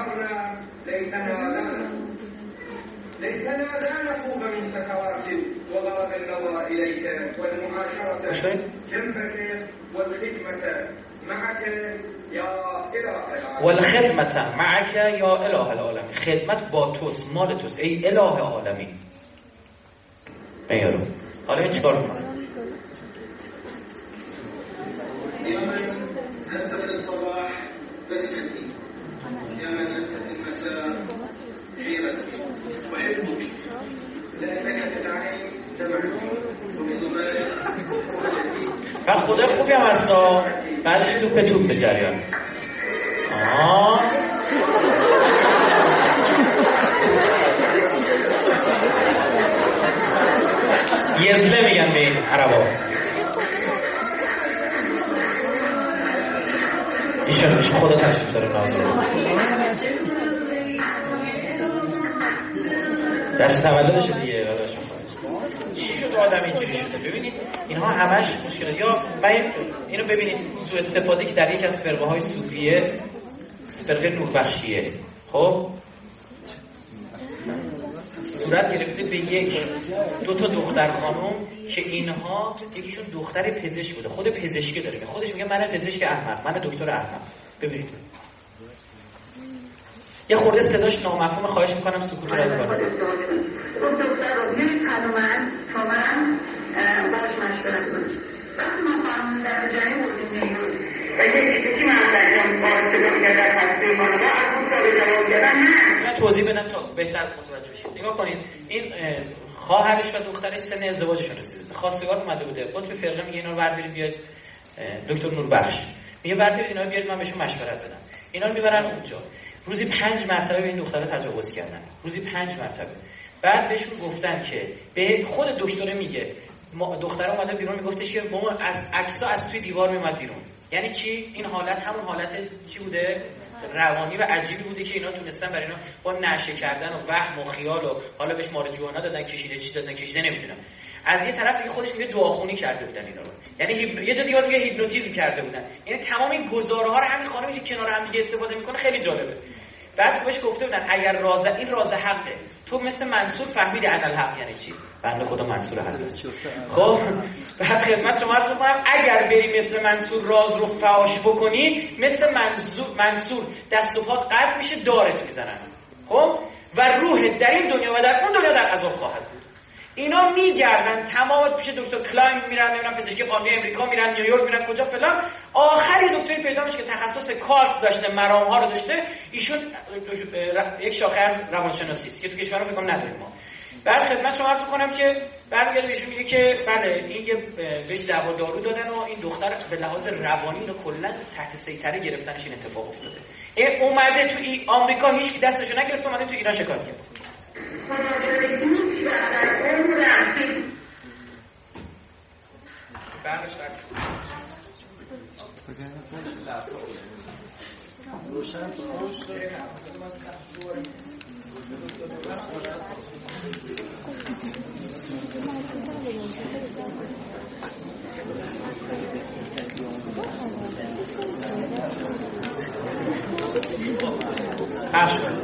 ليتنا لا نفوق من سكرات وغرق النظر إليك والمعاشرة جنبك والخدمة معك يا إله العالمين. والخدمة معك یا اله العالمین، خدمت با توست، مال توست ای اله عالمین. بیارو حالا این چیکار میکنه؟ يا من أنت من الصباح بسمتي، يا من أنت في المساء حيرتي وحبك، لأنك في العين دمعتي وفي ضمائر و خدا خوبی هم هستا بعدش توپ توپ به جریان. آه یزله میگن به این عربا. ایشان میشه خدا تشریف داره نازل جشن تولدش دیگه. چی شد آدم اینجوری شده؟ ببینید اینها همش مشکل. یا من اینو ببینید سوء استفاده که در یک از فرقه های صوفیه، فرقه نوربخشیه، خب صورت گرفته به یک دو تا دختر خانم که اینها یکیشون دختر پزشک بوده، خود پزشکی داره که خودش میگه من پزشک احمق، من دکتر احمق. ببینید یه خورده صداش نامفهومه، خواهش میکنم سکوت رو کنید. اون دکتر رو بیایید خانومن تا من باش مشورت کنید. وقتی ما خانومن در جایی بودیم نیروز یکی که من دارم باید صدا میگردن هسته خانومن از اون سال جواب دادن نه. من توضیح بدم تا بهتر متوجه بشید. نگاه کنید این خواهرش و دخترش سن ازدواجشون رسیده، خواستگار اومده بوده، قطب فرقه میگه اینا رو بردارید بیاید دکتر نوربخش میگه بردارید اینا رو بیارید من بهشون مشورت بدم. اینا رو میبرن اونجا، روزی پنج مرتبه به این دختره تجاوز کردن، روزی پنج مرتبه. بعد بهشون گفتن که به خود دکتره میگه دختره اومده بیرون میگفتش که ماما از عکس‌ها از توی دیوار میومد بیرون. یعنی چی؟ این حالت همون حالت چی بوده؟ روانی و عجیبی بوده که اینا تونستن برای اینا با نشه کردن و وهم و خیال و حالا بهش مارجوانا دادن، کشیده چی دادن کشیده نمیدونم. از یه طرف دیگه خودش میگه دعاخونی کرده بودن اینا رو، یعنی هیب... یه جا دیگه میگه هیپنوتیزم کرده بودن. یعنی تمام این گزاره ها رو همین خانمی که کنار هم دیگه استفاده میکنه خیلی جالبه. بعد بهش گفته بودن اگر راز این راز حقه، تو مثل منصور فهمیدی ان الحق یعنی چی؟ بنده خدا منصور حق. خب بعد خدمت شما عرض می‌کنم اگر بری مثل منصور راز رو فاش بکنی، مثل منصور منصور دست و پات قطع میشه، دارت میزنن. خب و روح در این دنیا و در اون دنیا در عذاب خواهد بود. اینا میگردن تمام پیش دکتر کلاین میرن، نمیدونم پزشکی قانونی امریکا میرن، نیویورک میرن، کجا فلان. آخری دکتری پیدا میشه که تخصص کارت داشته، مرام ها رو داشته. ایشون یک شاخه از روانشناسی است که تو کشور فکر کنم نداریم ما. بعد خدمت شما عرض می‌کنم که برمیگرده بهشون میگه که بله این یه بهش دوا دارو دادن و این دختر به لحاظ روانی اینو کلا تحت سیطره گرفتنش این اتفاق افتاده. این اومده تو ای آمریکا هیچ دستشو نگرفت، اومده تو ایران شکایت کرد. برش روشن خوش عشق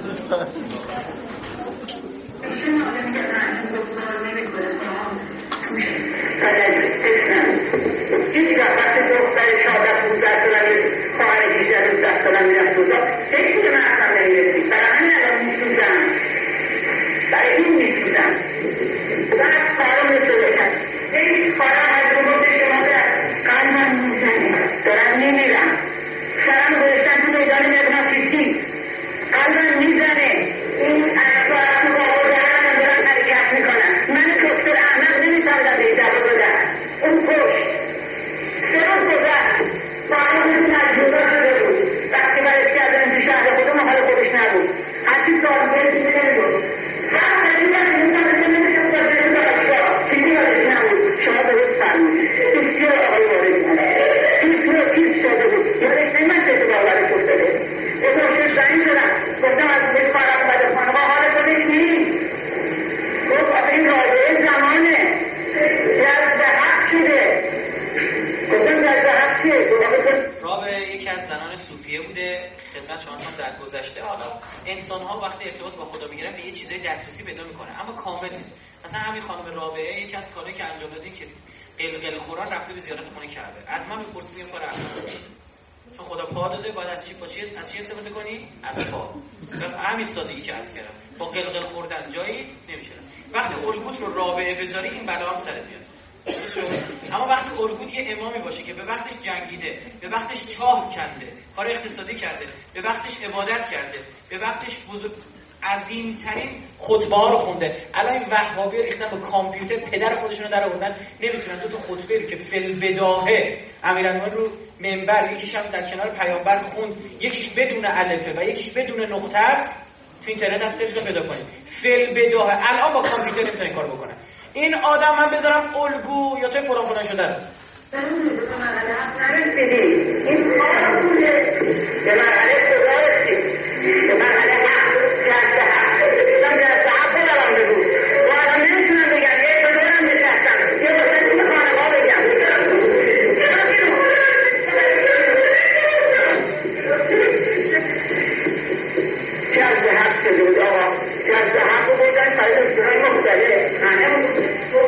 هیچ وقت دختر شاده پونزده سالمی خواهر بیشتر از ده سالم میرفت دوزا هیچ که من اصلا نمیرسی. برای همین الان میسوزم، برای این میسوزم. بعد خواهرم رسوله کرد این خواهرم از رو گفته شما در قلبم میزنه، دارم میمیرم، سرم گذاشتن تو میدان مغناطیسی، قلبم میزنه، این اصلا تو بابا دارم دارم حرکت میکنم. من دکتر احمد نمیفردم به این دفعه بدم اون پشت سه روز گذشت فاقیدون مجبورا شده بود. وقتی برش کردن تو شهر خودم حال خودش نبود، هرچی سال بایدی نمی بود. وقت نمیدن نمیدن این رابطه زمانه جذب حق شده. گفتم جذب حق چیه؟ رابعه یکی از زنان صوفیه بوده، خدمت شما هم در گذشته. حالا انسان ها وقتی ارتباط با خدا میگیرن به یه چیزای دسترسی پیدا میکنه، اما کامل نیست. مثلا همین خانم رابعه یکی از کارهایی که انجام داده که قلقل خوران رفته به زیارت خونه کعبه. از من بپرسید این کار انجام داده، چون خدا پا داده، باید از چی با چی از چی استفاده کنی؟ از پا. همین سادگی که عرض کردم، با قلقل خوردن جایی نمیشه. وقتی الگوت رو رابعه بذاری این بلا هم سرت میاد. اما وقتی الگوت یه امامی باشه که به وقتش جنگیده، به وقتش چاه کنده، کار اقتصادی کرده، به وقتش عبادت کرده، به وقتش بزرگ عظیمترین خطبه ها رو خونده. الان این وهابی ریختن به کامپیوتر، پدر خودشون رو در آوردن، نمیتونن دو تا خطبه رو که فل بداهه امیرالمومنین رو منبر، یکیش هم در کنار پیامبر خوند، یکیش بدون الفه و یکیش بدون نقطه است، تو اینترنت از سرچ پیدا کنید. فل بداهه الان با کامپیوتر نمیتونن این کارو بکنن. این آدم من بذارم الگو یا تو فلان فلان شده رو این کار بوده به مرحله خدا رسید، به مرحله حق جذب حق رسیدم، جذب حق بودم بگو و الان نمیتونم بگم یه بدارم نشستم یه باشن تو خانه ها بگم جذب حق شده بود. آقا جذب حق بودن برای دکترهای مختلف همه بود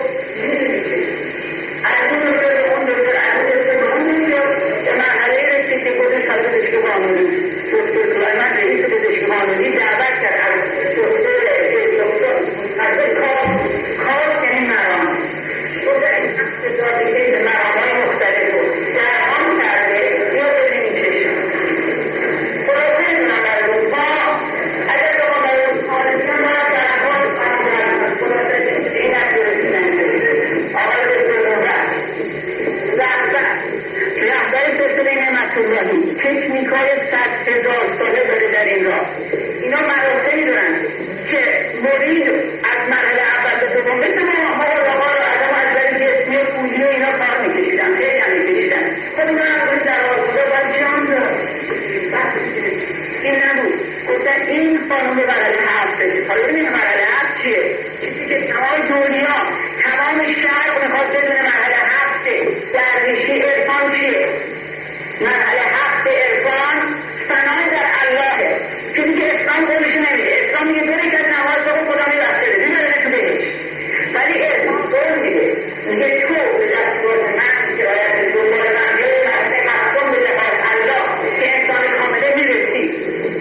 از اون دکتر به اون دکتر از اون دکتر به اون دکتر به مرحله رسید که بودش از پزشک قانونی دکتر سلیمان رئیس پزشک قانونی دعوت کرد از دکتر دکتر از کار کار یعنی مرام گفت این اقتصادی که به مرامهای مختلف بود درمان کرده یا ببینید چشم خلاصه نمیدونم برای بود ما اگر بخوام برای بود خالصیان ما درمان آمدن خلاصه این اکتورسی نمیده آقای دکتر مبرد رهبر سلسله نعمت اللهی تکنیکای صد هزار ساله داره در این راه. اینا مراسمی دارن که مرید از مرحله اول به دوم مثل ما ما آقا رو آدم از در جسمی و پولی و اینا کار میکشیدن، خیلی هم میکشیدن. خود اونا هم باید در آن خدا باید جان دار این نبود. گفتن این خانم به مرحله هفته. حالا ببینید مرحله هفت چیه؟ چیزی که تمام دنیا تمام شرق میخواد بدون مرحله هفته درویشی عرفان چیه؟ مرحله هفت عرفان فنا در اللهه. چیزی که اسلام قولش نمیده. اسلام میگه بره که نماز بخون خدا میبخشه بده میبره تو بهش، ولی عرفان قول میده میگه تو به دستور من که باید دنبال من به مرحله هفتم به لحاظ الله که انسان کامله میرسی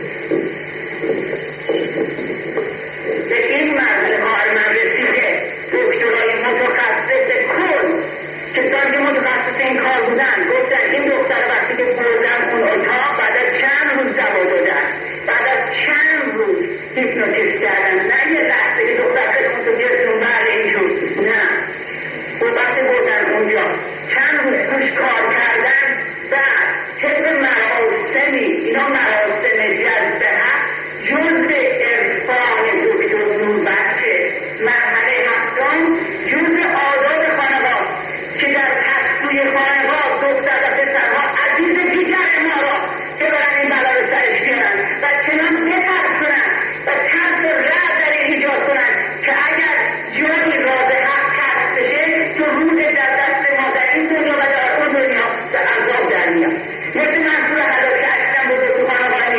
به این مرحله ها من رسیده دکترهای متخصص کل کسانی که متخصص این کار بودن گفتن این دختر وقتی که بردن اون اتاق بعد از چند روز دوا دادن، بعد از چند روز هیپنوتیزم کردن، نه یه لحظه که دختر خیلی متوجهتون بله اینجور، نه و وقتی بردن اونجا چند روز توش کار کردن، بعد طبق مراسمی اینا مراسم جذب حق جزء عرفان دکتر نوربخشه مرحله هفتم جزء آزاد خانوار که در پستوی خانوار دختر و پسرها عزیز دیگر ما را که برن این بلا رو سرش بیارن و چنان بترسونن و ترس و رعب در این ایجاد کنن که اگر جایی راز حق کسب بشه تو روز در دست ما در این دنیا و در اون دنیا در عذاب در میاد. مثل منصور حلاکی اکرم بود تو خانوار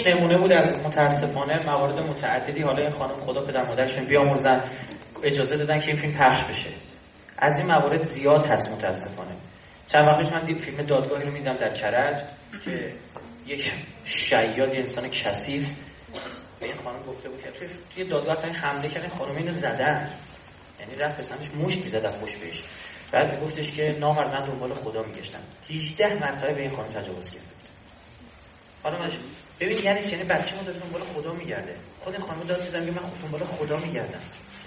یک نمونه بود از متاسفانه موارد متعددی. حالا این خانم خدا پدر مادرشون بیامرزن اجازه دادن که این فیلم پخش بشه. از این موارد زیاد هست متاسفانه. چند وقت پیش من دید فیلم دادگاهی رو میدم در کرج که یک شیاد، انسان کثیف به این خانم گفته بود که توی دادگاه اصلا حمله کردن، خانم اینو زدن، یعنی رفت به سمتش مشت می‌زد از پشت بهش. بعد میگفتش که نامردن دنبال خدا میگشتن. هجده مرتبه به این خانم تجاوز کرد. حالا من ببین یعنی چه، یعنی بچه‌مو داره دنبال خدا میگرده. خود این خانم داد میزنه که من خود دنبال خدا میگردم.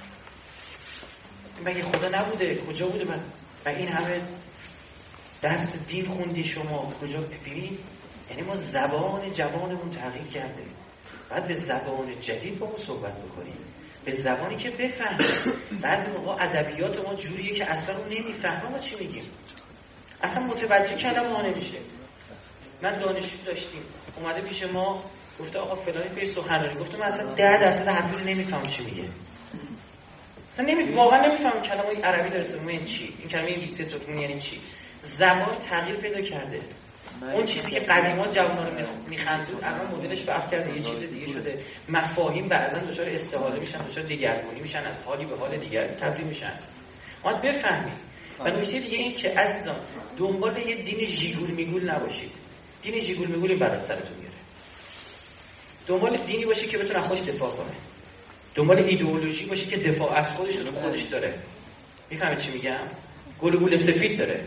مگه خدا نبوده؟ کجا بوده؟ من و این همه درس دین خوندی شما کجا ببینید؟ یعنی ما زبان جوانمون تغییر کرده. بعد به زبان جدید با ما صحبت بکنیم، به زبانی که بفهمیم. بعضی موقع ادبیات ما جوریه که اصلا اون نمیفهمه ما چی میگیم، اصلا متوجه کلمه ها نمیشه. من دانشجو داشتیم اومده پیش ما گفته آقا فلانی پیش سخنرانی، گفتم من اصلا ده درصد حرفش نمیفهمم چی میگه، اصلا نمی واقعا نمیفهمم کلمه عربی داره اسم این چی، این کلمه انگلیسی اسم یعنی چی. زبان تغییر پیدا کرده. اون چیزی که قدیما جوونا رو میخندون الان مدلش فرق کرده، یه چیز دیگه شده. مفاهیم بعضا دچار استحاله میشن، دچار دگرگونی میشن، از حالی به حال دیگر تبدیل میشن. ما بفهمیم. و نکته دیگه این که عزیزان دنبال یه دین ژیگول میگول نباشید. دین ژیگول میگول این برای سرتون میاره. دنبال دینی باشه که بتونه خودش دفاع کنه. دنبال ایدئولوژی باشه که دفاع از خودش رو خودش داره. میفهمید چی میگم؟ گل گول سفید داره.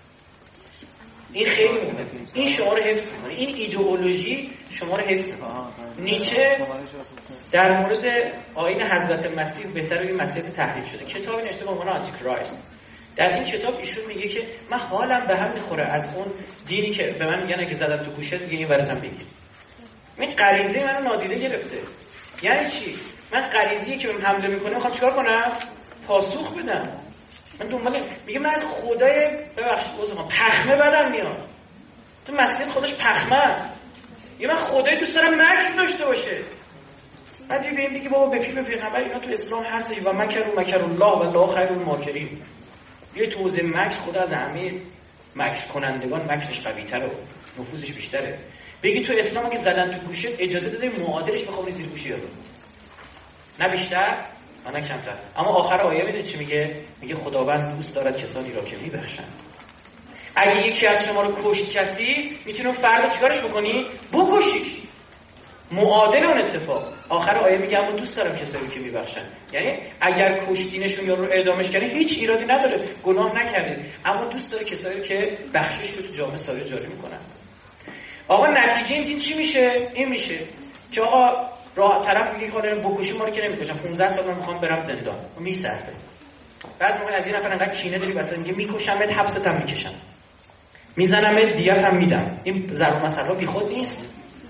این خیلی مهمه. این شما رو حفظ میکنه. این ایدئولوژی شما رو حفظ میکنه. نیچه در مورد آیین حضرت مسیح بهتر این مسیح تحریف شده. کتابی نوشته به عنوان آنتی کرایست. در این کتاب ایشون میگه که من حالم به هم میخوره از اون دینی که به من میگن اگه زدم تو گوشت دیگه این ورزم بگیر. من غریزه منو نادیده گرفته. یعنی چی؟ من غریزه‌ای که بهم حمله میکنه میخوام چیکار کنم؟ پاسخ بدم. من دنبال میگه من خدای ببخشید عذرخواهم پخمه بدم میاد. تو مسجد خودش پخمه است. یه من خدای دوست دارم مکر داشته باشه. بعد یه بهم میگه بابا بپی به پیغمبر اینا تو اسلام هستش و مکر و مکر الله و الله خیر الماکرین. یه توزه مکر خدا از همه مکر کنندگان مکرش قوی‌تره و نفوذش بیشتره. بگی تو اسلام که زدن تو گوشت اجازه داده معادلش بخوری زیر گوشی رو. نه بیشتر نه کمتر. اما آخر آیه میدونید چی میگه؟ میگه خداوند دوست دارد کسانی را که میبخشند. اگه یکی از شما رو کشت کسی میتونه فردا چیکارش بکنی؟ بکشیش. معادل اون اتفاق. آخر آیه میگه اما دوست دارم کسانی که میبخشن. یعنی اگر کشتینشون یا رو اعدامش کردی هیچ ایرادی نداره، گناه نکردید، اما دوست داره کسایی که بخشش رو تو جامعه ساری جاری میکنن. آقا نتیجه این دین چی میشه؟ این میشه که آقا راه طرف میگه خاله بکشی ما رو که نمیکشم، پانزده سال من میخوام برم زندان. میصرفه. بعضی موقع از این نفر انقدر کینه داری واسه میگه میکشمت حبست هم میکشم. میزنمت دیت هم میدم. این ضرب مثلا بیخود نیست.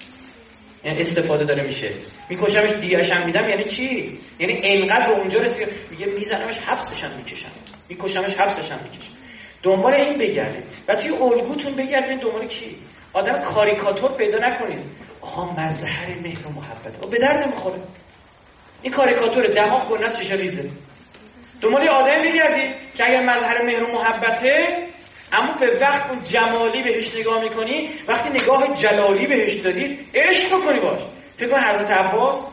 یعنی استفاده داره میشه. میکشمش دیاش هم میدم یعنی چی؟ یعنی اینقدر به اونجا رسید میگه میزنمش حبسش هم میکشم. میکشمش حبسش هم میکشم. دنبال این بگردید و توی الگوتون بگردید دنبال کی؟ آدم کاریکاتور پیدا نکنید. آها مظهر مهر و محبت. او به درد نمیخوره. این کاریکاتور دماغ گناس چشا ریزه. دنبال آدم بگردید که اگر مظهر مهر و محبته اما به وقت اون جمالی بهش نگاه میکنی، وقتی نگاه جلالی بهش دادی عشق بکنی باش. فکر کن حضرت عباس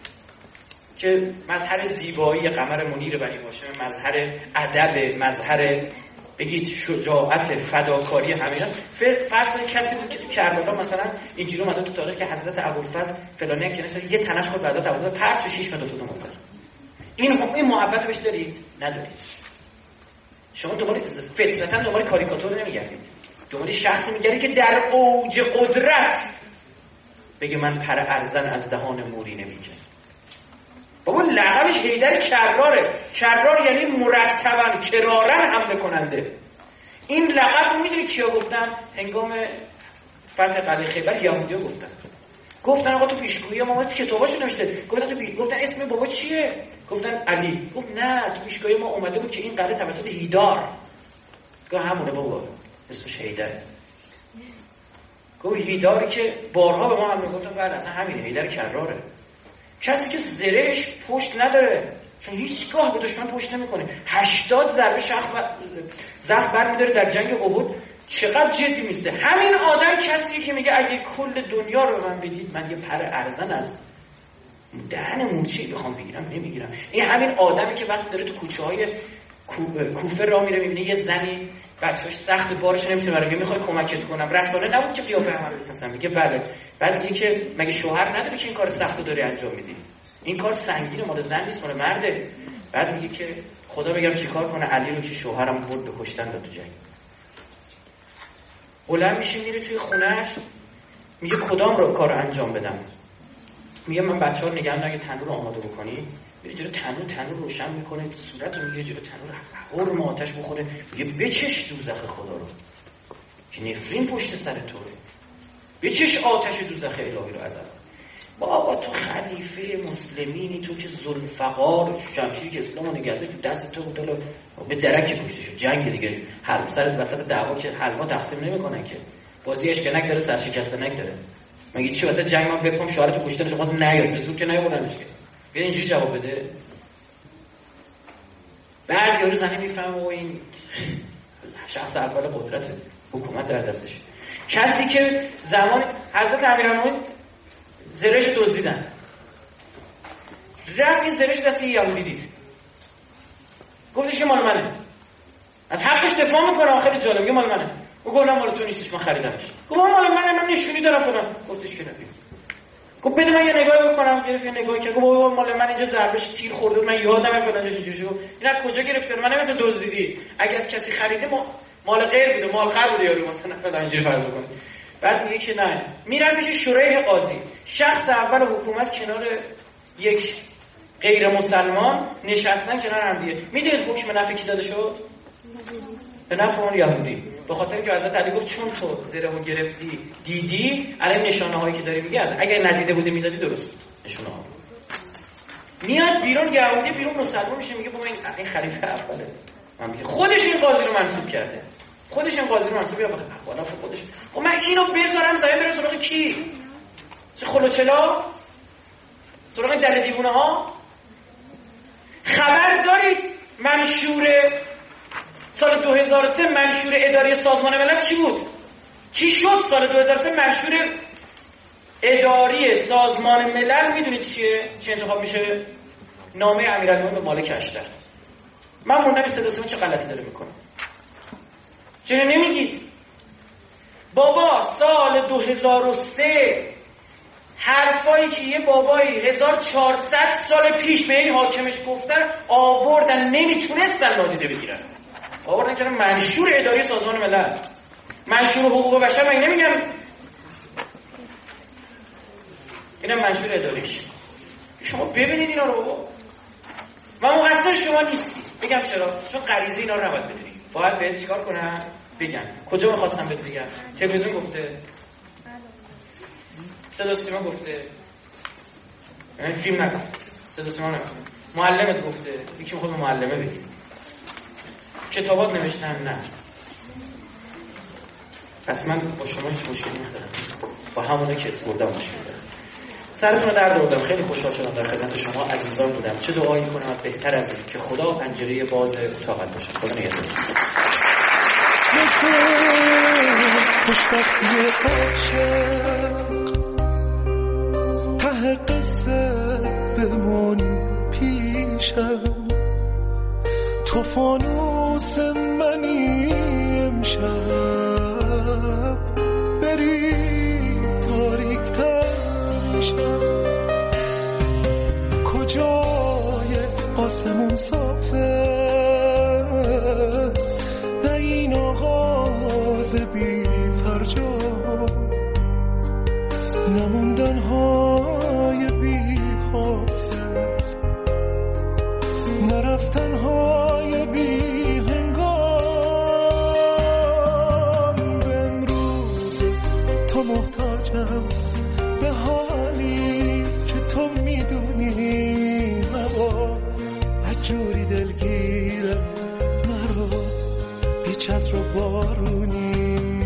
که مظهر زیبایی قمر منیر بنی هاشم، مظهر ادب، مظهر بگید شجاعت، فداکاری، همه فرض کسی بود که تو کربلا مثلا اینجوری اومده تو تاریخ که حضرت ابوالفضل فلانی که نشه یه تنش خود بعد ابوالفضل پرت شش متر تو مرد. این این محبت بهش دارید؟ ندارید. شما دنبال فطرتا دنبال کاریکاتور نمیگردید. دنبال شخصی میگردید که در اوج قدرت بگه من پر ارزن از دهان موری نمیگه. بابا لقبش حیدر کراره. کرار یعنی مرتباً کرارن حمله کننده. این لقب رو میدونی کیا گفتن؟ هنگام فتح قلعه خیبر یهودی‌ها گفتن. گفتن آقا تو پیشگویی ما تو کتاباشو نوشته. گفتن تو پی... گفتن اسم بابا چیه؟ گفتن علی. گفت نه تو پیشگویی ما اومده بود که این قلعه توسط هیدار. گفت همونه بابا اسمش هیدر. گفت هیداری که بارها به ما هم میگفتن بعد اصلا همینه هیدر کراره. کسی که زرهش پشت نداره چون هیچگاه به دشمن پشت نمیکنه. هشتاد ضربه شخ و زخم برمی‌داره در جنگ احد. چقدر جدی میسته. همین آدم کسیه که میگه اگه کل دنیا رو به من بدید من یه پر ارزن از دهن مورچه‌ای بخوام بگیرم نمیگیرم. این همین آدمی که وقتی داره تو کوچه های کوفه راه میره میبینه یه زنی بچه‌اش سخت بارش نمیتونه برای میخواد کمکت کنم، رسانه نبود که قیافه همه رو بشناسن، میگه بله. بعد میگه که مگه شوهر نداری که این کار سختو داری انجام میدی؟ این کار سنگینه، مال زن نیست مال مرده. بعد میگه که خدا بگم چیکار کنه علی رو که شوهرم برد به کشتن داد تو جنگ. بلند میشه میره توی خونه‌اش میگه کدام رو کار انجام بدم؟ میگه من بچه‌ها رو نگم اگه تنور رو آماده بکنی. میره جلو تنور تنور روشن میکنه، صورتو میگه جلو تنور قرم آتش بخوره، میگه بچش دوزخ خدا رو که نفرین پشت سر توه، بچش آتش دوزخ الهی رو از عذاب. بابا تو خلیفه مسلمینی، تو که ذوالفقار شمشیری که اسلامو نگهداری تو دست تو بود، به درک کشته شد. جنگ دیگه حل سر وسط دعوا که حلوا تقسیم نمیکنن که، بازی اشکنک داره سرشکستنک داره. مگه چی واسه جنگ من بپم شعارتو کشتنش باز نیاد به زور که نیاوردنش که بیا اینجوری جواب بده. بعد یارو زنی میفهمه و این شخص اول قدرت حکومت در دستش، کسی که زمان حضرت امیرالمومنین زرش دزدیدن، رفت این زرش دست یه یهودی دید، گفتش که مال منه، از حقش دفاع میکنه. آخر جالب میگه مال منه، او گفت مال تو نیستش من خریدمش. گفت مال منه، من نشونی دارم فلان. گفتش که نبید. گفت بده من یه نگاهی بکنم. گرفت یه نگاهی کرد، گفت مال من اینجا ضربش تیر خورده، من یادمه فلان چه جوری. گفت این از کجا گرفته؟ من نمیدونم تو دزدیدی. اگه از کسی خریده ما مال غیر بوده، مال خر بوده یارو مثلا فلان اینجوری فرض بکن. بعد میگه که نه، میرن پیش شورای قاضی. شخص اول حکومت کنار یک غیر مسلمان نشستن کنار هم دیگه. میدونید حکم نفی کی داده شد؟ به نفع اون یهودی. به خاطر که حضرت علی گفت چون تو زرهو گرفتی دیدی، الان نشانه هایی که داری میگه اگه ندیده بودی میدادی درست بود نشونه ها. میاد بیرون یهودی، بیرون مسلمان میشه، میگه بابا این این خلیفه اوله. من میگه خودش این قاضی رو منصوب کرده، خودش این قاضی رو منصوب کرده والا خودش. خب من اینو بذارم زمین بره سراغ کی؟ چه خلوچلا؟ سراغ دل دیوونه ها؟ خبر دارید منشور سال دو هزار و سه منشور اداری سازمان ملل چی بود؟ چی شد سال دو هزار و سه منشور اداری سازمان ملل؟ میدونید چیه؟ چه انتخاب میشه؟ نامه امیرالمومنین به مالک اشتر. من موندم صدا سیمون چه غلطی داره میکنه. چرا نمیگید؟ بابا سال دو هزار و سه حرفایی که یه بابایی هزار و چهارصد سال پیش به این حاکمش گفتن آوردن، نمیتونستن نادیده بگیرن. آوردن که منشور اداری سازمان ملل، منشور حقوق بشر. من نمیگم اینم منشور اداریش. شما ببینید اینا رو بابا. من مقصر شما نیستی. بگم چرا؟ چون غریزه اینا رو نباید بدونی. باید بهت چیکار کنم؟ بگم. کجا می‌خواستم بهت بگم؟ تلویزیون گفته، صدا سیما گفته، یعنی فیلم نگفته، صدا سیما نگفته، معلمت گفته، یکی میخواد معلمه بگی، کتابات نوشتن نه. پس من با شما هیچ مشکلی ندارم، با همونه که اسپردم مشکل دارم. سرتون رو درد آوردم، خیلی خوشحال شدم در خدمت شما عزیزان بودم. چه دعایی کنم بهتر از این که خدا پنجره باز اتاقت باشه. خدا نگهدار. خوشبختی عاشق ته قصه بمون پیشم، تو فانوس منی امشب، بری تاریک تر میشم. کجای آسمون صافه نه این آغاز بی فرجا، نموندن های بی حاصل، نرفتن های بی هنگام. به امروز تو محتاجم، به حالی که تو میدونی نبا هجوری دلگیرم، نرو بی چتر و بارونی.